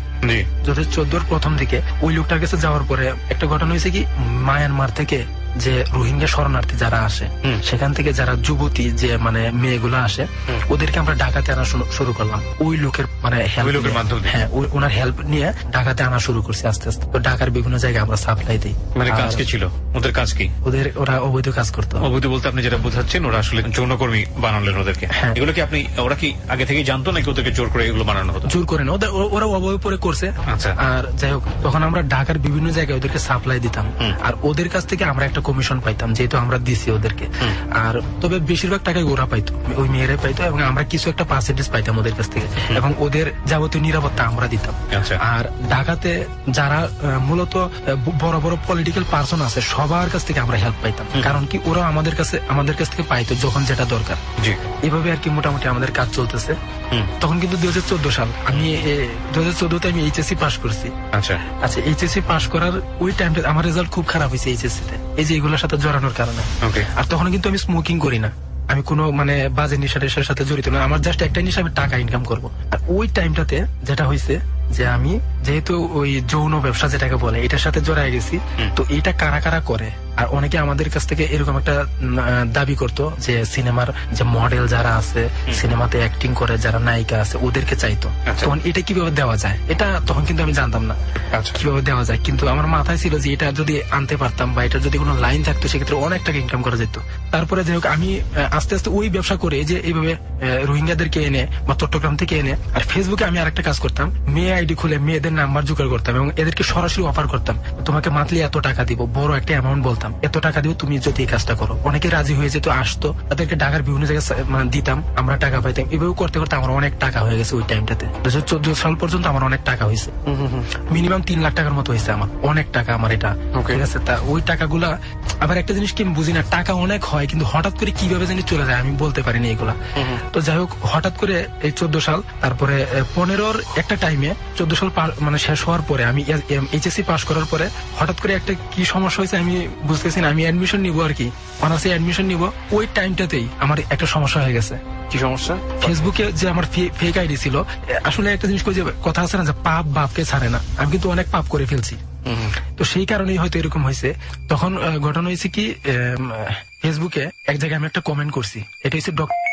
[SPEAKER 3] 2014 প্রথম দিকে ওই লোকটার কাছে যাওয়ার পরে একটা ঘটনা হয়েছে কি, মায়ানমার থেকে যে রোহিঙ্গা শরণার্থী যারা আসে সেখান থেকে যারা যুবতী যে মানে মেয়েগুলো আসে ওদেরকে আমরা ঢাকাতে আনা শুরু করলাম ওই লোকের মানে হ্যাঁ ওনার হেল্প নিয়ে ঢাকাতে আনা শুরু করছি আস্তে আস্তে। তো ঢাকার বিভিন্ন জায়গায় আমরা সাপ্লাই দিই।
[SPEAKER 5] মানে কাজ কি ছিল ওদের? কাজ কি?
[SPEAKER 3] ওরা অবৈধ কাজ করতো।
[SPEAKER 5] অবৈধ বলতে আপনি যেটা বোঝাচ্ছেন ওরা আসলে যৌনকর্মী বানালেন ওদেরকে। এগুলো কি আপনি ওরা কি আগে থেকে জানতো নাকি ওদেরকে জোর করে এগুলো বানানো হতো?
[SPEAKER 3] জোর করে না, ওরা অবৈধ পরে করছে। আর যাই হোক তখন আমরা ঢাকার বিভিন্ন জায়গায় ওদেরকে সাপ্লাই দিতাম, আর ওদের কাছ থেকে আমরা একটা কমিশন পাইতাম যেহেতু আমরা দিছি ওদেরকে। আর তবে বেশিরভাগ টাকাই ওরা পাইতো, ওই মেয়েরা পাইতো, এবং আমরা কিছু একটা পার্সেন্টেজ পাইতাম ওদের কাছ থেকে, এবং ওদের যাবতীয় নিরাপত্তা আমরা দিতাম। আর ঢাকাতে যারা মূলত বড় বড় পলিটিক্যাল পার্সন আছে সবার কাছ থেকে আমরা হেল্প পাইতাম, কারণ কি ওরা আমাদের কাছ থেকে পাইতো যখন যেটা দরকার। এভাবে আর কি মোটামুটি আমাদের কাজ চলতেছে। তখন কিন্তু 2014 সাল, আমি 2014-তে আমি এইচএসসি পাস করছি। আচ্ছা, এইচএসসি পাস করার ওই টাইমটা আমার রেজাল্ট খুব খারাপ হয়েছে এইচএসসিতে, এই যে এগুলোর সাথে জড়ানোর কারণে। আর তখন কিন্তু আমি স্মোকিং করি না, আমি কোনো মানে বাজে নেশা টেশার সাথে জড়িত না, আমার জাস্ট একটা নেশা, আমি টাকা ইনকাম করবো। আর ওই টাইমটাতে যেটা হয়েছে যে আমি যেহেতু ওই যৌন ব্যবসা যেটাকে বলে এটার সাথে জড়াই গেছি, তো এইটা কারা কারা করে। আর অনেকে আমাদের কাছ থেকে এরকম একটা দাবি করতো যে সিনেমার যে মডেল যারা আছে, সিনেমাতে অ্যাক্টিং করে যারা নায়িকা আছে ওদেরকে চাইতো। তখন এটা কিভাবে দেওয়া যায় এটা তখন কিন্তু আমি জানতাম না কিভাবে দেওয়া যায়, কিন্তু আমার মাথায় ছিল যে এটা যদি আনতে পারতাম বা এটা যদি কোনো লাইন থাকতো সেক্ষেত্রে অনেক টাকা ইনকাম করা যেত। তারপরে যাই হোক আমি আস্তে আস্তে ওই ব্যবসা করে যে এইভাবে রোহিঙ্গাদেরকে এনে বা চট্টগ্রাম থেকে এনে, আর ফেসবুকে আমি আরেকটা কাজ করতাম, মেয়ে আইডি খুলে মেয়েদের নাম্বার জোগাড় করতাম এবং এদেরকে সরাসরি অফার করতাম, তোমাকে মান্থলি এত টাকা দিব, বড় একটা অ্যামাউন্ট বলতাম, এত টাকা দিব তুমি যদি এই কাজটা করো। অনেকে রাজি হয়ে যেত, আসতো, তাদেরকে ঢাকার বিভিন্ন জায়গায় দিতাম, আমরা টাকা পাইতাম। এভাবে করতে করতে আমার অনেক টাকা হয়ে গেছে ওই টাইমটাতে। 2014 সাল পর্যন্ত আমার অনেক টাকা হয়েছে, মিনিমাম 3 লাখ টাকার মতো হয়েছে আমার, অনেক টাকা আমার এটা। ঠিক আছে, তা ওই টাকাগুলা আবার একটা জিনিস কি বুঝি না, টাকা অনেক হয় কিন্তু হঠাৎ করে কিভাবে জানি চলে যায় আমি বলতে পারিনি এগুলা। তো যাই হোক হঠাৎ করে এই 14 সাল তারপরে 15-র একটা টাইমে 14 সাল মানে শেষ হওয়ার পরে আমি এইচএসসি পাস করার পরে হঠাৎ করে একটা কি সমস্যা হয়েছে আমি বুঝতেছি না। আমি অ্যাডমিশন নিবো আর কি, অনার্সে অ্যাডমিশন নিবো, ওই টাইমটাতেই আমার একটা সমস্যা হয়ে গেছে।
[SPEAKER 5] কি সমস্যা?
[SPEAKER 3] ফেসবুকে যে আমার ফেক আইডি ছিল, আসলে একটা জিনিস যে কথা আছে না যে পাপ বাপকে ছাড়ে না, আমি কিন্তু অনেক পাপ করে ফেলছি। তো সেই কারণেই হয়তো এরকম হয়েছে। তখন ঘটনা হয়েছে কি, ফেসবুকে এক জায়গায় আমি একটা কমেন্ট করছি, এটা হচ্ছে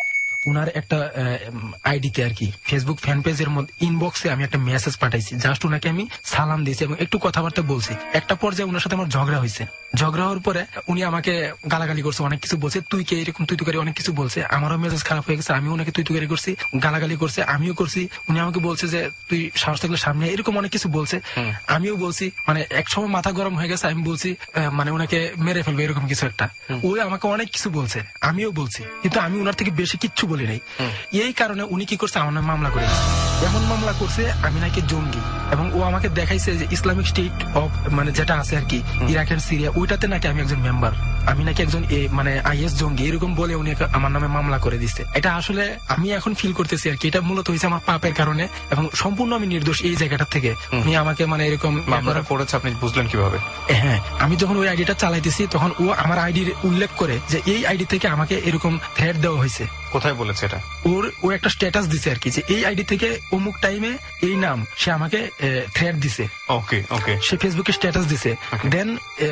[SPEAKER 3] উনার একটা আইডিতে আর কি ফেসবুক ফ্যান পেজের মধ্যে ইনবক্সে আমি একটা মেসেজ পাঠাইছি, জাস্ট উনাকে আমি সালাম দিয়েছি এবং একটু কথাবার্তা বলছি। একটা পর্যায়ে উনার সাথে আমার ঝগড়া হয়েছে, ঝগড়া হওয়ার পরে উনি আমাকে গালাগালি করছে, অনেক কিছু বলছে, তুই কে এরকম তুই করে অনেক কিছু বলছে। আমারও মেজাজ খারাপ হয়ে গেছে, আমি ওনাকে তুই করছি, গালাগালি করছে, আমিও করছি। উনি আমাকে বলছে যে তুই সাহস থাকলে সামনে, এরকম অনেক কিছু বলছে, আমিও বলছি। মানে এক সময় মাথা গরম হয়ে গেছে, আমি বলছি মানে ওনাকে মেরে ফেলবে এরকম কিছু একটা। ওই আমাকে অনেক কিছু বলছে, আমিও বলছি, কিন্তু আমি ওনার থেকে বেশি কিচ্ছু বলি নাই। এই কারণে উনি কি করছে, আমার নামে মামলা করে দিচ্ছে। এমন মামলা করছে আমি নাকি জঙ্গি, এবং ও আমাকে দেখাইছে যে ইসলামিক স্টেট অফ মানে যেটা আছে আর কি ইরাক এন্ড সিরিয়া, ওইটাতে নাকি আমি একজন মেম্বার, আমি নাকি একজন মানে আইএস জঙ্গি, এরকম বলে উনি আমার নামে মামলা করে দিচ্ছে। এটা আসলে আমি এখন ফিল করতেছি আর কি, এটা মূলত হয়েছে আমার পাপের কারণে, এবং সম্পূর্ণ আমি নির্দোষ এই জায়গাটা থেকে। উনি আমাকে মানে এরকম
[SPEAKER 5] মামলা করেছে, আপনি বুঝলেন কিভাবে?
[SPEAKER 3] হ্যাঁ, আমি যখন ওই আইডিটা চালাইতেছি তখন ও আমার আইডির উল্লেখ করে যে এই আইডি থেকে আমাকে এরকম থ্রেট দেওয়া হয়েছে।
[SPEAKER 5] কোথায় বলেছে এটা?
[SPEAKER 3] ও একটা স্ট্যাটাস দিছে আর কি, যে এই আইডি থেকে অমুক টাইমে এই নাম, সে আমাকে থ্রেট দিছে।
[SPEAKER 5] ওকে ওকে,
[SPEAKER 3] সে ফেসবুকে স্ট্যাটাস দিছে। দেন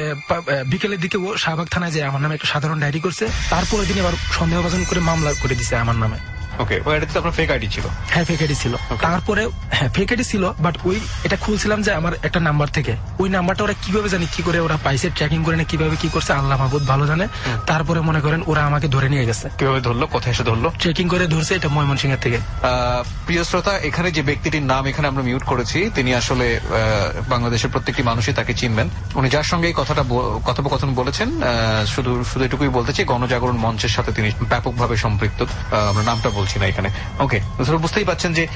[SPEAKER 3] বিকেলের দিকে ও শাহবাগ থানায় যায় আমার নামে একটা সাধারণ ডায়েরি করছে, তারপরে দিন আবার সন্দেহভাজন করে মামলা করে দিছে আমার নামে।
[SPEAKER 5] ওকে, ওই আইডিতে আপনার ফেক আইডি ছিল?
[SPEAKER 3] হ্যাঁ, ফেক আইডি ছিল। তারপরে হ্যাঁ ফেক আইডি ছিল, বাট ওই এটা খুলছিলাম যে আমার একটা নাম্বার থেকে, ওই নাম্বারটা ওরা কিভাবে জানি কি করে ওরা পাইছে, ট্র্যাকিং করে না কিভাবে কি করছে আল্লাহ মাহবুদ ভালো জানে। তারপরে মনে করেন ওরা আমাকে ধরে নিয়ে গেছে।
[SPEAKER 5] কিভাবে ধরলো, কোথায় এসে ধরলো?
[SPEAKER 3] ট্রেকিং করে ধরছে, এটা ময়মনসিংহের থেকে।
[SPEAKER 5] প্রিয় শ্রোতা, এখানে যে ব্যক্তিটির নাম এখানে আমরা মিউট করেছি, তিনি আসলে বাংলাদেশের প্রত্যেকটি মানুষই তাকে চিনবেন। উনি যার সঙ্গে এই কথোপকথন বলেছেন, শুধু এটুকুই বলতে চাই, গণজাগরণ মঞ্চের সাথে তিনি ব্যাপকভাবে সম্পৃক্ত। আমরা নামটা বলছি না এখানে। ওকে, বুঝতেই পারছেন যে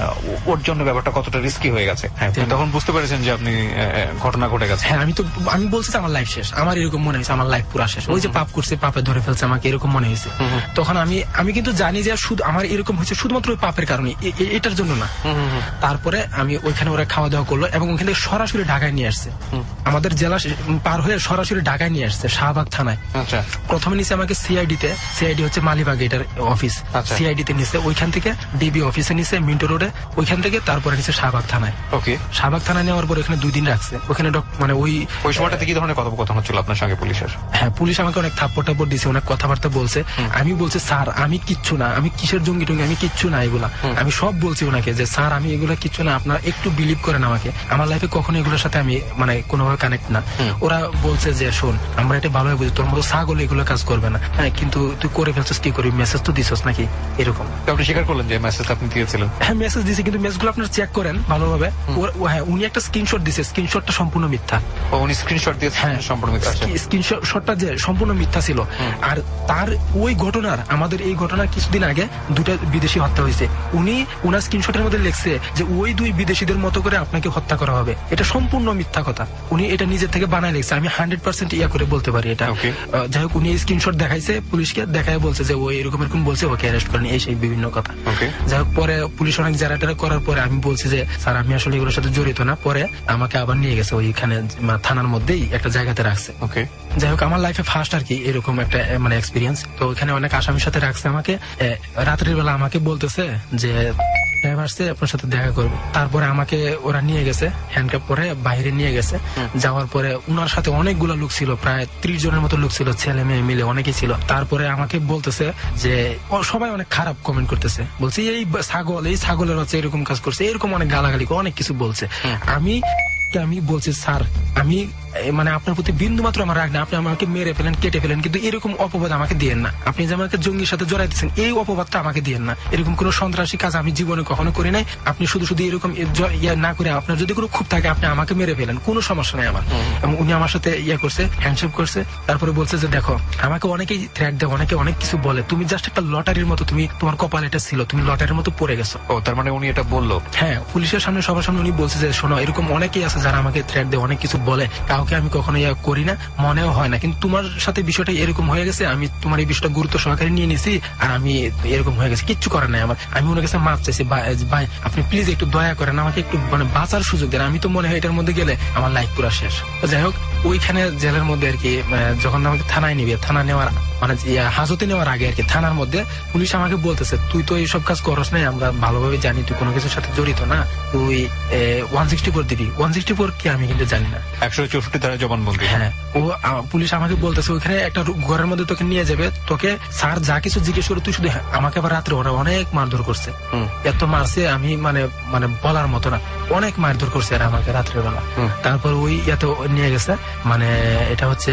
[SPEAKER 5] ওর জন্য ব্যাপারটা কতটা রিস্কি হয়ে গেছে। তখন বুঝতে পেরেছেন যে আপনি ঘটনা ঘটে গেছে।
[SPEAKER 3] হ্যাঁ, আমি বলছি আমার লাইফ শেষ, আমার এরকম মনে হয়েছে, আমার লাইফ পুরা শেষ। ওই যে পাপ করছে, পাপে ধরে ফেলছে আমাকে, এরকম মনে হয়েছে। তখন আমি কিন্তু জানি যে শুধু আমার এরকম হয়েছে শুধুমাত্র ওই পাপের কারণে, এটার জন্য না। তারপরে আমি ওইখানে ওরা খাওয়া দাওয়া করলো এবং ওখান থেকে সরাসরি ঢাকায় নিয়ে আসছে, আমাদের জেলা পার হয়ে সরাসরি ঢাকায় নিয়ে আসছে শাহবাগ থানায়। প্রথমে নিচে আমাকে সিআইডি হচ্ছে মালিবাগ এটার অফিস, সিআইডিতে নিচে, ওইখান থেকে ডিবি অফিসে নিচে মিন্টো রোডে, ওইখান থেকে তারপরে নিচে শাহবাগ থানায়।
[SPEAKER 5] ওকে,
[SPEAKER 3] শাহবাগ থানায় নেওয়ার পর এখানে 2 দিন রাখছে। ওখানে মানে ওই
[SPEAKER 5] সময়টাতে কি ধরনের কথোপকথন হচ্ছিল আপনার সঙ্গে পুলিশের?
[SPEAKER 3] হ্যাঁ, পুলিশ আমাকে অনেক থাপ্পড় টাপ্পড় দিছে, অনেক কথাবার্তা বলছে। আমি বলছি স্যার আমি কিচ্ছু না, আমি কিসের জঙ্গি টঙ্গি, আমি কিচ্ছু না এগুলা। আমি সব বলছি ওনাকে যে স্যার আমি এগুলা কিচ্ছু না, আপনারা একটু বিলিভ করেন আমাকে, আমার লাইফে কখনো এগুলোর সাথে আমি মানে কোনোভাবে কানেক্ট না। ওরা বলছে যে শোন, আমরা এটা ভালোভাবে বুঝি, তোর মতো ছাগল এগুলো কাজ করবে না। হ্যাঁ, কিন্তু তুই করে ফেলছিস কি করি, মেসেজ তো দিছস নাকি, এরকম।
[SPEAKER 5] আপনি স্বীকার করলেন যে মেসেজ আপনি দিয়েছিলেন?
[SPEAKER 3] হ্যাঁ, মেসেজ দিয়েছি, কিন্তু মেসেজগুলো আপনারা চেক করেন ভালোভাবে। হ্যাঁ, উনি একটা স্ক্রিনশট দিছে, স্ক্রিনশটটা সম্পূর্ণ মিথ্যা।
[SPEAKER 5] উনি স্ক্রিনশট দিয়েছেন? হ্যাঁ, সম্পূর্ণ মিথ্যা।
[SPEAKER 3] স্ক্রিনশটটা যে সম্পূর্ণ মিথ্যা ছিল। আর তার ওই ঘটনার, আমাদের এই ঘটনার কিছুদিন আগে 2টা বিদেশি হত্যা হয়েছে। উনি ওনার স্ক্রিনশটের মধ্যে লিখছে যে ওই 2 বিদেশিদের মতো করে আপনাকে হত্যা করা হবে। এটা সম্পূর্ণ মিথ্যা কথা, উনি এটা নিজের থেকে বানায় লিখছে। আমি 100% ইয়া করে বলতে পারি এটা। যাই হোক, উনি স্ক্রিনশট দেখাইছে, পুলিশকে দেখায় বলছে যে ওই এরকম বলছে, ওকে অ্যারেস্ট করেন, এই সেই বিভিন্ন কথা। যাই হোক, পরে পুলিশ অনেক জারাটারা করার পরে আমি বলছি যে স্যার আমি আসলে এগুলোর সাথে জড়িত না। পরে আমাকে আবার নিয়ে গেছে ওইখানে থানার মধ্যেই একটা জায়গাতে রাখছে। যাই হোক, আমার লাইফে ফার্স্ট আর কি এরকম একটা মানে এক্সপিরিয়েন্স। তো ওইখানে অনেক আসামির সাথে রাখছে আমাকে। রাত্রির বেলা আমাকে বলতেছে যে আসছে আপনার সাথে দেখা করবে। তারপরে আমাকে ওরা নিয়ে গেছে, হ্যান্ডকাপ পরে বাইরে নিয়ে গেছে। যাওয়ার পরে উনার সাথে অনেকগুলো লোক ছিল, প্রায় 30 জনের মতো লোক ছিল, ছেলে মেয়ে মিলে অনেকেই ছিল। তারপরে আমাকে বলতেছে যে সবাই অনেক খারাপ কমেন্ট করতেছে, বলছে এই ছাগলের বাচ্চা এরকম কাজ করছে, এরকম অনেক গালাগালি অনেক কিছু বলছে। আমি বলছি স্যার আমি মানে আপনার প্রতি বিন্দু মাত্র আমার রাগ না, আপনি আমাকে মেরে ফেলেন, কেটে ফেলেন, কিন্তু এরকম অপবাদ আমাকে দিয়েন না। আপনি যে আমাকে জঙ্গির সাথে জড়াইতেছেন, এই অপবাদটা আমাকে দিয়েন না। এরকম কোন সন্ত্রাসী কাজ আমি জীবনে কখনো করি নাই। আপনি শুধু এরকম ইয়া না করে আপনার যদি কোনো খুব থাকে আপনি আমাকে মেরে ফেলেন, কোনো সমস্যা নাই আমার। এবং উনি আমার সাথে ইয়া করছে, হ্যান্ডশেক করছে। তারপরে বলছে যে দেখো আমাকে অনেকেই থ্রেট দেয়, অনেকে অনেক কিছু বলে, তুমি জাস্ট একটা লটারির মতো, তুমি তোমার কপাল এটা ছিল, তুমি লটারির মতো পড়ে গেছো।
[SPEAKER 5] ও, তার মানে উনি এটা বললো?
[SPEAKER 3] হ্যাঁ, পুলিশের সামনে সবার সামনে উনি বলছে যে শোনো, এরকম অনেকেই আছে যারা আমাকে থ্রেট দেয়, অনেক কিছু বলে, কাউকে আমি কখনো ইয়া করি না, মনেও হয় না, কিন্তু তোমার সাথে বিষয়টা এরকম হয়ে গেছে, আমি তোমার এই বিষয়টা গুরুত্ব সহকারে নিয়ে নিছি, আর আমি এরকম হয়ে গেছে, কিচ্ছু করার নাই আমার। আমি ওনার কাছে মাপ চাইছি, ভাই আপনি প্লিজ একটু দয়া করেন, আমাকে একটু মানে বাঁচার সুযোগ দেন, আমি তো মনে হয় এটার মধ্যে গেলে আমার লাইফ পুরো শেষ। যাই হোক, ওইখানে জেলের মধ্যে আর কি যখন আমাকে থানায় নিবে, থানা নেওয়ার মানে হাজতে নেওয়ার আগে আর কি থানার মধ্যে পুলিশ আমাকে বলতেছে তুই তো এইসব কাজ করস নাই, আমরা ভালোভাবে জানি তুই কোনো কিছুর সাথে জড়িত না, তুই 164 দিবি। 164 কি আমি কিন্তু জানি না।
[SPEAKER 5] 164 ধারা জবানবন্দি।
[SPEAKER 3] হ্যাঁ, ও পুলিশ আমাকে বলতেছে ওইখানে একটা ঘরের মধ্যে তোকে নিয়ে যাবে, তোকে স্যার যা কিছু জিজ্ঞেস করে তুই শুধু আমাকে আবার রাত্রে ওরা অনেক মারধর করছে, এত মারছে আমি মানে মানে বলার মতো না, অনেক মারধর করছে আর আমাকে রাত্রে বেলা। তারপর ওই এত নিয়ে গেছে মানে এটা হচ্ছে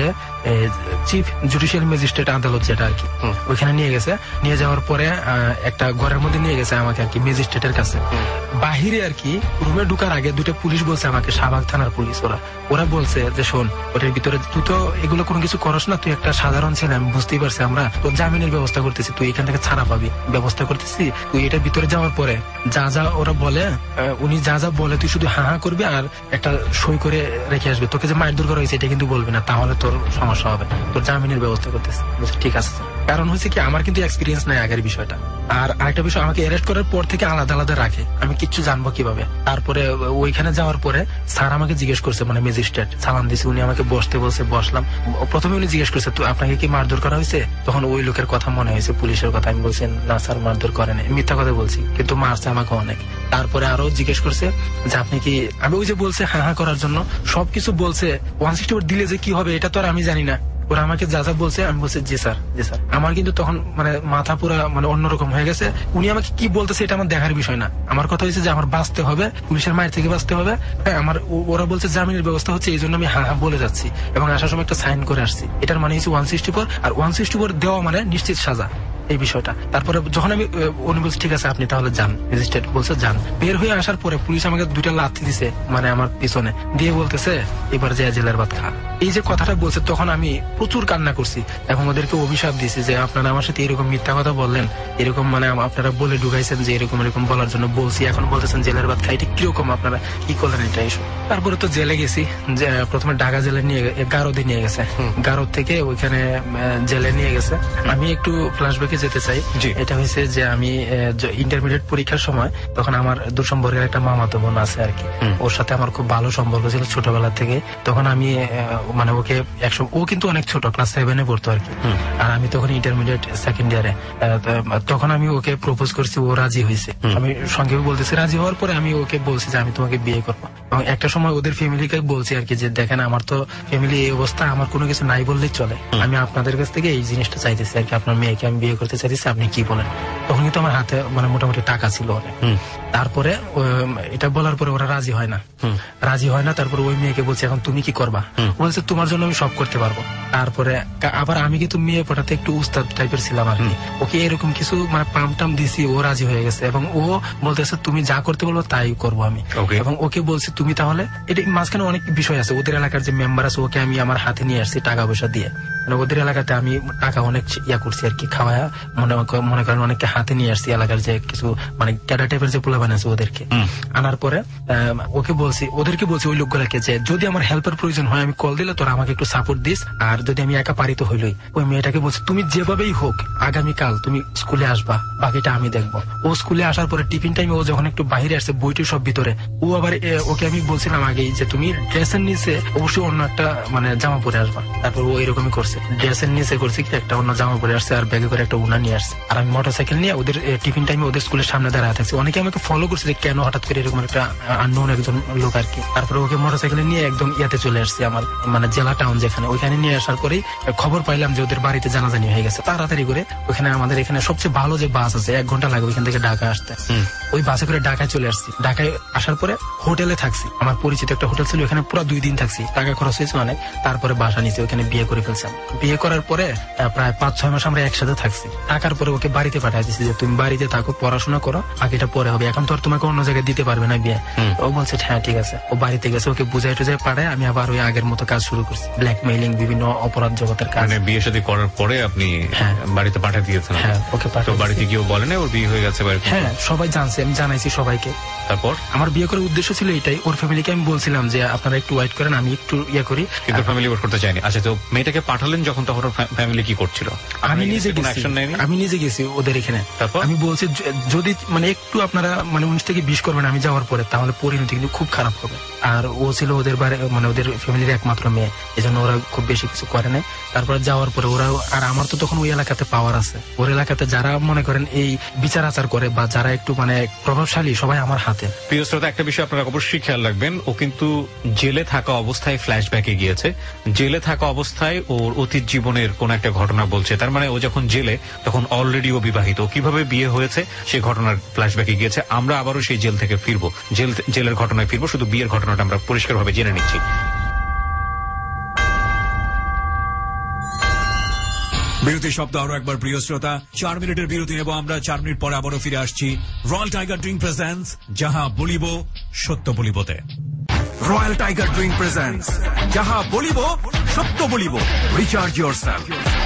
[SPEAKER 3] চিফ জুডিশিয়াল ম্যাজিস্ট্রেট আদালত যেটা আর কি, ওইখানে নিয়ে গেছে। নিয়ে যাওয়ার পরে একটা ঘরের মধ্যে নিয়ে গেছে আমাকে আর কি ম্যাজিস্ট্রেটের কাছে। বাহিরে আর কি রুমে ঢুকার আগে দুটো পুলিশ বলছে আমাকে, শাহবাগ থানার পুলিশ, ওরা বলছে যে শোন ওটার ভিতরে তুই তো এগুলো কোনো কিছু করস না, তুই একটা সাধারণ ছেলে, আমি বুঝতেই পারছি, আমরা তোর জামিনের ব্যবস্থা করতেছি, তুই এখান থেকে ছাড়া পাবি ব্যবস্থা করতেছি, তুই এটার ভিতরে যাওয়ার পরে যা যা ওরা বলে উনি যা যা বলে তুই শুধু হা হা করবি আর একটা সই করে রেখে আসবে, তোকে যে মারধর করা হয়েছে এটা কিন্তু বলবি না, তাহলে তোর সমস্যা হবে, তোর জামিনের ব্যবস্থা করতেছি। ঠিক আছে। কারণ হচ্ছে কি আমার কিন্তু এক্সপিরিয়েন্স নাই আগের বিষয়টা, আর আরেকটা বিষয় আমাকে অ্যারেস্ট করার পর থেকে আলাদা আলাদা রাখে, আমি কিচ্ছু জানবো কিভাবে। তারপরে ওইখানে যাওয়ার পরে স্যার আমাকে জিজ্ঞেস করছে, মানে ম্যাজিস্ট্রেট সালাম দিছে, উনি আমাকে বসতে বলছে, বসলাম। প্রথমে উনি জিজ্ঞেস করছে তো আপনাকে কি মারধর করা হয়েছে, তখন ওই লোকের কথা মনে হয়েছে, পুলিশের কথা। আমি বলছি না স্যার মারধর করে নাই, মিথ্যা কথা বলছি, কিন্তু মারছে আমাকে অনেক। তারপরে আরো জিজ্ঞেস করছে যে আপনি কি, আমি ওই যে বলছে হ্যাঁ হ্যাঁ করার জন্য সবকিছু বলছে, 164 দিলে যে কি হবে এটা তো আর আমি জানি না, ওরা আমাকে যা যা বলছে আমি বলছি জি স্যার জি স্যার। আমার কিন্তু তখন মানে মাথা পুরা মানে অন্যরকম হয়ে গেছে, উনি আমাকে কি বলতেছে এটা আমার দেখার বিষয় না, আমার কথা হয়েছে যে আমার বাঁচতে হবে, পুলিশের মায়ের থেকে বাঁচতে হবে। হ্যাঁ, আমার ওরা বলছে জামিনের ব্যবস্থা হচ্ছে, এই জন্য আমি হ্যাঁ হ্যাঁ বলে যাচ্ছি এবং আসার সময় একটা সাইন করে আসছি, এটার মানে হচ্ছে 164, আর 164 দেওয়া মানে নিশ্চিত সাজা, এই বিষয়টা। তারপরে যখন আমি উনি বলছে ঠিক আছে আপনি তাহলে যান, ম্যাজিস্ট্রেট বলছে যান। বের হয়ে আসার পরে পুলিশ আমাকে 2টা লাথি দিছে মানে আমার পিছনে দিয়ে, বলতেছে এবার যে জেলের ভাত খা। এই যে কথাটা বলছে তখন আমি প্রচুর কান্না করছি এবং ওদেরকে অভিশাপ দিয়েছি যে আপনারা আমার সাথে এরকম মিথ্যা কথা বললেন, এরকম মানে আপনারা বলে ঢুকাইছেন যে এরকম এরকম বলার জন্য বলছি, এখন বলতেছেন জেলের ভাত খাই, এটা কিরকম আপনারা কি করলেন এটা এসব। তারপরে তো জেলে গেছি, প্রথমে ঢাকা জেলে নিয়ে গারদে নিয়ে গেছে, গারদ থেকে ওইখানে জেলে নিয়ে গেছে। আমি একটু ফ্ল্যাশব্যাকে যেতে চাই, এটা হয়েছে যে আমি ইন্টারমিডিয়েট পরীক্ষার সময় তখন আমার দুঃসম্পর্কের একটা মামাতো বোন আছে আর কি, ওর সাথে আমার খুব ভালো সম্পর্ক ছিল ছোটবেলা থেকে। তখন আমি মানে ওকে ও কিন্তু অনেক ছোট, ক্লাস 7-এ পড়তো আর কি, আর আমি তখন ইন্টারমিডিয়েট সেকেন্ড ইয়ারে। তখন আমি ওকে প্রপোজ করছি, ও রাজি হয়েছে। আমি সংক্ষেপে বলতেছি, রাজি হওয়ার পরে আমি ওকে বলছি যে আমি তোমাকে বিয়ে করবো। এবং একটা সময় ওদের ফ্যামিলিকে বলছি আর কি যে দেখেন আমার তো ফ্যামিলি এই অবস্থা, আমার কোনো কিছু নাই বললেই চলে, আমি আপনাদের কাছ থেকে এই জিনিসটা চাইতেছি আর কি, আপনার মেয়েকে আমি বিয়ে করতে চাইতেছি, আপনি কি বলেন। তখন কিন্তু আমার হাতে মানে মোটামুটি টাকা ছিল অনেক। তারপরে এটা বলার পরে ওরা রাজি হয় না। তারপরে ওই মেয়েকে বলছে এখন তুমি কি করবা, বলছে তোমার জন্য আমি সব করতে পারবো। তারপরে আবার আমি কিন্তু মেয়ে পটাতে একটু উস্তাদ টাইপের ছিলাম আর কি, ওকে এরকম কিছু মানে পাম টাম দিছি, ও রাজি হয়ে গেছে এবং ও বলতেছে তুমি যা করতে বলবো তাই করবো আমি। এবং ওকে বলছি তুমি তাহলে, এটা মাঝখানে অনেক বিষয় আছে, ওদের এলাকার যে মেম্বার আছে ওকে আমি আমার হাতে নিয়ে আসছি টাকা পয়সা দিয়ে, মানে ওদের এলাকাতে আমি টাকা অনেক ইয়া করছি আর কি, খাওয়া মনে করেন অনেককে হাতে নিয়ে আসছি, এলাকার যে কিছু মানে ক্যাডা টাইপের যে পোলা বানাচ্ছে ওদেরকে আনার পরে ওদেরকে বলছি ওই লোকগুলাকে যে যদি আমার হেল্পের প্রয়োজন হয় আমি কল দিলে তোরা আমাকে একটু সাপোর্ট দিস, আর যদি আমি একা পারি তো হইলই। ওই মেয়েটাকে বলছি তুমি যেভাবেই হোক আগামীকাল তুমি স্কুলে আসবা, বাকিটা আমি দেখবো। ও স্কুলে আসার পরে টিফিন টাইমে ও যখন একটু বাইরে আসছে, বইটি সব ভিতরে, ও আবার ওকে আমি বলছিলাম আগেই যে তুমি ড্রেসের নিচে অবশ্যই অন্য একটা মানে জামা পরে আসবা। তারপর ও এরকমই করছে, ড্রেসের নিচে করছে কি একটা অন্য জামা পরে আসছে আর ব্যাগে করে একটা উনা নিয়ে আসছে। আর আমি মোটরসাইকেল নিয়ে ওদের টিফিন টাইমে ওদের স্কুলের সামনে দাঁড়ায় থাকছি। অনেকে আমাকে ফলো করছে যে কেন হঠাৎ করে এরকম একটা আননোন একজন লোক আর কি। তারপরে ওকে মোটরসাইকেলে নিয়ে একদম ইয়াতে চলে আসছি, আমার মানে জেলা টাউন যেখানে, ওইখানে নিয়ে আসার পরেই খবর পাইলাম যে ওদের বাড়িতে জানাজানি হয়ে গেছে। তাড়াতাড়ি করে ওখানে আমাদের এখানে সবচেয়ে ভালো যে বাস আছে, 1 ঘন্টা লাগে ওইখান থেকে ঢাকা আসতে, ওই বাসে করে ঢাকায় চলে আসছি। ঢাকায় আসার পরে হোটেলে থাকছি, আমার পরিচিত একটা হোটেল ছিল, ওখানে পুরো 2 দিন থাকছি, টাকা খরচ হয়েছে অনেক। তারপরে বাসা নিচে ওখানে বিয়ে করে ফেলছিলাম। বিয়ে করার পরে প্রায় 5-6 মাস আমরা একসাথে থাকছি। থাকার পরে ওকে বাড়িতে পাঠিয়ে দিচ্ছি যে তুমি বাড়িতে থাকো, পড়াশোনা করো, বাকিটা পরে হবে, এখন তো আর তোমাকে অন্য জায়গায় দিতে পারবে না বিয়ে। ও বলছে হ্যাঁ ঠিক আছে। ও বাড়িতে গেছে, ওকে বুঝাই টুজাই পাঠায় আমি আবার ওই আগের মতো কাজ শুরু করছি, ব্ল্যাকমেইলিং, বিভিন্ন অপরাধ জগতের কাজ।
[SPEAKER 5] মানে বিয়ে শাদী করার পরে আপনি বাড়িতে পাঠিয়ে দিয়েছেন?
[SPEAKER 3] হ্যাঁ, ওকে পাঠিয়ে।
[SPEAKER 5] বাড়িতে কেউ বলে না ওর বিয়ে হয়ে গেছে?
[SPEAKER 3] হ্যাঁ, সবাই জানছে আমি জানাইছি সবাইকে।
[SPEAKER 5] তারপর
[SPEAKER 3] আমার বিয়ে করার উদ্দেশ্য ছিল এটাই। ওর ফ্যামিলিকে আমি বলছিলাম যে আপনারা একটু ওয়েট করেন, আমি একটু ইয়ে করি,
[SPEAKER 5] কিন্তু ফ্যামিলি ওয়েট করতে চাইনি। আচ্ছা, তো মেয়েটাকে পাঠালেন যখন, তখন ফ্যামিলি কি করছিল?
[SPEAKER 3] আমি নিজে গেছি ওদের এখানে। আমি বলছি যদি মানে একটু আপনারা মানে 19 থেকে 20 করবেন আমি যাওয়ার পরে, তাহলে পরিণতি কিন্তু খুব খারাপ হবে। আর ও ছিল ওদের মানে ওদের ফ্যামিলির একমাত্র মেয়ে, এই জন্য ওরা খুব বেশি কিছু করে নাই। তারপর যাওয়ার পরে ওরা, আর আমার তো তখন ওই এলাকাতে পাওয়ার আছে, ওর এলাকাতে যারা মনে করেন এই বিচার আচার করে বা যারা একটু মানে প্রভাবশালী, সবাই আমার হাতে।
[SPEAKER 5] প্রিয় শ্রোতা, একটা বিষয় আপনারা অবশ্যই খেয়াল রাখবেন, ও কিন্তু জেলে থাকা অবস্থায় ফ্ল্যাশব্যাকে গিয়েছে। জেলে থাকা অবস্থায় ওর অতীত জীবনের কোন একটা ঘটনা বলছে। তার মানে ও যখন জেলে, তখন অলরেডি ও বিবাহিত। কিভাবে বিয়ে হয়েছে সেই ঘটনার ফ্ল্যাশব্যাকে গিয়েছে। আমরা আবারও সেই জেল থেকে ফিরবো, জেলের ঘটনায় ফিরবো, শুধু বিয়ের ঘটনাটা আমরা পরিষ্কারভাবে জেনে নিচ্ছি।
[SPEAKER 6] বিরতির শব্দ আরো একবার প্রিয় শ্রোতা, 4 মিনিটের বিরতি নেব আমরা। 4 মিনিট পরে আবারও ফিরে আসছি রয়্যাল টাইগার ড্রিঙ্ক প্রেজেন্টস যাহা বলিব সত্য বলিবতে। রয়্যাল টাইগার ড্রিঙ্ক প্রেজেন্টস যাহা বলিব সত্য বলিব। Recharge yourself.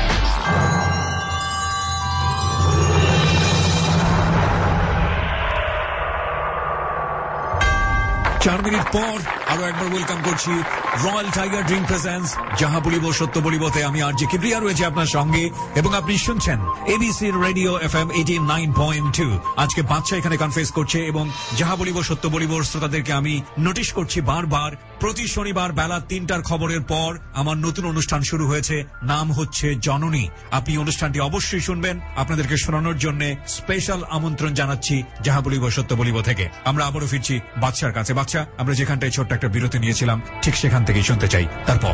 [SPEAKER 6] 4 মিনিট পর আরো একবার ওয়েলকাম করছি রয়্যাল টাইগার ড্রিঙ্ক প্রেজেন্টস যাহা বলিব সত্য বলিবতে। আমি আরজে কিবরিয়া রয়েছে আপনার সঙ্গে এবং আপনি শুনছেন এবিসি রেডিও FM 89.2। আজকে বাদশা এখানে কনফেস করছে এবং যাহা বলিব সত্য বলিব শ্রোতাদেরকে আমি নোটিশ করছি বারবার, প্রতি শনিবার বেলা 3টার খবরের পর আমার নতুন অনুষ্ঠান শুরু হয়েছে, নাম হচ্ছে জননী। আপনি অনুষ্ঠানটি অবশ্যই শুনবেন। আপনাদেরকে শোনানোর জন্য স্পেশাল আমন্ত্রণ জানাচ্ছি যাহা বলিব সত্য বলিব থেকে। আমরা আবারও ফিরছি বাদশার কাছে। বাদশা, আমরা যেখানটায় ছোট্ট একটা বিরতি নিয়েছিলাম ঠিক সেখান থেকেই শুনতে চাই।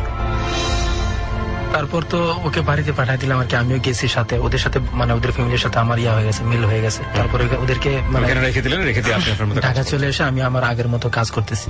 [SPEAKER 3] তারপর তো ওকে বাড়িতে পাঠিয়ে দিলাম আর কি। আমিও গেছি সাথে, ওদের সাথে মানে ওদের ফ্যামিলির সাথে আমার ইয়া হয়ে গেছে, মিল হয়ে গেছে। তারপরে ওদেরকে মানে ঢাকা চলে এসে আমি আমার আগের মতো কাজ করতেছি।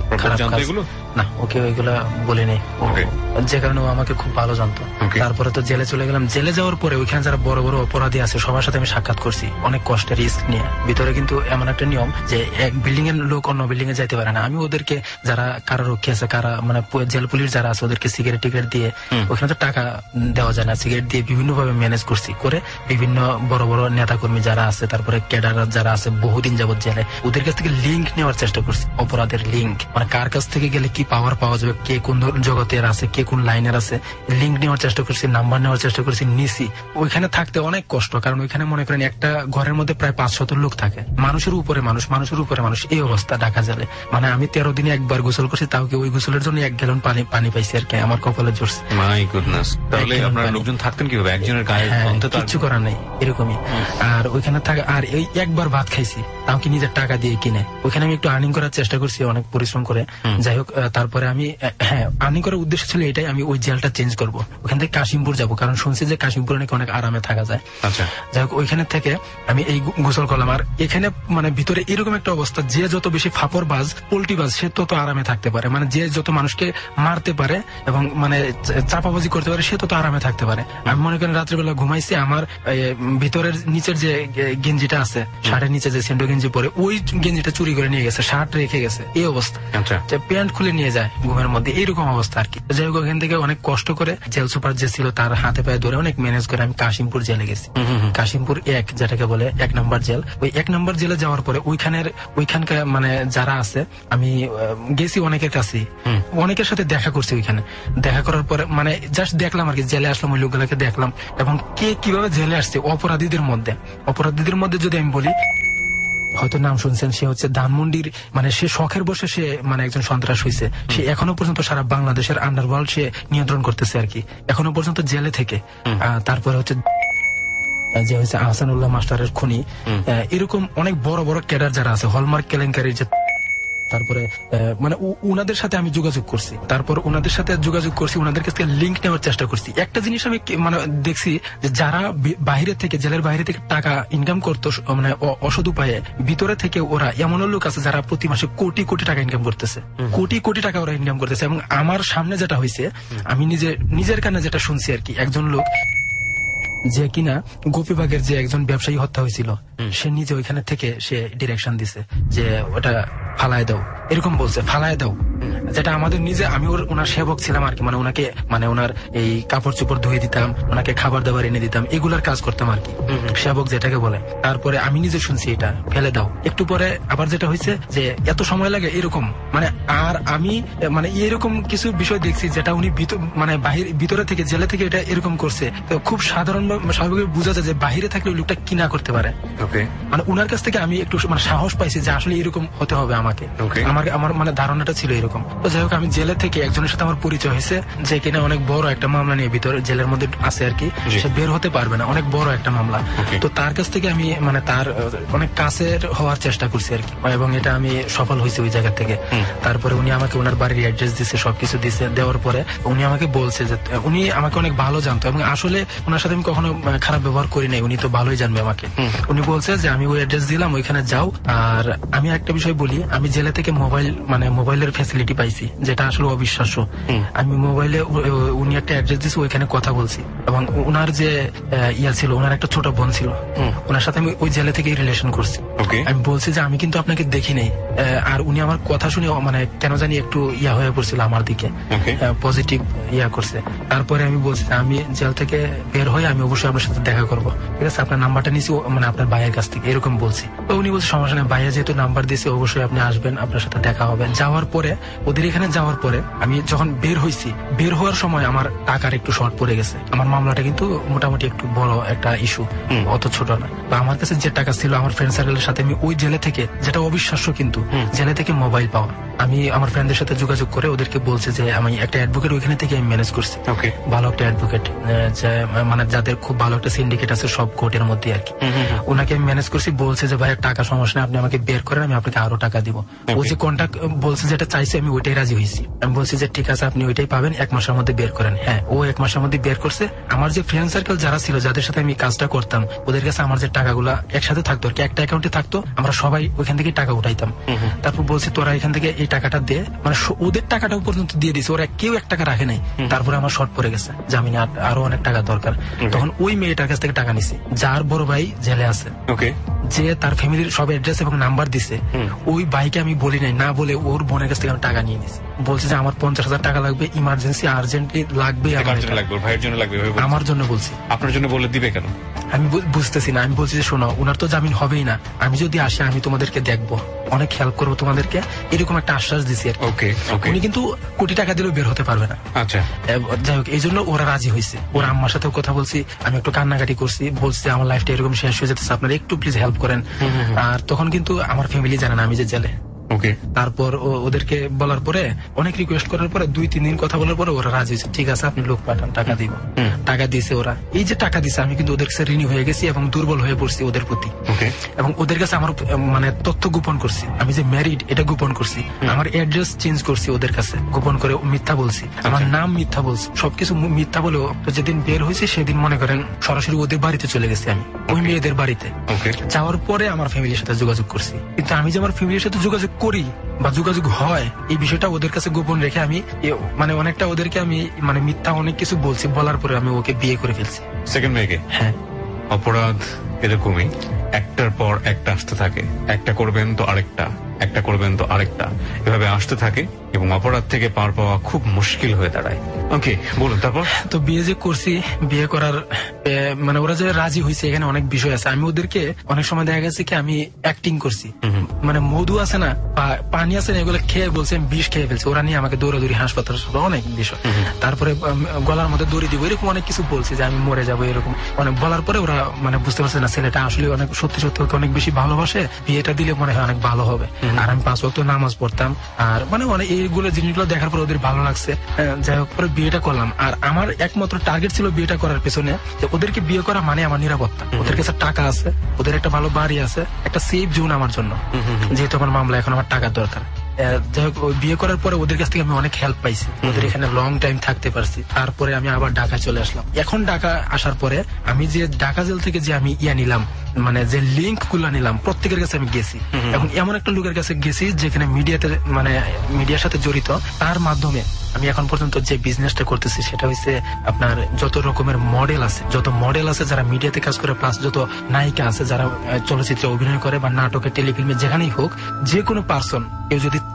[SPEAKER 3] না, ওকে ওইগুলা বলিনি, যে কারণে ও আমাকে খুব ভালো জানতো। তারপরে তো জেলে চলে গেলাম। জেলে যাওয়ার পরে ওইখানে যারা বড় বড় অপরাধী আছে সবার সাথে আমি সাক্ষাৎ করছি, অনেক কষ্টের রিস্ক নিয়ে। ভিতরে কিন্তু এমন একটা নিয়ম যে এক বিল্ডিং এর লোক অন্য বিল্ডিং এ যাইতে পারে না। আমি ওদেরকে, যারা কারারক্ষী আছে, কারা মানে জেল পুলিশ যারা আছে, ওদেরকে সিগারেট টিকেট দিয়ে, ওখানে তো টাকা দেওয়া যায় না, সিগারেট দিয়ে বিভিন্ন ভাবে ম্যানেজ করছি করে বিভিন্ন বড় বড় নেতা কর্মী যারা আছে, তারপরে ক্যাডার যারা আছে বহুদিন যাবত জেলে, ওদের কাছ থেকে লিঙ্ক নেওয়ার চেষ্টা করছি, অপরাধের লিঙ্ক, মানে কার কাছ থেকে গেলে কি পাওয়ার পাওয়া যাবে, কে কোন জগতের আছে, কে কোন লাইনের আছে, লিঙ্ক নেওয়ার চেষ্টা করছি, নাম্বার নেওয়ার চেষ্টা করছি, নিছি। ওইখানে থাকতে অনেক কষ্ট, কারণ ওইখানে মনে করেন একটা ঘরের মধ্যে প্রায় 500 লোক থাকে, মানুষের উপরে মানুষ, এই অবস্থা ঢাকা জেলে। মানে আমি 13 দিনে একবার গোসল করছি, তাও কি ওই গোসলের জন্য 1 গ্যালন পানি পাইছি আর কি, আমার কপালে জড়ছে।
[SPEAKER 5] My goodness. তাহলে আপনার লোকজন থাকতেন কিভাবে? একজনের গায়ে
[SPEAKER 3] কিছু করার নেই, এরকমই। আর ওইখানে থাকা, আর এই একবার ভাত খাইছি, তাও কি নিজের টাকা দিয়ে কিনে। ওইখানে আমি একটু আর্নিং করার চেষ্টা করছি, অনেক পরিশ্রম করে। যাই হোক, তারপরে আমি আর্নিং করার উদ্দেশ্য ছিল এটাই, আমি ওই জেলটা চেঞ্জ করবো, ওখান থেকে কাশিমপুর যাবো, কারণ শুনছি যে কাশিমপুর অনেক আরামে থাকা যায়। যাই হোক, ওইখানে থেকে আমি এই গোসল করলাম। আর এখানে মানে ভিতরে এরকম একটা অবস্থা, যে যত বেশি ফাপড় বাজ, পোল্টি বাজ, সে তত আরামে থাকতে পারে। মানে যে যত মানুষকে মারতে পারে এবং মানে চাপাবাজি করতে পারে, সে তত আরামে থাকতে পারে। আমি মনে করেন রাত্রিবেলা ঘুমাইছি, আমার ভিতরের নিচের যে গেঞ্জিটা আছে, শার্টের নিচে যে সেন্ডো গেঞ্জি পরে, ওই গেঞ্জিটা চুরি করে নিয়ে গেছে, শার্ট রেখে গেছে, এই অবস্থা। প্যান্ট খুলে নিয়ে যায় ঘুমের মধ্যে, এইরকম অবস্থা আর কি। যাই হোক, ওখান থেকে অনেক কষ্ট করে জেল সুপার যে ছিল তার হাতে পায়ে ধরে অনেক ম্যানেজ করে আমি কাশিমপুর জেলে গেছি। কাশিমপুর 1, যেটাকে বলে 1 নম্বর জেল। ওই 1 নম্বর জেলে যাওয়ার পরে ওইখানকার মানে যারা আছে, আমি গেছি অনেকের কাছে, অনেকের সাথে দেখা করছি। ওইখানে দেখা করার পরে মানে জাস্ট দেখলাম আর কি, জেলে আসলাম, ওই লোকগুলোকে দেখলাম এবং কে কিভাবে জেলে আসছে। অপরাধীদের মধ্যে যদি আমি বলি, হয়তো নাম শুনছেন, সে হচ্ছে ধানমন্ডির, মানে সে শখের বসে সে মানে একজন সন্ত্রাস হয়েছে। সে এখনো পর্যন্ত সারা বাংলাদেশের আন্ডারওয়ার্ল্ড সে নিয়ন্ত্রণ করতেছে আর কি, এখনো পর্যন্ত জেলে থেকে। তারপরে হচ্ছে যে হয়েছে আহসানুল্লাহ মাস্টারের খুনি, এরকম অনেক বড় বড় ক্যাডার যারা আছে, হলমার্ক কেলেঙ্কারির যে, তারপরে মানে উনাদের সাথে আমি যোগাযোগ করছি। উনাদের কাছ থেকে লিঙ্ক নেওয়ার চেষ্টা করছি। একটা জিনিস আমি মানে দেখছি যে যারা জেলের বাইরে থেকে টাকা ইনকাম করতো মানে অসৎ উপায়ে, ভিতরে থেকে ওরা এমন লোক আছে যারা প্রতি মাসে কোটি কোটি টাকা ইনকাম করতেছে, কোটি টাকা ওরা ইনকাম করতেছে। এবং আমার সামনে যেটা হয়েছে, আমি নিজের কানে যেটা শুনছি আর কি, একজন লোক যে কিনা গোপীবাগের যে একজন ব্যবসায়ী হত্যা হয়েছিল, সে নিজে ওইখানে থেকে সে ডিরেকশন দিছে যে ওটা ফালায় দাও, এরকম বলছে, ফালায় দাও। যেটা আমাদের নিজে, আমি ওনার সেবক ছিলাম আর কি, মানে ওনাকে মানে ওনার এই কাপড় চোপড় ধুয়ে দিতাম, ওনাকে খাবার দাবার এনে দিতাম, এগুলার কাজ করতাম আর কি, সেবক যেটাকে বলে। তারপরে আমি নিজে শুনছি এটা ফেলে দাও। একটু পরে আবার যেটা হয়েছে যে এত সময় লাগে এরকম, মানে আর আমি মানে এরকম কিছু বিষয় দেখছি যেটা উনি মানে ভিতরে থেকে জেলে থেকে এটা এরকম করছে। তো খুব সাধারণ স্বাভাবিক বোঝা যায় যে বাহিরে থাকলে ওই লোকটা কি না করতে পারে। মানে উনার কাছ থেকে আমি একটু মানে সাহস পাইছি যে আসলে এরকম হতে হবে আমাকে। আমার মানে ধারণাটা ছিল এরকম। তো যাই হোক, আমি জেলে থেকে একজনের সাথে আমার পরিচয় হয়েছে যে কিনা অনেক বড় একটা মামলা নিয়ে ভিতরে জেলের মধ্যে আছে আর কি, সে বের হতে পারবে না, অনেক বড় একটা মামলা। তো তার কাছ থেকে আমি মানে তার অনেক কাছের হওয়ার চেষ্টা করছি আর কি, এবং এটা আমি সফল হয়েছি ওই জায়গা থেকে। তারপরে উনি আমাকে ওনার বাড়ির অ্যাড্রেস দিচ্ছে, সবকিছু দিচ্ছে। দেওয়ার পরে উনি আমাকে বলছে যে উনি আমাকে অনেক ভালো জানতো, এবং আসলে ওনার সাথে আমি কখনো খারাপ ব্যবহার করি নাই, উনি তো ভালোই জানবে আমাকে। উনি বলছে যে আমি ওই অ্যাড্রেস দিলাম, ওইখানে যাও। আর আমি একটা বিষয় বলি, আমি জেলে থেকে মোবাইলের ফ্যাসিলিটি পাইছি, যেটা আসলে অবিশ্বাস্য। আমি মোবাইলে উনি একটা অ্যাড্রেস দিচ্ছে, ওইখানে কথা বলছি। এবং ওনার যে ইয়া ছিল, ওনার একটা ছোট বোন ছিল, ওনার সাথে আমি ওই জেলে থেকে রিলেশন করছি। আমি বলছি যে আমি কিন্তু আপনাকে দেখি নাই। আর উনি আমার কথা শুনে মানে কেন জানি একটু ইয়া হয়ে পড়ছিল আমার দিকে, পজিটিভ ইয়া করছে। তারপরে আমি বলছি আমি জেল থেকে বের হয়ে আমি অবশ্যই আপনার সাথে দেখা করবো, ঠিক আছে, আপনার নাম্বারটা নিয়েছি মানে আপনার ভাইয়ের কাছ থেকে, এরকম বলছি। তো উনি বলছে সমস্যা নেই, ভাইয়া যেহেতু নাম্বার দিয়েছে অবশ্যই আপনি আসবেন, আপনার সাথে দেখা হবে। যাওয়ার পরে ওদের এখানে যাওয়ার পরে আমি যখন বের হয়েছি, বের হওয়ার সময় আমার টাকার একটু শর্ট পড়ে গেছে। আমার মামলাটা কিন্তু মোটামুটি একটু বড় একটা ইস্যু, অত ছোট না। তো আমার কাছে যে টাকা ছিল আমার ফ্রেন্ড সার্কেলের সাথে আমি ওই জেলে থেকে, যেটা অবিশ্বাস্য কিন্তু, জেলে থেকে মোবাইল পাওয়া, আমি আমার ফ্রেন্ডদের সাথে যোগাযোগ করে ওদেরকে বলছে যে আমি একটা অ্যাডভোকেট ওইখানে থেকে আমি ম্যানেজ করছি, ভালো একটা অ্যাডভোকেট, মানে যাদের খুব ভালো একটা সিন্ডিকেট আছে সব কোর্টের মধ্যে আর কি, ওনাকে আমি ম্যানেজ করছি। বলছে যে ভাই টাকা সমস্যা নেই, আপনি আমাকে বের করেন, আমি আপনাকে আরো টাকা দিব। ও যে কন্ট্যাক্ট বলছে যেটা চাইছে আমি ওইটাই রাজি হয়েছি। আমি বলছি যে ঠিক আছে আপনি ওইটাই পাবেন, 1 মাসের মধ্যে বের করেন। হ্যাঁ, ও 1 মাসের মধ্যে বের করছে। আমার যে ফ্রেন্ড সার্কেল যারা ছিল, যাদের সাথে আমি কাজটা করতাম, ওদের কাছে আমার যে টাকাগুলো একসাথে থাকতো আর কি, একটা অ্যাকাউন্টে থাকতো, আমরা সবাই ওইখান থেকে টাকা উঠাইতাম। তারপর বলছি তোরা এখান থেকে এই টাকাটা দে, মানে ওদের টাকাটাও পর্যন্ত দিয়ে দিছে, ওরা কেউ 1 টাকা রাখে নাই। তারপরে আমার শর্ট পড়ে গেছে, জামিনে আরো অনেক টাকা দরকার। তখন ওই মেয়েটার কাছ থেকে টাকা নিছি, যার বড় ভাই জেলে আছে, যে তার ফ্যামিলির সব অ্যাড্রেস এবং নাম্বার দিছে। ওই ভাইকে আমি বলি নাই, না বলে ওর বোনের কাছ থেকে আমি টাকা নিয়ে নিছি। বলছে যে আমার 50,000 টাকা লাগবে, ইমার্জেন্সি আর্জেন্টলি লাগবে, আমার জন্য বলছি।
[SPEAKER 5] আপনার জন্য বলে দিবে কেন
[SPEAKER 3] আমি বুঝতেছি না। আমি বলছি যে শোনো, ওনার তো জামিন হবেই না, আমি যদি আসি আমি তোমাদেরকে দেখবো, অনেক হেল্প করবো তোমাদেরকে, এরকম একটা আশ্বাস দিছি। উনি কিন্তু কোটি টাকা দিলেও বের হতে পারবে না। আচ্ছা, যাই হোক, এই জন্য ওরা রাজি হয়েছে। ওর আম্মার সাথেও কথা বলছি, আমি একটু কান্নাকাটি করছি, বলছি আমার লাইফটা এরকম শেষ হয়ে যেতেছে, আপনারা একটু প্লিজ হেল্প করেন। আর তখন কিন্তু আমার ফ্যামিলি জানে না আমি যে জেলে। তারপর ওদেরকে বলার পরে, অনেক রিকোয়েস্ট করার পরে, 2-3 দিন কথা বলার পরে ওরা রাজি হয়েছে, ঠিক আছে আপনি লোক পাঠান, টাকা দিব। টাকা দিয়েছে ওরা। এই যে টাকা দিছে, আমি কিন্তু ওদের কাছে ঋণী হয়ে গেছি এবং দুর্বল হয়ে পড়ছি ওদের প্রতি। এবং ওদের কাছে আমার মানে তথ্য গোপন করছি, আমি যে ম্যারিড এটা গোপন করছি, আমার অ্যাড্রেস চেঞ্জ করছি ওদের কাছে গোপন করে, মিথ্যা বলছি, আমার নাম মিথ্যা বলছি, সবকিছু মিথ্যা বলে। যেদিন বের হয়েছে সেদিন মনে করেন সরাসরি ওদের বাড়িতে চলে গেছি আমি, ওই মেয়েদের বাড়িতে। যাওয়ার পরে আমার ফ্যামিলির সাথে যোগাযোগ করছি, কিন্তু আমি যে আমার ফ্যামিলির সাথে যোগাযোগ করি বা যোগাযোগ হয় এই বিষয়টা ওদের কাছে গোপন রেখে আমি মানে অনেকটা ওদেরকে আমি মানে মিথ্যা অনেক কিছু বলছি। বলার পরে আমি ওকে বিয়ে করে ফেলছি।
[SPEAKER 5] সেকেন্ড মেয়েকে? হ্যাঁ। অপরাধ এরকমই, একটার পর একটা আসতে থাকে, একটা করবেন তো আরেকটা, একটা করবেন তো আরেকটা, এভাবে আসতে থাকে এবং অপরাধ থেকে পার পাওয়া খুব মুশকিল হয়ে দাঁড়ায়। ওকে, বলুন তারপর।
[SPEAKER 3] তো বিয়ে যে করছি, বিয়ে করার মানে ওরা যে রাজি হয়েছে, এখানে অনেক বিষয় আছে। আমি ওদেরকে অনেক সময় দেখা গেছে কি আমি অ্যাক্টিং করছি, মানে মধু আছে না, পানি আছে না, এগুলো খেয়ে বলছে আমি বিষ খেয়ে ফেলছি। ওরা নিয়ে আমাকে দৌড়াদৌড়ি হাসপাতাল, অনেক বিষয়। তারপরে গলার মধ্যে দড়ি দিব, এরকম অনেক কিছু বলছি যে আমি মরে যাবো, এরকম অনেক বলার পরে ওরা মানে বুঝতে পারছে না ছেলেটা আসলে অনেক সত্যি সত্যি অনেক বেশি ভালোবাসে, বিয়েটা দিলে মনে হয় অনেক ভালো হবে। আর আমি 5 ওয়াক্ত নামাজ পড়তাম, আর মানে এইগুলো জিনিসগুলো দেখার পর ওদের ভালো লাগছে। যাই হোক, পরে বিয়েটা করলাম। আর আমার একমাত্র টার্গেট ছিল বিয়েটা করার পেছনে যে ওদেরকে বিয়ে করা মানে আমার নিরাপত্তা। ওদের কাছে টাকা আছে, ওদের একটা ভালো বাড়ি আছে, একটা সেফ জোন আমার জন্য, যেহেতু আমার মামলা এখন আমার টাকার দরকার। যাই হোক, বিয়ে করার পরে ওদের কাছ থেকে আমি অনেক হেল্প পাইছি, ওদের এখানে লং টাইম থাকতে পারছি। তারপরে আমি আবার ঢাকা চলে আসলাম। এখন ঢাকা আসার পরে আমি যে ঢাকা জেল থেকে যে আমি নিলাম, মানে যে লিঙ্ক গুলা নিলাম, প্রত্যেকের কাছে আমি গেছি। এখন এমন একটা লোকের কাছে গেছি যেখানে মিডিয়াতে মানে মিডিয়ার সাথে জড়িত, তার মাধ্যমে আমি এখন পর্যন্ত যে বিজনেসটা করতেছি সেটা হচ্ছে আপনার যত রকমের মডেল আছে যারা মিডিয়াতে কাজ করে, প্লাস যত নায়িকা আছে যারা চলচ্চিত্রে অভিনয় করে বা নাটকে, টেলিফিল্মে, যেখানেই হোক, যে কোনো পার্সন কেউ যদি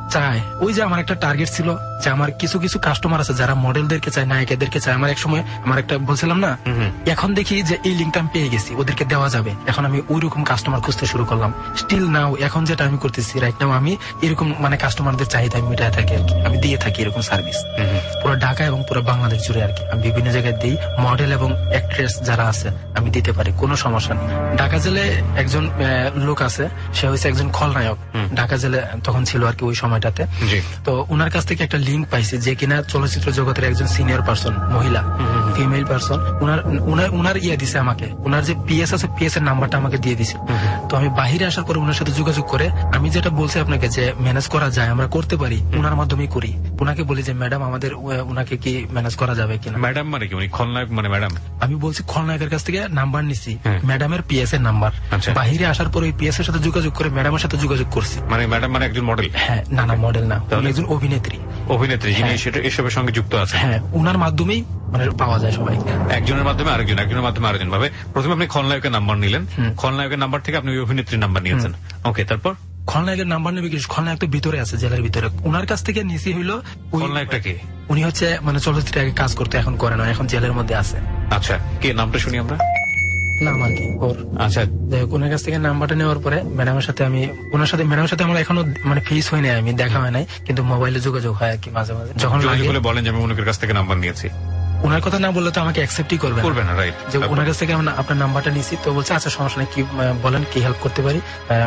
[SPEAKER 3] চায়, ওই যে আমার একটা টার্গেট ছিল যে আমার কিছু কিছু কাস্টমার আছে যারা মডেলদেরকে চায়, নায়িকাদেরকে চায়। আমার এক সময় আমার একটা বলছিলাম না, এখন দেখি যে এই লিঙ্কটা আমি পেয়ে গেছি, ওদেরকে দেওয়া যাবে। এখন আমি ওই রকম কাস্টমার খুঁজতে শুরু করলাম। স্টিল নাও এখন যেটা আমি করতেছি রাইট নাও, আমি এরকম মানে কাস্টমারদের চাহিদা আমি মেটায় থাকি আর কি। আমি দিয়ে থাকি এরকম সার্ভিস পুরো ঢাকা এবং পুরো বাংলাদেশ জুড়ে আর কি। আমি বিভিন্ন জায়গায় দিই। মডেল এবং অ্যাক্ট্রেস যারা আছে আমি দিতে পারি, কোনো সমস্যা নেই। ঢাকা জেলে একজন লোক আছে, সে হয়েছে একজন খলনায়ক, ঢাকা জেলে তখন ছিল আর কি ওই সময়টাতে। তো ওনার কাছ থেকে একটা লিঙ্ক পাইছি যে কিনা চলচ্চিত্র জগতের একজন সিনিয়র পার্সন, মহিলা, ফিমেল পার্সন। উনার ইয়ে দিছে আমাকে, উনার যে পিএস আছে পিএস এর নাম্বারটা আমাকে দিয়ে দিছে। তো আমি বাহিরে আসার পরে ওনার সাথে যোগাযোগ করে আমি যেটা বলছি আপনাকে যে ম্যানেজ করা যায়, আমরা করতে পারি, ওনার মাধ্যমেই করি। ওনাকে বলি যে ম্যাডাম আমাদের ওনাকে কি ম্যানেজ করা যাবে কিনা।
[SPEAKER 5] ম্যাডাম মানে কি, খলনায়ক মানে ম্যাডাম?
[SPEAKER 3] আমি বলছি খলনায়কের কাছ থেকে নাম্বার নিছি, ম্যাডামের পিএস এর নাম্বার। বাহিরে আসার পরে ওই পিএস এর সাথে যোগাযোগ করে ম্যাডামের সাথে যোগাযোগ করছি।
[SPEAKER 5] মানে ম্যাডাম মানে একজন মডেল?
[SPEAKER 3] হ্যাঁ, না না মডেল না, একজন অভিনেত্রী।
[SPEAKER 5] অভিনেত্রী যিনি এসবের সঙ্গে যুক্ত আছে।
[SPEAKER 3] হ্যাঁ, ওনার মাধ্যমেই মানে পাওয়া যায় সবাই।
[SPEAKER 5] একজনের মাধ্যমে আরেকজন, একজনের মাধ্যমে আরেকজন ভাবে। প্রথমে আপনি খলনায়কের নাম্বার নিলেন, খলনায়কের নাম্বার থেকে আপনি অভিনেত্রীর নাম্বার নিয়েছেন। ওকে, তারপর? খলনায়কের নাম্বার নেবে কিছু, খলনায়ক তো ভিতরে আছে, জেলের ভিতরে। ওনার কাছ থেকে নিচে হইলো।
[SPEAKER 3] খলনায়কটা কে? উনি হচ্ছে মানে চলচ্চিত্রে আগে কাজ করতে, এখন করে না, এখন জেলের মধ্যে আছে।
[SPEAKER 5] আচ্ছা, কে নামটা শুনি আমরা?
[SPEAKER 3] নাম আর কি ওর।
[SPEAKER 5] আচ্ছা,
[SPEAKER 3] ওনার কাছ থেকে নাম্বারটা নেওয়ার পরে ম্যাডামের সাথে ম্যাডামের সাথে আমার এখনো মানে ফেস হয় নাই, আমি দেখা হয় নাই, কিন্তু মোবাইলে যোগাযোগ হয় আর কি মাঝে মাঝে। যখন
[SPEAKER 5] বলেন যে আমি ওনার কাছ থেকে নাম্বার নিয়েছি,
[SPEAKER 3] ওনার কথা না বললে তো আমাকে অ্যাকসেপ্টই করবে না, রাইট? যে ওনার কাছ থেকে আপনার নাম্বারটা নিয়েছি, তো বলছে আচ্ছা সমস্যা নেই, কি বলেন, কি হেল্প করতে পারি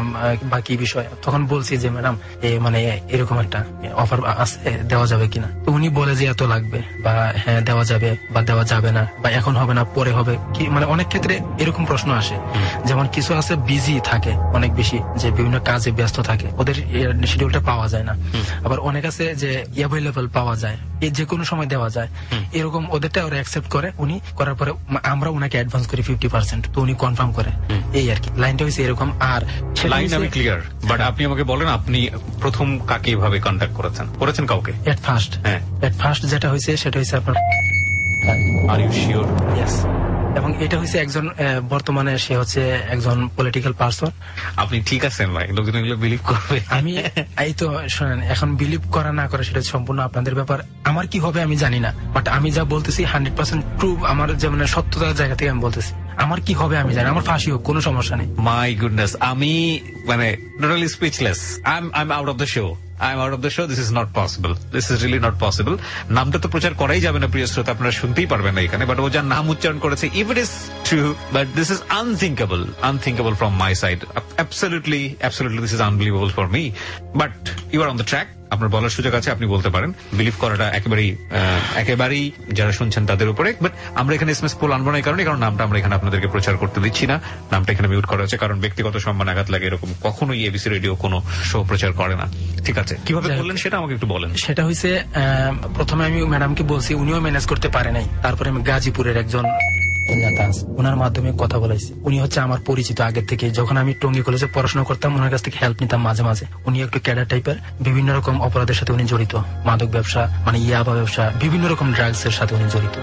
[SPEAKER 3] বা কি বিষয়। তখন বলছি যে ম্যাডাম মানে এরকম একটা অফার আছে, দেওয়া যাবে কিনা। তো উনি বলে যে এত লাগবে, বা হ্যাঁ দেওয়া যাবে বা দেওয়া যাবে না, বা এখন হবে না পরে হবে কি। মানে অনেক ক্ষেত্রে এরকম প্রশ্ন আসে, যেমন কিছু আছে বিজি থাকে অনেক বেশি, যে বিভিন্ন কাজে ব্যস্ত থাকে, ওদের শিডিউলটা পাওয়া যায় না। আবার অনেক আছে যে অ্যাভেলেবল পাওয়া যায়, যে কোনো সময় দেওয়া যায়, এরকম ওদেরটা ওরা অ্যাকসেপ্ট করে। উনি করার পরে আমরা ওনাকে অ্যাডভান্স করি 50%, তো উনি কনফার্ম করে, এই আর কি। লাইনটা হয়েছে এরকম। আর
[SPEAKER 5] লাইন আমি ক্লিয়ার, বাট আপনি আমাকে বলেন আপনি প্রথম কাকে এভাবে কন্ট্যাক্ট করেছেন কাউকে?
[SPEAKER 3] এট ফার্স্ট যেটা হয়েছে সেটা হয়েছে আপনার।
[SPEAKER 5] Are you sure?
[SPEAKER 3] ইয়েস। এবং এটা হচ্ছে একজন বর্তমানে সে হচ্ছে একজন পলিটিক্যাল পার্সন।
[SPEAKER 5] আপনি ঠিক আছেন ভাই? লোকজন এগুলো বিলিভ করবে?
[SPEAKER 3] আমি এই তো শোনেন, এখন বিলিভ করা না করে সেটা সম্পূর্ণ আপনাদের ব্যাপার। আমার কি হবে আমি জানি না, বাট আমি যা বলতেছি 100% ট্রু। আমার যে মানে সত্যতার জায়গা থেকে আমি বলতেছি। আমার কি হবে আমি জানি, আমার ফাঁসি হোক, কোনো সমস্যা নেই।
[SPEAKER 5] মাই গুডনেস, আমি মানে totally speechless. I am out of the show. I'm out of the show. This is not possible. This is really not possible. নামটা তো প্রচার করাই যাবে না প্রিয় শ্রোতা, আপনারা শুনতেই পারবেন না এখানে, বাট ও যার নাম উচ্চারণ করেছে, if it is true, but this is unthinkable from my side. Absolutely this is unbelievable for me. But you are on the track. আপনার বলার সুযোগ আছে, আপনি বলতে পারেন। বিলিভ করাটা একেবারেই যারা শুনছেন তাদের উপরে। বাট আমরা এখানে এসএমএস পোল আনবো না, কারণ নামটা আমরা এখানে আপনাদেরকে প্রচার করতে দিচ্ছি না। নামটা এখানে মিউট করা হচ্ছে, কারণ ব্যক্তিগত সম্মান আঘাত লাগে, এরকম কখনোই এবিসি রেডিও কোনো শো প্রচার করে না। ঠিক আছে, কিভাবে বললেন সেটা আমাকে একটু বলেন।
[SPEAKER 3] সেটা হয়েছে প্রথমে আমি ম্যাডামকে বলছি, উনিও ম্যানেজ করতে পারে নাই। তারপরে আমি গাজীপুরের একজন ওনার মাধ্যমে কথা বলাইছি। উনি হচ্ছে আমার পরিচিত আগের থেকে, যখন আমি টঙ্গী কলেজে পড়াশোনা করতাম ওনার কাছ থেকে হেল্প নিতাম মাঝে মাঝে। উনি একটু ক্যাডার টাইপের, বিভিন্ন রকম অপরাধের সাথে উনি জড়িত, মাদক ব্যবসা, মানে ইয়াবা ব্যবসা, বিভিন্ন রকম ড্রাগস এর সাথে উনি জড়িত।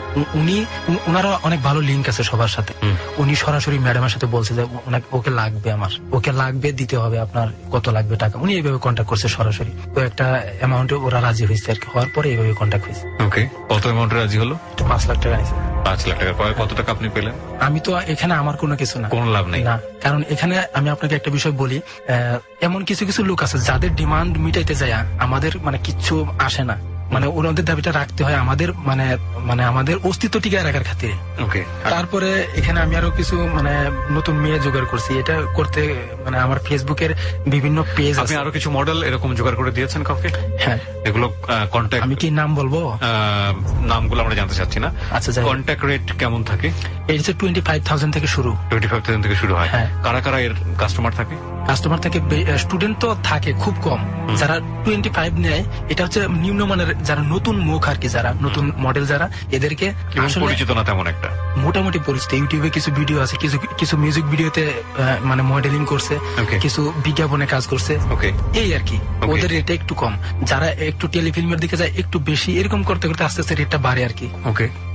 [SPEAKER 3] ওনারা অনেক ভালো লিঙ্ক আছে সবার সাথে। উনি সরাসরি ম্যাডামের সাথে বলছে যে ওকে লাগবে, দিতে হবে, আপনার কত লাগবে টাকা। উনি এইভাবে কন্ট্যাক্ট করছে সরাসরি। তো একটা অ্যামাউন্টে ওরা রাজি হয়েছে আর কি, হওয়ার পরে এইভাবে কন্ট্যাক্ট হয়েছে।
[SPEAKER 5] ওকে, কত অ্যামাউন্টে রাজি হলো?
[SPEAKER 3] 5 লাখ টাকা নিয়েছে।
[SPEAKER 5] 5 লাখ টাকা পরে কত টাকা আপনি পেলেন?
[SPEAKER 3] আমি তো এখানে আমার কোনো কিছু না,
[SPEAKER 5] কোনো লাভ নেই না,
[SPEAKER 3] কারণ এখানে আমি আপনাকে একটা বিষয় বলি, এমন কিছু লোক আছে যাদের ডিমান্ড মিটাইতে যায় আমাদের মানে কিচ্ছু আসে না। মানে ওনাদের দাবিটা রাখতে হয় আমাদের, মানে আমাদের অস্তিত্ব টিকায় রাখার খাতিরে। তারপরে এখানে আমি আরো কিছু মানে নতুন মেয়ে জোগাড় করছি। এটা করতে মানে আমার ফেসবুকের বিভিন্ন পেজ আছে।
[SPEAKER 5] আপনি আরো কিছু মডেল এরকম জোগাড় করে দিয়েছেন কাউকে?
[SPEAKER 3] হ্যাঁ।
[SPEAKER 5] এগুলো কন্ট্যাক্ট,
[SPEAKER 3] আমি কি নাম বলবো?
[SPEAKER 5] নামগুলো আমরা জানতে চাচ্ছি না।
[SPEAKER 3] আচ্ছা,
[SPEAKER 5] কন্ট্যাক্ট রেট কেমন থাকে?
[SPEAKER 3] এই হচ্ছে 25,000 থেকে শুরু।
[SPEAKER 5] 25,000 থেকে শুরু হয়। কারা কারা এর কাস্টমার থাকে?
[SPEAKER 3] কাস্টমার থাকে, স্টুডেন্ট তো থাকে খুব কম। যারা 25 নেয়, এটা হচ্ছে নিম্নমানের, যারা নতুন মুখ আর কি, যারা নতুন মডেল, যারা এদেরকে
[SPEAKER 5] পরিচিত না তেমন একটা,
[SPEAKER 3] মোটামুটি পরিচিত। ইউটিউবে কিছু ভিডিও আছে, কিছু মিউজিক ভিডিওতে মানে মডেলিং করছে, কিছু বিজ্ঞাপনে কাজ করছে, এই আর কি। ওদের রেটটা একটু কম। যারা একটু টেলিফিল্মের দিকে যায় একটু বেশি, এরকম করতে করতে আস্তে আস্তে রেটটা বাড়ে আর কি।
[SPEAKER 5] ওকে,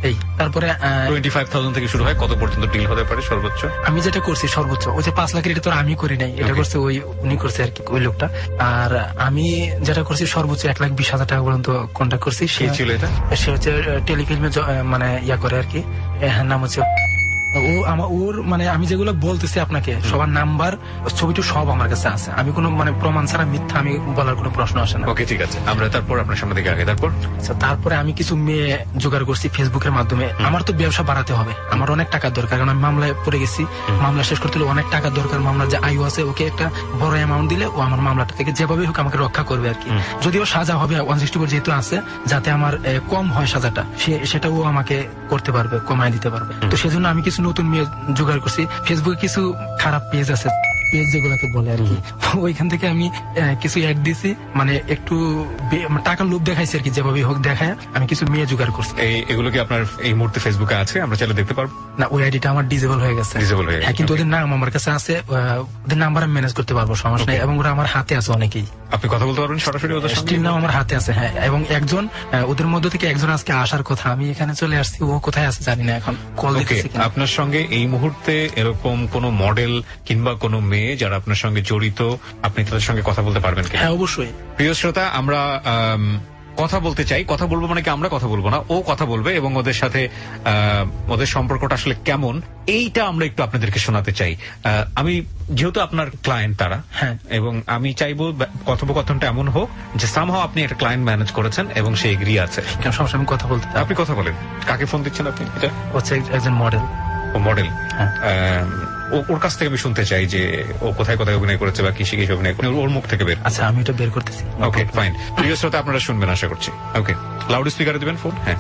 [SPEAKER 3] এই তারপরে
[SPEAKER 5] 25,000 থেকে শুরু হয়, কত পর্যন্ত ডিল হতে পারে সর্বোচ্চ?
[SPEAKER 3] আমি যেটা করছি সর্বোচ্চ ওই যে 5 লাখের, এটা তো আমি করি নাই, এটা করছে উনি করছে আর কি, ওই লোকটা। আর আমি যেটা করছি সর্বোচ্চ 1,20,000 টাকা পর্যন্ত কন্ট্যাক্ট করছি।
[SPEAKER 5] সে ছিল এটা,
[SPEAKER 3] সে হচ্ছে টেলিফিল্মে মানে ইয়া করে আর কি, নাম হচ্ছে ওর মানে আমি যেগুলো বলতেছি আপনাকে সবার নাম্বার ছবিটা সব আমার কাছে আছে, আমি কোনো মানে প্রমাণ ছাড়া মিথ্যা আমি বলার কোনো প্রশ্ন আসে না।
[SPEAKER 5] ওকে ঠিক আছে, আমরা তারপর আপনার সামনে দিকে আগে তারপর
[SPEAKER 3] তারপরে আমি কিছু মেয়ে জোগাড় করছি ফেসবুকের মাধ্যমে। আমার তো ব্যবসা বাড়াতে হবে, আমার অনেক টাকার দরকার, কারণ আমি মামলায় পড়ে গেছি, মামলা শেষ করতে হলে অনেক টাকার দরকার। মামলার যে আয়ু আছে ওকে একটা বড় অ্যামাউন্ট দিলে ও আমার মামলাটা থেকে যেভাবে হোক আমাকে রক্ষা করবে আর কি। যদিও সাজা হবে 164 যেহেতু আছে, যাতে আমার কম হয় সাজাটা, সেটা ও আমাকে করতে পারবে, কমায় দিতে পারবে। তো সেজন্য আমি কিছু নতুন মেয়ে জোগাড় করছি। ফেসবুকে কিছু খারাপ পেজ আছে, পেজ যেগুলোকে বলে আর কি, ওইখান থেকে আমি কিছু অ্যাড দিছি, মানে একটু টাকার লোভ দেখাইছি আর কি, যেভাবে হোক দেখায় আমি কিছু মেয়ে জোগাড় করছি।
[SPEAKER 5] এগুলো কি আপনার এই মুহূর্তে ফেসবুকে আছে, আমরা চাইলে দেখতে পারবো?
[SPEAKER 3] না, ওই আইডিটা আমার ডিসেবল হয়ে গেছে। হ্যাঁ, কিন্তু ওদের নাম আমার কাছে আছে, ওদের নাম্বার আমি ম্যানেজ করতে পারবো, সমস্যা নেই। এবং ওরা আমার হাতে আছে অনেকেই।
[SPEAKER 5] আপনি কথা বলতে পারবেন সরাসরি ওদের সঙ্গে?
[SPEAKER 3] স্টিল নাম আমার হাতে আছে, হ্যাঁ। এবং একজন ওদের মধ্যে থেকে একজন আজকে আসার কথা, আমি এখানে চলে আসছি, ও কোথায় আছে জানি না, এখন কল দিতেছি।
[SPEAKER 5] আপনার সঙ্গে এই মুহূর্তে এরকম কোন মডেল কিংবা কোন মেয়ে যারা আপনার সঙ্গে জড়িত, আপনি তাদের সঙ্গে কথা বলতে পারবেন কি?
[SPEAKER 3] হ্যাঁ, অবশ্যই।
[SPEAKER 5] প্রিয় শ্রোতা, আমরা কথা বলতে চাই, কথা বলবো মানে কি আমরা কথা বলবো না, ও কথা বলবে, এবং ওদের সাথে ওদের সম্পর্কটা আসলে কেমন এইটা আমরা একটু আপনাদেরকে শোনাতে চাই। আমি যেহেতু আপনার ক্লায়েন্ট তারা,
[SPEAKER 3] হ্যাঁ,
[SPEAKER 5] এবং আমি চাইবো কথোপকথনটা এমন হোক যে সামহাও আপনি একটা ক্লায়েন্ট ম্যানেজ করেছেন এবং সে এগ্রি আছে।
[SPEAKER 3] সমস্যা, আমি কথা বলতে।
[SPEAKER 5] আপনি কথা বলেন। কাকে ফোন দিচ্ছেন আপনি? এটা
[SPEAKER 3] হচ্ছে একজন মডেল।
[SPEAKER 5] ও মডেল। ওর কাছ থেকে আমি শুনতে চাই যে ও কোথায় কোথায় অভিনয় করেছে বা কি শিখে অভিনয় করে, ওর মুখ থেকে বের।
[SPEAKER 3] আচ্ছা, আমি এটা বের করতেছি।
[SPEAKER 5] Okay fine. প্রিয় শ্রোতা, আপনারা শুনবেন আশা করছি। ওকে, লাউড স্পিকারে দিবেন ফোন। হ্যাঁ,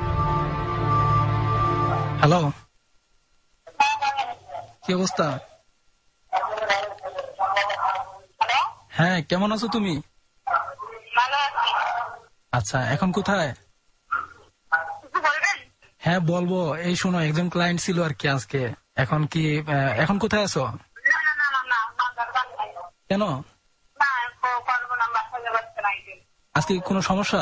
[SPEAKER 3] হ্যালো, কি অবস্থা? হ্যাঁ, কেমন আছো তুমি? আচ্ছা, এখন কোথায়? হ্যাঁ বলবো, এই শোনো, একজন ক্লায়েন্ট ছিল আর কি আজকে। এখন কি, এখন কোথায় আছো? কেন, আজকে কোনো সমস্যা?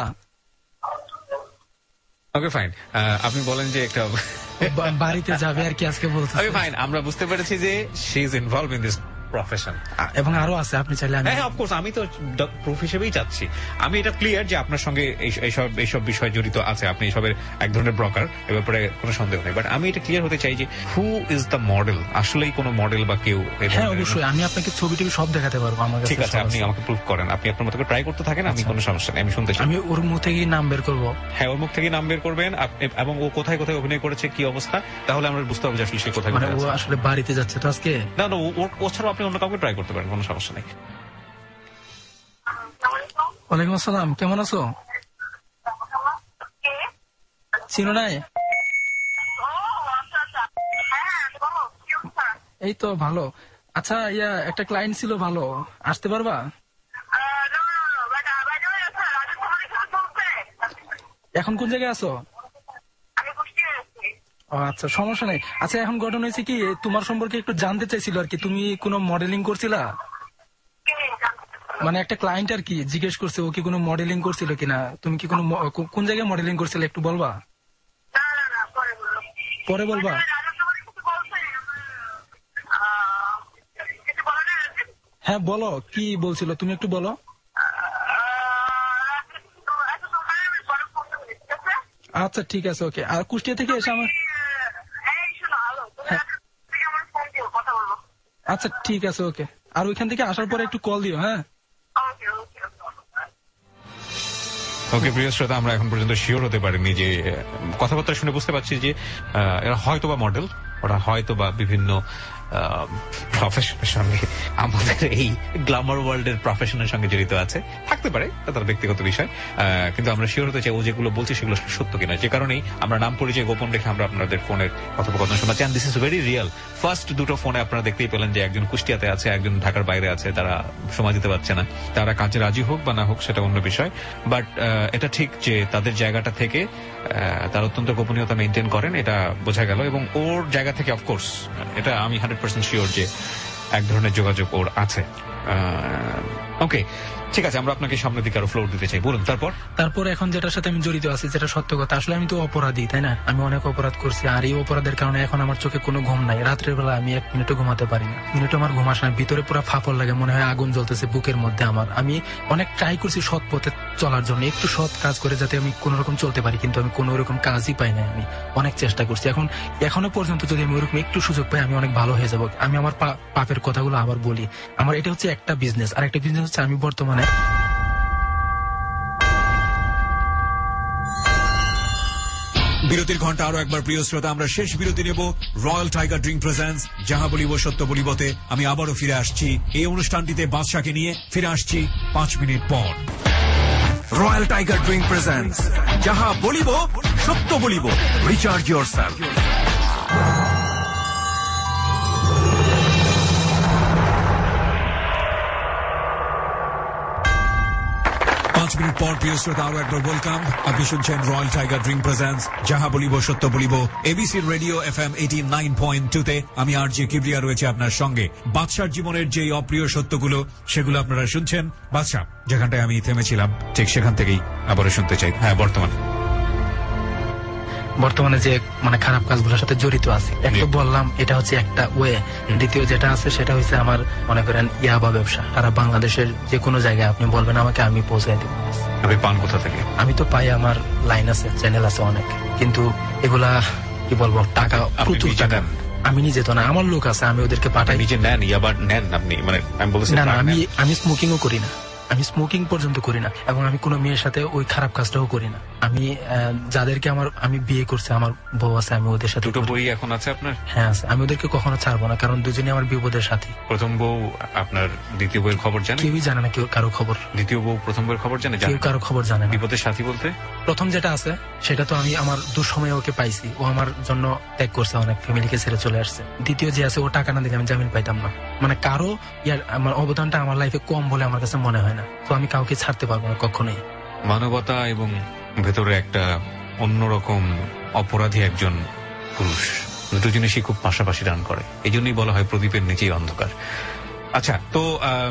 [SPEAKER 5] ওকে ফাইন, আপনি বলেন যে একটা
[SPEAKER 3] বাড়িতে যাবে আর কি আজকে বলতে।
[SPEAKER 5] ওকে ফাইন, আমরা বুঝতে পেরেছি যে she is involve in this profession,
[SPEAKER 3] এবং আরো আছে, আপনি চাইলে।
[SPEAKER 5] হ্যাঁ অফকোর্স, আমি তো প্রুফ হিসেবেই চাচ্ছি। আমি এটা ক্লিয়ার যে আপনার সঙ্গে এইসব বিষয় জড়িত আছে, আপনি এইসবের এক ধরনের ব্রকার, এ ব্যাপারে কোনো সন্দেহ নেই। বাট আমি এটা ক্লিয়ার হতে চাই যে হু ইজ দ্য মডেল, আসলেই কোনো মডেল বা কেউ?
[SPEAKER 3] হ্যাঁ অবশ্যই, আমি আপনাকে ছবি টবি সব দেখাতে পারবো। আমার
[SPEAKER 5] ঠিক আছে, আপনি আমাকে প্রুফ করেন, আপনি আপনার মতো ট্রাই করতে থাকেন, আমি কোনো সমস্যা নেই, আমি শুনতে চাই।
[SPEAKER 3] আমি ওর মুখ থেকেই নাম বের করবো।
[SPEAKER 5] হ্যাঁ, ওর মুখ থেকেই নাম বের করবেন, এবং ও কোথায় কোথায় অভিনয় করেছে, কি অবস্থা, তাহলে আমরা বুঝতে পারবো যে আসলে সে কোথায়।
[SPEAKER 3] মানে ও আসলে বাড়িতে যাচ্ছে তো আজকে।
[SPEAKER 5] না, ও ছাড়া আপনি অন্য কাউকে ট্রাই করতে পারেন, কোনো সমস্যা নেই।
[SPEAKER 3] ওয়ালাইকুম আসসালাম, কেমন আছো? চিনো নাই? এই তো ভালো। আচ্ছা, একটা ক্লায়েন্ট ছিল, ভালো, আসতে পারবা? এখন কোন জায়গায় আছো? আচ্ছা, সমস্যা নেই। আচ্ছা, এখন ঘটনা হয়েছে কি, তোমার সম্পর্কে একটু জানতে চাইছিল আর কি। তুমি কোনো মডেলিং করছিলা? মানে একটা ক্লায়েন্ট আর কি জিজ্ঞেস করছে ও কি কোনো মডেলিং করছিল কিনা। তুমি কি কোনো কোন জায়গায় মডেলিং করছিলে একটু বলবা? পরে বলবা? হ্যাঁ বলো, কি বলছিল তুমি একটু বলো। আচ্ছা ঠিক আছে, ওকে। আর কুষ্টিয়া থেকে এসে আমার, আচ্ছা ঠিক আছে, ওকে। আর ওইখান থেকে আসার পরে একটু কল দিও। হ্যাঁ,
[SPEAKER 5] ওকে। প্রিয় শ্রোতা, আমরা এখন পর্যন্ত শিওর হতে পারিনি যে, কথাবার্তা শুনে বুঝতে পারছি যে এরা হয়তো বা মডেল, ওরা হয়তো বা বিভিন্ন প্রফেশনের সঙ্গে, আমাদের এই গ্ল্যামার ওয়ার্ল্ডের প্রফেশনের সঙ্গে জড়িত আছে, থাকতে পারে, তার ব্যক্তিগত বিষয়। কিন্তু আমরা শিওর হতে চাই ও যেগুলো বলছে সেগুলো সত্য কিনা। যে কারণেই আমরা নাম পরিচয় গোপন রেখে আমরা আপনাদের ফোনের কথোপকথন শোনাচ্ছি। This is very real. First দুটো ফোনে আপনারা দেখতেই পেলেন যে একজন কুষ্টিয়াতে আছে, একজন ঢাকার বাইরে আছে, তারা সময় দিতে পারছে না। তারা কাজে রাজি হোক বা না হোক সেটা অন্য বিষয়, বাট এটা ঠিক যে তাদের জায়গাটা থেকে তারা অত্যন্ত গোপনীয়তা মেনটেন করেন, এটা বোঝা গেল। এবং ওর জায়গা থেকে অফকোর্স এটা আমি 100% শিওর যে এক ধরনের যোগাযোগ ওর আছে। ওকে, ঠিক আছে, আমরা আপনাকে সামনের দিকে আরো ফ্লোর দিতে চাই, বলুন। তারপর
[SPEAKER 3] এখন যেটার সাথে আমি জড়িত আছি, যেটা সত্য কথা, আসলে আমি তো অপরাধী, তাই না? আমি অনেক অপরাধ করছি, আর এই অপরাধের কারণে এখন আমার চোখে কোনো ঘুম নাই। রাত্রের বেলা আমি 1 মিনিটও ঘুমাতে পারি না, মিনিটও আমার ঘুম আসে না, ভিতরে পুরো ফাঁপড় লাগে, মনে হয় আগুন জ্বলতেছে বুকের মধ্যে আমার। আমি অনেক ট্রাই করছি সৎ পথে চলার জন্য, একটু সৎ কাজ করে যাতে আমি কোন রকম চলতে পারি, কিন্তু আমি কোন রকম কাজই পাই না। আমি অনেক চেষ্টা করছি, এখনো পর্যন্ত যদি আমি ওরকম একটু সুযোগ পাই আমি অনেক ভালো হয়ে যাবো। আমি আমার পাপের কথাগুলো আবার বলি। আমার এটা হচ্ছে একটা বিজনেস, আর একটা বিজনেস হচ্ছে আমি বর্তমানে
[SPEAKER 6] বিরতির ঘন্টা আরো একবার প্রিয় শ্রোতা, আমরা শেষ বিরতি নেব। রয়্যাল টাইগার ড্রিঙ্ক প্রেজেন্টস যাহা বলিব সত্য বলিবতে আমি আবারও ফিরে আসছি। এই অনুষ্ঠানটিতে বাদশাকে নিয়ে ফিরে আসছি 5 মিনিট পর। রয়্যাল টাইগার ড্রিঙ্ক প্রেজেন্টস যাহা বলিব সত্য বলিব। Recharge yourself. 5 মিনিট পর প্রিয় শ্রোতা আরো একবার ওয়েলকাম। আপনি শুনছেন রয়্যাল টাইগার ড্রিঙ্ক প্রেজেন্টস যাহা বলিব সত্য বলিব, এবিসি রেডিও FM 89.2 তে। আমি আরজে কিবরিয়া রয়েছে আপনার সঙ্গে। বাদশার জীবনের যে অপ্রিয় সত্যগুলো সেগুলো আপনারা শুনছেন। বাদশা, যেখানটায় আমি থেমেছিলাম ঠিক সেখান থেকেই আবারও শুনতে চাই। হ্যাঁ,
[SPEAKER 3] বর্তমানে যে খারাপ কাজগুলোর সাথে জড়িত আছে, একটা বললাম এটা হচ্ছে একটা ওয়ে। দ্বিতীয় যেটা আছে সেটা হচ্ছে আমার মনে করেন ইয়াবা ব্যবসা। সারা বাংলাদেশের যে কোনো জায়গায় আপনি বলবেন আমাকে, আমি পৌঁছাই দেব।
[SPEAKER 5] আপনি পান কোথা থেকে?
[SPEAKER 3] আমি তো পাই, আমার লাইন আছে, চ্যানেল আছে অনেক, কিন্তু এগুলা কি বলবো, টাকা প্রচুর টাকা। আমি নিজে তো না, আমার লোক আছে, আমি ওদেরকে পাঠাই।
[SPEAKER 5] নিজে নেন ইয়াবা নেন আপনি? আমি বলছি
[SPEAKER 3] না, আমি স্মোকিংও করি না, আমি স্মোকিং পর্যন্ত করি না, এবং আমি কোনো মেয়ের সাথে ওই খারাপ কাজটাও করি না। আমি যাদেরকে আমি বিয়ে করছি, আমার বউ আছে, আমি ওদের সাথে।
[SPEAKER 5] দুটো বই এখন আছে আপনার?
[SPEAKER 3] হ্যাঁ আছে, আমি ওদেরকে কখনো ছাড়বো না, কারণ দুজনে আমার বিপদের সাথী।
[SPEAKER 5] প্রথম বউ আপনার দ্বিতীয় বউয়ের খবর জানে?
[SPEAKER 3] কেউই জানে না, কেউ কারো খবর।
[SPEAKER 5] দ্বিতীয় বউ প্রথম বউয়ের খবর জানে?
[SPEAKER 3] কেউ কারো খবর জানে না।
[SPEAKER 5] বিপদের সাথী বলতে
[SPEAKER 3] প্রথম যেটা আছে সেটা তো আমি আমার দুঃসময়ে ওকে পাইছি, ও আমার জন্য ত্যাগ করছে, অনেক ফ্যামিলিকে ছেড়ে চলে আসছে। দ্বিতীয় যে আছে, ও টাকা না দিলে আমি জামিন পাইতাম না। কারো আমার অবদানটা আমার লাইফে কম বলে আমার কাছে মনে হয় না, তো আমি কাউকে ছাড়তে পারবো না কখনোই।
[SPEAKER 5] মানবতা এবং ভেতরে একটা অন্যরকম অপরাধী একজন পুরুষ, দুটো জিনিসই খুব পাশাপাশি রান করে। এই জন্যই বলা হয় প্রদীপের নিচেই অন্ধকার। আচ্ছা, তো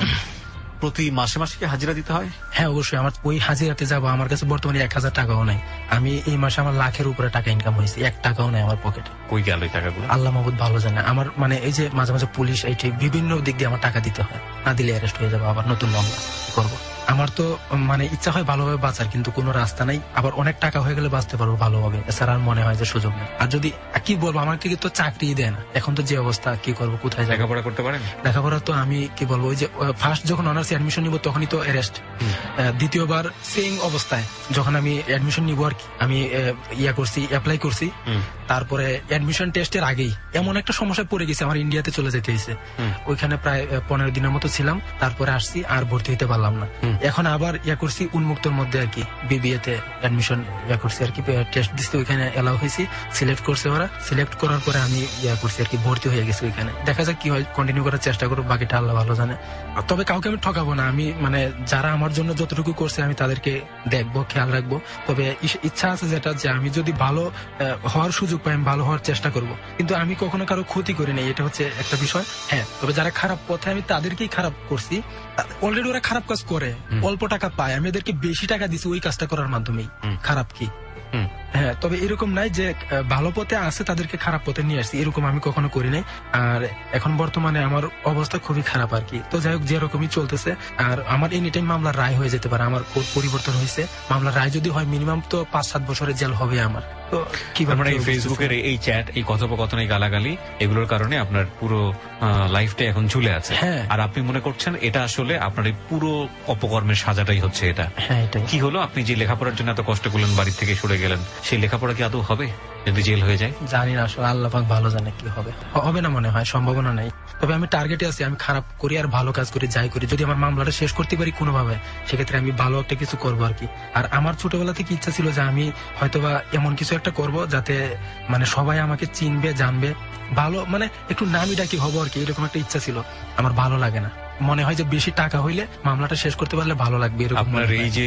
[SPEAKER 5] প্রতি মাসে মাসে কি হাজিরা দিতে হয়?
[SPEAKER 3] হ্যাঁ অবশ্যই, আমার ওই হাজিরাতে যাবো। আমার কাছে বর্তমানে 1000 টাকাও নাই। আমি এই মাসে আমার লাখের উপরে টাকা ইনকাম হয়েছে, 1 টাকাও নাই আমার পকেটে।
[SPEAKER 5] কই গেল এই টাকাগুলো?
[SPEAKER 3] আল্লাহ মাহবুদ ভালো জানে। আমার এই যে মাঝে মাঝে পুলিশ এই বিভিন্ন দিক দিয়ে আমার টাকা দিতে হয়, না দিলে অ্যারেস্ট হয়ে যাবো, আবার নতুন মামলা করবো। আমার তো ইচ্ছা হয় ভালোভাবে বাঁচার, কিন্তু কোনো রাস্তা নাই। আবার অনেক টাকা হয়ে গেলে বাঁচতে পারবো ভালোভাবে, এছাড়া আর মনে হয় যে সুযোগ নেই। আর যদি কি বলবো, আমাকে তো চাকরি দেয় না এখন, তো যে অবস্থা, কি করবো, কোথায় যাবো?
[SPEAKER 5] লেখাপড়া করতে পারেন?
[SPEAKER 3] লেখাপড়া তো আমি কি বলবো, ওই যে ফার্স্ট যখন অনার্স অ্যাডমিশন নিব তখনই তো অ্যারেস্ট। দ্বিতীয়বার সেম অবস্থায় যখন আমি অ্যাডমিশন নিব আর কি, আমি অ্যাপ্লাই করছি, তারপরে অ্যাডমিশন টেস্টের আগেই এমন একটা সমস্যায় পড়ে গেছে, আমার ইন্ডিয়াতে চলে যেতে হয়েছে। ওইখানে প্রায় 15 দিনের মতো ছিলাম, তারপরে আসছি, আর ভর্তি হতে পারলাম না। এখন আবার করছি উন্মুক্তর মধ্যে আর কি, বিবিএতে অ্যাডমিশন করছি আর কি, টেস্ট দিচ্ছি, ওইখানে এলাও হয়েছি, সিলেক্ট করছে ওরা। সিলেক্ট করার পরে আমি করছি আর কি, ভর্তি হয়ে গেছি ওইখানে। দেখা যাক কি হয়, কন্টিনিউ করার চেষ্টা করবো, বাকিটা আল্লাহ ভালো জানে। তবে কাউকে আমি ঠকাবো না, আমি যারা আমার জন্য যতটুকু করছে আমি তাদেরকে দেখবো, খেয়াল রাখবো। তবে ইচ্ছা আছে যেটা, যে আমি যদি ভালো হওয়ার সুযোগ পাই আমি ভালো হওয়ার চেষ্টা করব, কিন্তু আমি কখনো কারো ক্ষতি করি নাই, এটা হচ্ছে একটা বিষয়। হ্যাঁ, তবে যারা খারাপ পথে, আমি তাদেরকেই খারাপ করছি। অলরেডি ওরা খারাপ কাজ করে, অল্প টাকা পায়, আমি এদেরকে বেশি টাকা দিছি ওই কাজটা করার মাধ্যমেই। খারাপ কি? হ্যাঁ, তবে এরকম নাই যে ভালো পথে আছে তাদেরকে খারাপ পথে নিয়ে আসছি, এরকম আমি কখনো করি নাই। আর এখন বর্তমানে আমার অবস্থা খুবই খারাপ আর কি। তো যাই হোক, যেরকমই চলতেছে। আর আমার এনি টাইম মামলার রায় হয়ে যেতে পারে, আমার পরিবর্তন হয়েছে। মামলার রায় যদি হয় মিনিমাম তো 5-7 বছরের জেল হবে আমার। তো কি
[SPEAKER 5] এই ফেসবুকের এই চ্যাট, এই কথোপকথন, এই গালাগালি, এগুলোর কারণে আপনার পুরো লাইফটা এখন ঝুলে আছে। আর আপনি মনে করছেন এটা আসলে আপনার এই পুরো অপকর্মের সাজাটাই হচ্ছে এটা।
[SPEAKER 3] হ্যাঁ, এটাই।
[SPEAKER 5] কি হলো, আপনি যে লেখাপড়ার জন্য এত কষ্ট করলেন, বাড়ি থেকে সরে গেলেন, সেই লেখাপড়া কি আদৌ হবে যদি জেল হয়ে যায়?
[SPEAKER 3] জানি না, আসলে আল্লাহ পাক ভালো জানে কি হবে। হবে না মনে হয়, সম্ভাবনা নাই। তবে আমি টার্গেটে আছি, আমি খারাপ করি আর ভালো কাজ করি, যাই করি, যদি আমার মামলাটা শেষ করতে পারি কোনোভাবে, সেক্ষেত্রে আমি ভালো একটা কিছু করবো আর কি। আর আমার ছোটবেলা থেকে ইচ্ছা ছিল যে আমি হয়তোবা এমন কিছু একটা করব যাতে সবাই আমাকে চিনবে, জানবে, ভালো একটু নামি ডাকি হবো আর কি, এরকম একটা ইচ্ছা ছিল। আমার ভালো লাগে না, মনে হয় যে বেশি টাকা হইলে মামলাটা শেষ করতে পারলে ভালো লাগবে।
[SPEAKER 5] আপনার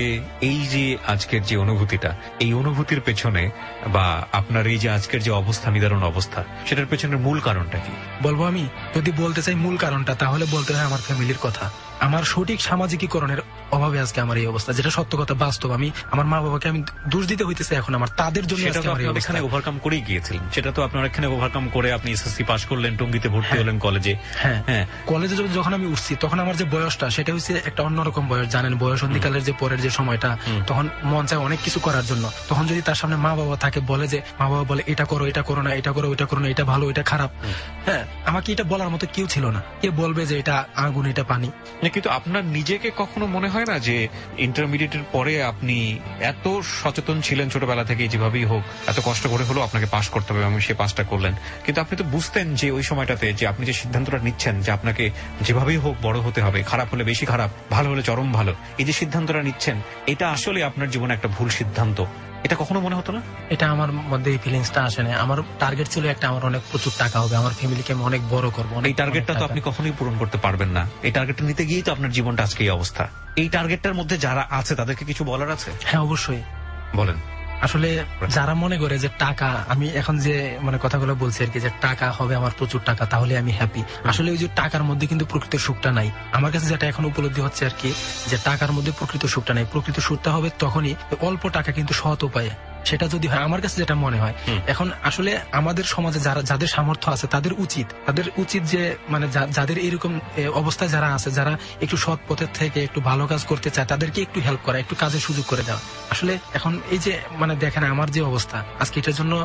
[SPEAKER 5] এই যে আজকের যে অনুভূতিটা, এই অনুভূতির পেছনে বা আপনার এই যে আজকের যে অবস্থা, নিদারুণ অবস্থা, সেটার পেছনের মূল কারণটা কি?
[SPEAKER 3] বলবো আমি যদি বলতে চাই মূল কারণটা, তাহলে বলতে হয় আমার ফ্যামিলির কথা। আমার সঠিক সামাজিকীকরণের অভাবে আজকে আমার এই অবস্থা, যেটা সত্য কথা, বাস্তব। আমি আমার মা বাবাকে আমি দোষ দিতে হইতেছে এখন আমার, তাদের জন্য
[SPEAKER 5] এখানে ওভারকাম করেই গিয়েছিলেন। সেটা তো আপনার এখানে ওভারকাম করে আপনি এসএসসি পাস করলেন, টঙ্গীতে ভর্তি হলেন কলেজে।
[SPEAKER 3] হ্যাঁ, কলেজে যখন আমি উঠছি তখন আমার যে বয়সটা সেটা হচ্ছে একটা অন্যরকম বয়স, জানেন, বয়সন্ধিকালের যে পরের যে সময়টা, তখন মন চায় অনেক কিছু করার জন্য। তখন যদি তার সামনে মা বাবা থাকে, বলে যে মা বাবা বলে এটা করো, এটা করো না, এটা করো, ওইটা করো না, এটা ভালো, এটা খারাপ, হ্যাঁ, আমাকে এটা বলার মতো কেউ ছিল না। কে বলবে যে এটা আগুন, এটা পানি।
[SPEAKER 5] কিন্তু আপনার নিজেকে কখনো মনে হয় না যে ইন্টারমিডিয়েটের পরে আপনি এত সচেতন ছিলেন ছোটবেলা থেকে, যেভাবেই হোক এত কষ্ট করে হলেও আপনাকে পাস করতে হবে, আমি সে পাসটা করলেন, কিন্তু আপনি তো বুঝতেন যে ওই সময়টাতে যে আপনি যে সিদ্ধান্তটা নিচ্ছেন যে আপনাকে যেভাবেই হোক বড় হতে হবে, খারাপ হলে বেশি খারাপ, ভালো হলে চরম ভালো, এই যে সিদ্ধান্তটা নিচ্ছেন এটা আসলে আপনার জীবনে একটা ভুল সিদ্ধান্ত, এটা কখনো মনে হতো না?
[SPEAKER 3] এটা আমার মধ্যে এই ফিলিংসটা আসে না। আমার টার্গেট ছিল একটা, আমার অনেক প্রচুর টাকা হবে, আমার ফ্যামিলিকে আমি অনেক বড় করবো।
[SPEAKER 5] এই টার্গেটটা তো আপনি কখনোই পূরণ করতে পারবেন না। এই টার্গেটটা নিতে গিয়েই তো আপনার জীবনটা আজকে এই অবস্থা। এই টার্গেটটার মধ্যে যারা আছে তাদেরকে কিছু বলার আছে?
[SPEAKER 3] হ্যাঁ, অবশ্যই
[SPEAKER 5] বলেন।
[SPEAKER 3] আসলে যারা মনে করে যে টাকা, আমি এখন যে মানে কথাগুলো বলছি আর কি, যে টাকা হবে আমার প্রচুর টাকা তাহলে আমি হ্যাপি, আসলে ওই যে টাকার মধ্যে কিন্তু প্রকৃত সুখটা নাই। আমার কাছে যেটা এখন উপলব্ধি হচ্ছে আর কি, যে টাকার মধ্যে প্রকৃত সুখটা নাই। প্রকৃত সুখটা হবে তখনই অল্প টাকা কিন্তু সৎ উপায়ে, সেটা যদি হয়, আমার কাছে যেটা মনে হয়। এখন আসলে আমাদের সমাজে যাদের সামর্থ্য আছে তাদের উচিত যে মানে যাদের এরকম অবস্থায় যারা আছে, যারা একটু সৎ পথের থেকে একটু ভালো কাজ করতে চায়, তাদেরকে একটু হেল্প করা, একটু কাজের সুযোগ করে দেওয়া। আসলে এখন এই যে মানে দেখেন আমার যে অবস্থা আজকে, এটার জন্য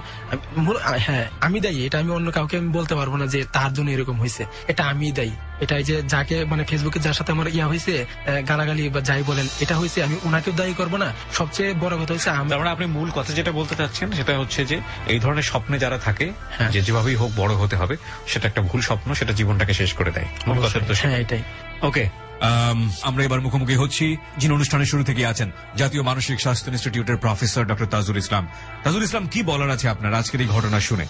[SPEAKER 3] হ্যাঁ আমি দায়ী। এটা আমি অন্য কাউকে আমি বলতে পারবো না যে তার জন্য এরকম হয়েছে, এটা আমি দায়ী। এটাই যে যাকে মানে ফেসবুকে যার সাথে আমার হয়েছে, গালাগালি বা যাই বলেন, এটা হয়েছে, আমি ওনাকেও দায়ী করবো না। সবচেয়ে বড় কথা হচ্ছে
[SPEAKER 5] আপনি মূল কথা যেটা বলতে চাচ্ছেন সেটা হচ্ছে যে এই ধরনের স্বপ্নে যারা থাকে, যে যেভাবেই হোক বড় হতে হবে, সেটা একটা ভুল স্বপ্ন, সেটা জীবনটাকে শেষ করে দেয়। মূল কথা তো
[SPEAKER 3] এটাই।
[SPEAKER 6] ওকে, আমরা এবার মুখোমুখি হচ্ছি যিনি অনুষ্ঠানের শুরু থেকে আছেন, জাতীয় মানসিক স্বাস্থ্য ইনস্টিটিউটের প্রফেসর ডক্টর তাজুল ইসলাম। তাজুল ইসলাম, কি বলার আছে আপনার আজকের এই ঘটনা শুনে?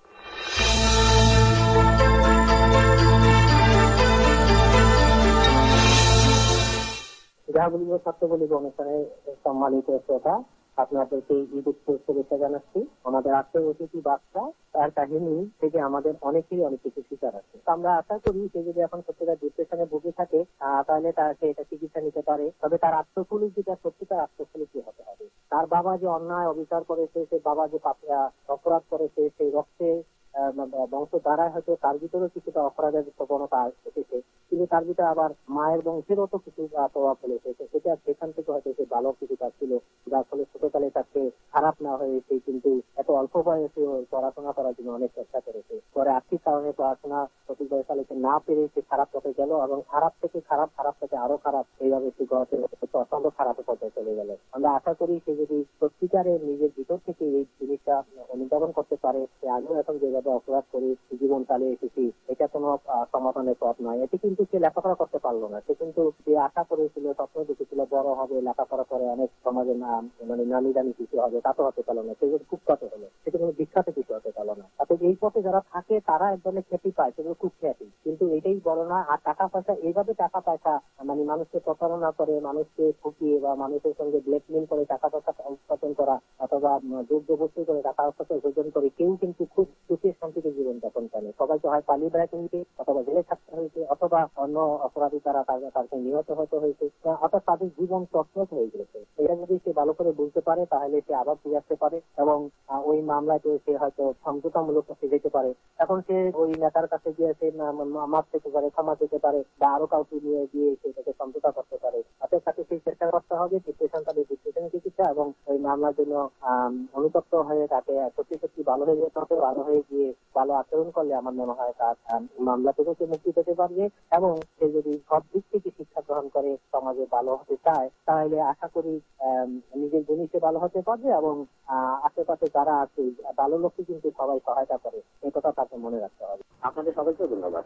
[SPEAKER 7] যা বলিব সত্য বলিব অনুষ্ঠানে সম্মানিত শ্রোতা, আপনাদেরকে ঈদের শুভেচ্ছা জানাচ্ছি। আমাদের আজকের অতিথি বাচ্চা, তার কাহিনী থেকে আমাদের অনেকেই অনেক কিছু শিকার আছে। আমরা আশা করি সে যদি এখন সত্যিকার ডিপ্রেশনে ভুগে থাকে তাহলে সে এটা চিকিৎসা নিতে পারে। তবে তার আত্মফুলিটা সত্যিকার আত্মফুলিটি হতে হবে। তার বাবা যে অন্যায় অবিচার করেছে, সে বাবা যে অপরাধ করেছে, সেই রক্তে বংশ দ্বারাই হয়তো তার ভিতরেও কিছুটা অপরাধের প্রবণতা এসেছে, কিন্তু তার ভিতরে আবার মায়ের বংশেরও তো কিছু প্রভাব ফেলেছে। সেটা সেখান থেকে হয়তো সে ভালো কিছুটা ছিল, যার ফলে ছোটকালে তাকে খারাপ না হয়েছে, কিন্তু এত অল্প বয়সে পড়াশোনা করার জন্য অনেক চেষ্টা করেছে। পরে আর্থিক কারণে পড়াশোনা সঠিক বয়সে না পেরে সে খারাপ পথে গেল, এবং খারাপ থেকে আরো খারাপ, এইভাবে সে অসম্ভব খারাপ পর্যায়ে চলে গেল। আমরা আশা করি সে যদি সত্যিকারের নিজের ভিতর থেকে এই জিনিসটা অনুধাবন করতে পারে, সে আগেও এখন যেভাবে অপরাধ করে জীবন চালিয়ে এসেছি, এটা কোনো সমাধানের পথ নয়। এটি কিন্তু সে লেখাপড়া করতে পারলো না, সে কিন্তু যে আশা করেছিল, স্বপ্ন দেখেছিল বড় হবে, লেখাপড়া করে অনেক সমাজের মানে নামি দামি কিছু হবে, তা তো হতে পারলো না। সেগুলো খুব কত হলো, সেটা কোনো বিখ্যাত কিছু হতে পারলো না। তাতে এই পথে যারা থাকে তারা এক ধরনের খ্যাতি পায়, সেগুলো খুব খ্যাতি, কিন্তু এটাই বড় না। আর টাকা পয়সা, এইভাবে টাকা পয়সা মানে মানুষকে প্রতারণা করে, মানুষকে ঠকিয়ে বা মানুষের সঙ্গে ব্ল্যাকমেল করে টাকা পয়সা উৎপাদন করা, অথবা দুর্যোগবস্তি করে টাকা পয়সা উপার্জন করে কেউ কিন্তু খুব সুখের শান্তিতে জীবন যাপন করে। সবাইকে হয় পালিয়ে বেড়াতে হয়েছে, অথবা জেলে থাকতে হয়েছে, অথবা অন্য অপরাধী তারা তাকে নিহত হতে হয়েছে, অর্থাৎ তাদের জীবন তছনছ হয়ে গেছে। এটা যদি সে ভালো করে বুঝতে পারে তাহলে সে আবার ফিরে আসতে পারে, এবং ওই মামলাতে সে হয়তো সমঝোতামূলক কাছে যেতে পারে। এখন সে ওই নেতার কাছে গিয়ে সে মাপ পেতে পারে, ক্ষমা পেতে পারে, বা আরো কাউকে নিয়ে গিয়ে সে তাকে সমঝোতা করতে পারে। তাদের সাথে সেই চেষ্টা করতে হবে ডিপ্রেশন, তাদের ডিপ্রেশনের চিকিৎসা, এবং ওই মামলার জন্য অনুতপ্ত হয়ে তাকে সত্যি ভালো হয়ে যেতে হবে। ভালো হয়ে গিয়ে ভালো আচরণ করলে আমার মনে হয় তার মামলা থেকে সে মুক্তি পেতে পারবে, এবং সে যদি সব দিক থেকে শিক্ষা গ্রহণ করে সমাজে ভালো হতে চায়, তাহলে আশা করি নিজের জিনিসে ভালো হতে পারবে, এবং আশেপাশে যারা আছে ভালো লোককে কিন্তু সবাই সহায়তা করে, এই কথা তাকে মনে রাখতে হবে। আপনাদের সবাইকে ধন্যবাদ।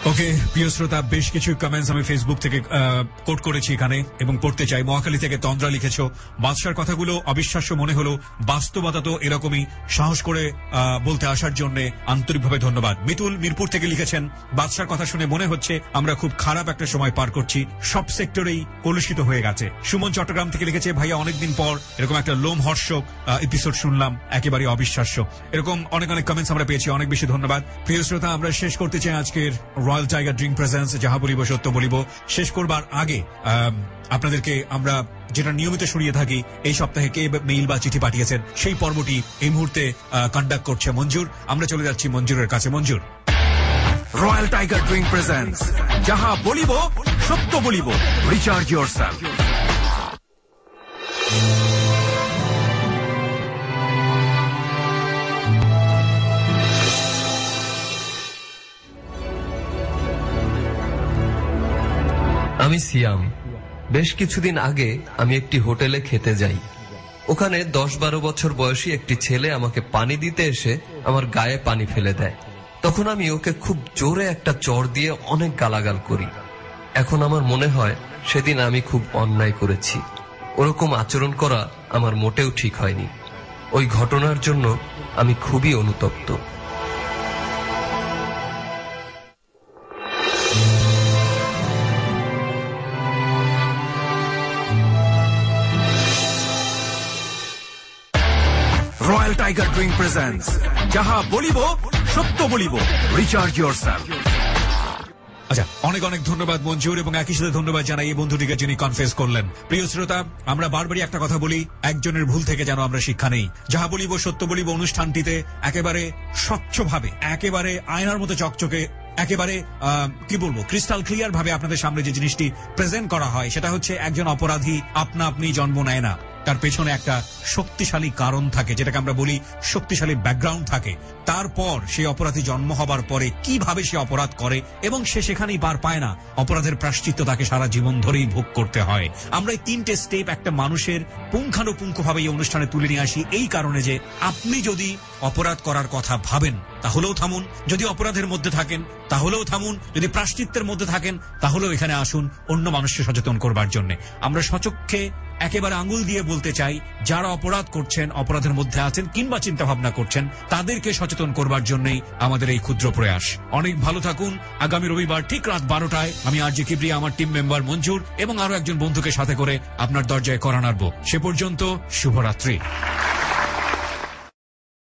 [SPEAKER 6] ওকে, প্রিয় শ্রোতা, বেশ কিছু কমেন্টস আমি ফেসবুক থেকে কোট করেছি এখানে এবং পড়তে চাই। মহাখালী থেকে তন্দ্রা লিখেছ, বাদশার কথাগুলো অবিশ্বাস্য মনে হলো, বাস্তবতা তো এরকমই, সাহস করে বলতে আসার জন্য আন্তরিকভাবে ধন্যবাদ। মিতুল মিরপুর থেকে লিখেছেন, বাদশার কথা শুনে মনে হচ্ছে আমরা খুব খারাপ একটা সময় পার করছি, সব সেক্টরেই কলুষিত হয়ে গেছে। সুমন চট্টগ্রাম থেকে লিখেছে, ভাইয়া অনেকদিন পর এরকম একটা লোমহর্ষক এপিসোড শুনলাম, একেবারে অবিশ্বাস্য। এরকম অনেক অনেক কমেন্টস আমরা পেয়েছি, অনেক বেশি ধন্যবাদ। প্রিয় শ্রোতা, আমরা শেষ করতে চাই আজকের রয়্যাল টাইগার ড্রিঙ্ক প্রেজেন্স যাহা বলিব সত্য বলিব। শেষ করবার আগে আপনাদেরকে আমরা যেটা নিয়মিত শুনিয়ে থাকি, এই সপ্তাহে কে মেইল বা চিঠি পাঠিয়েছেন সেই পর্বটি এই মুহূর্তে কন্ডাক্ট করছে মঞ্জুর। আমরা চলে যাচ্ছি মঞ্জুরের কাছে। Manjur.
[SPEAKER 8] Royal Tiger drink presents যাহা বলিব সত্য বলিব, রিচার্জ ইয়োরসেলফ।
[SPEAKER 2] আমি সিয়াম। বেশ কিছুদিন আগে আমি একটি হোটেলে খেতে যাই। ওখানে 10-12 বছর বয়সী একটি ছেলে আমাকে পানি দিতে এসে আমার গায়ে পানি ফেলে দেয়। তখন আমি ওকে খুব জোরে একটা চড় দিয়ে অনেক গালাগাল করি। এখন আমার মনে হয় সেদিন আমি খুব অন্যায় করেছি। ওরকম আচরণ করা আমার মোটেও ঠিক হয়নি। ওই ঘটনার জন্য আমি খুবই অনুতপ্ত।
[SPEAKER 8] রয়্যাল টাইগার ড্রিঙ্ক প্রেজেন্স যাহা বলিব সত্য বলিব, রিচার্জ ইয়োরসেলফ।
[SPEAKER 6] আচ্ছা, অনেক অনেক ধন্যবাদ মঞ্জুর, এবং একই সাথে ধন্যবাদ জানাই এই বন্ধুটিকে যিনি কনফেস করলেন। প্রিয় শ্রোতা, আমরা বারবারই একটা কথা বলি, একজনের ভুল থেকে যেন আমরা শিক্ষা নেই। যাহা বলিব সত্য বলিব অনুষ্ঠানটিতে একেবারে স্বচ্ছভাবে, একেবারে আয়নার মতো চকচকে, একেবারে কি বলবো, ক্রিস্টাল ক্লিয়ার ভাবে আপনাদের সামনে যে জিনিসটি প্রেজেন্ট করা হয় সেটা হচ্ছে, একজন অপরাধী আপনা আপনি জন্ম নেয় না, তার পেছনে একটা শক্তিশালী কারণ থাকে, যেটাকে আমরা বলি শক্তিশালী ব্যাকগ্রাউন্ড থাকে। তারপর সেই অপরাধী জন্ম হবার পরে কিভাবে সে অপরাধ করে এবং সে সেখানেই পার পায় না, অপরাধের প্রায়শ্চিত্ত তাকে সারা জীবন ধরেই ভোগ করতে হয়। আমরা এই 3টে স্টেপ একটা মানুষের পুঙ্খানুপুঙ্খভাবে এই অনুষ্ঠানে তুলে নিয়ে আসি, এই কারণে যে আপনি যদি অপরাধ করার কথা ভাবেন তাহলেও থামুন, যদি অপরাধের মধ্যে থাকেন তাহলেও থামুন, যদি প্রায়শ্চিত্তের মধ্যে থাকেন তাহলেও এখানে আসুন অন্য মানুষকে সচেতন করবার জন্য। আমরা সচক্ষে একেবারে আঙুল দিয়ে বলতে চাই, যারা অপরাধ করছেন, অপরাধের মধ্যে আছেন কিংবা চিন্তা ভাবনা করছেন, তাদেরকে সচেতন করবার জন্যই আমাদের এই ক্ষুদ্র প্রয়াস। অনেক ভালো থাকুন। আগামী রবিবার ঠিক রাত 12টায় আমি আরজে কিবরিয়া, আমার টিম মেম্বার মঞ্জুর এবং আরো একজন বন্ধুকে সাথে করে আপনার দরজায় কড়া নাড়ব। সে পর্যন্ত শুভরাত্রি।